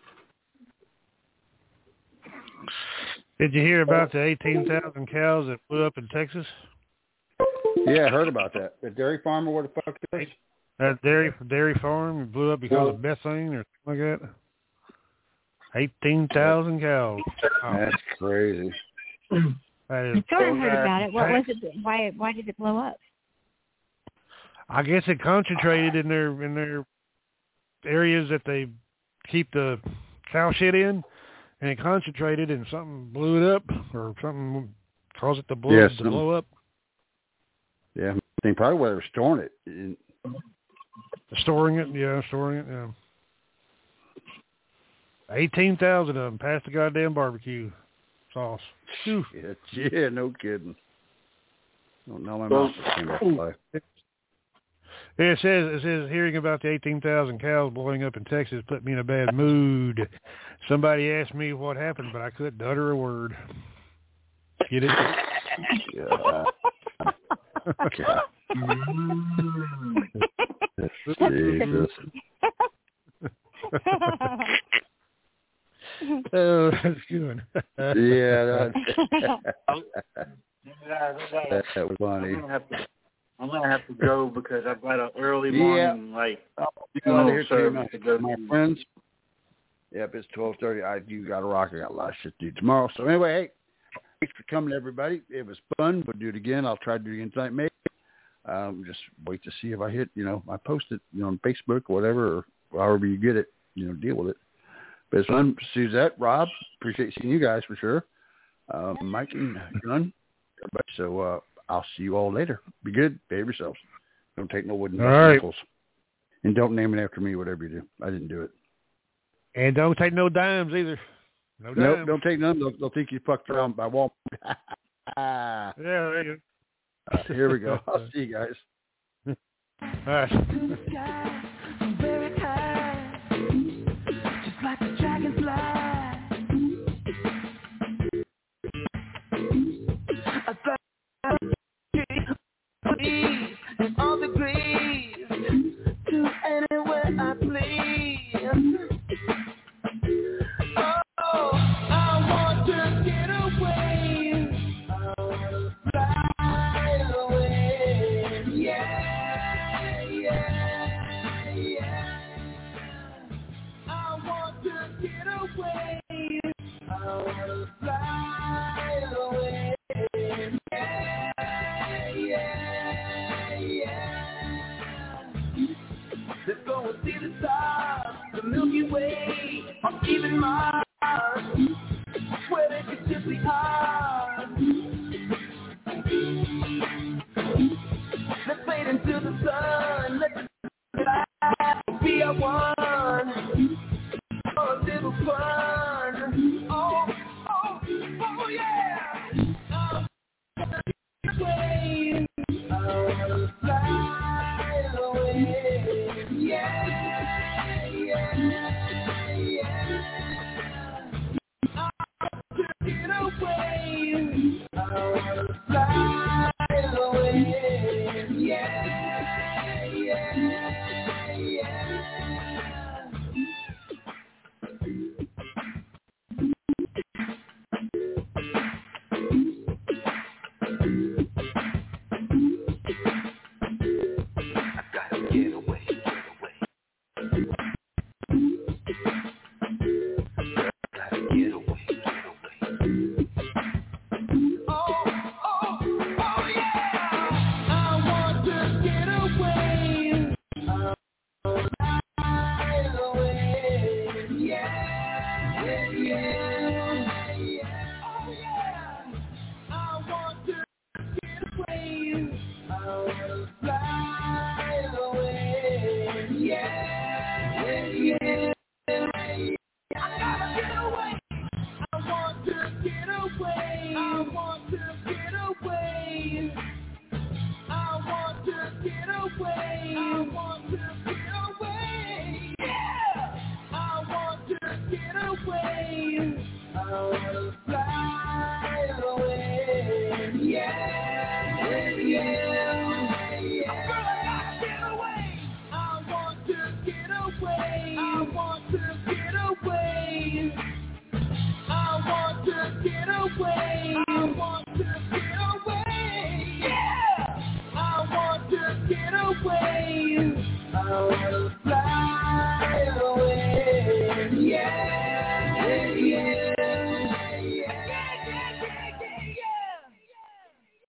Did you hear about the 18,000 cows that blew up in Texas? Yeah, I heard about that. The dairy farmer, what the fuck is? That dairy farm blew up because of methane or something like that. 18,000 cows. Oh. That's crazy. That is I sort of heard about it. What was it? Why did it blow up? I guess it concentrated in their areas that they keep the cow shit in, and it concentrated and something blew it up or something caused it to blow up. Yeah, I think probably where they were storing it. Storing it, yeah. 18,000 of them past the goddamn barbecue sauce. Yeah, no kidding. Don't know my mouth came back to life. It says hearing about the 18,000 cows blowing up in Texas put me in a bad mood. Somebody asked me what happened, but I couldn't utter a word. Get it? Yeah. Jesus. Oh, that's good. Yeah, that was funny. I'm gonna have to go because I've got an early morning service to go my friends. Yep, it's 12:30. You got to rock. I got a lot of shit to do tomorrow. So anyway, hey, thanks for coming, everybody. It was fun. We'll do it again. I'll try to do it again tonight, maybe. Just wait to see if I hit. I post it, on Facebook or whatever, or however you get it. Deal with it. But it's fun. Suzette, Rob, appreciate seeing you guys for sure. Mike and Gunn. So I'll see you all later. Be good. Behave yourselves. Don't take no wooden nickels. And don't name it after me, whatever you do. I didn't do it. And don't take no dimes either. No dimes. Nope, don't take none. They'll think you fucked around by Walmart. Yeah, there you go. Here we go. I'll see you guys. All right. Just like the dragonfly. I fly in all degrees to anywhere I please. Oh, I want to get away. Fly away. Yeah, yeah, yeah. I want to get away. I want to fly away. Yeah, yeah, yeah. Let's go and see the stars, the Milky Way, or even Mars. Where they could just be ours. Let's fade into the sun. Let the sky be our one. For a little fun. Oh, oh, oh yeah. Away. I wanna fly away. Yeah, yeah, yeah. I want to get away. I wanna fly away. Yeah, yeah, yeah. Fly away, yeah, yeah.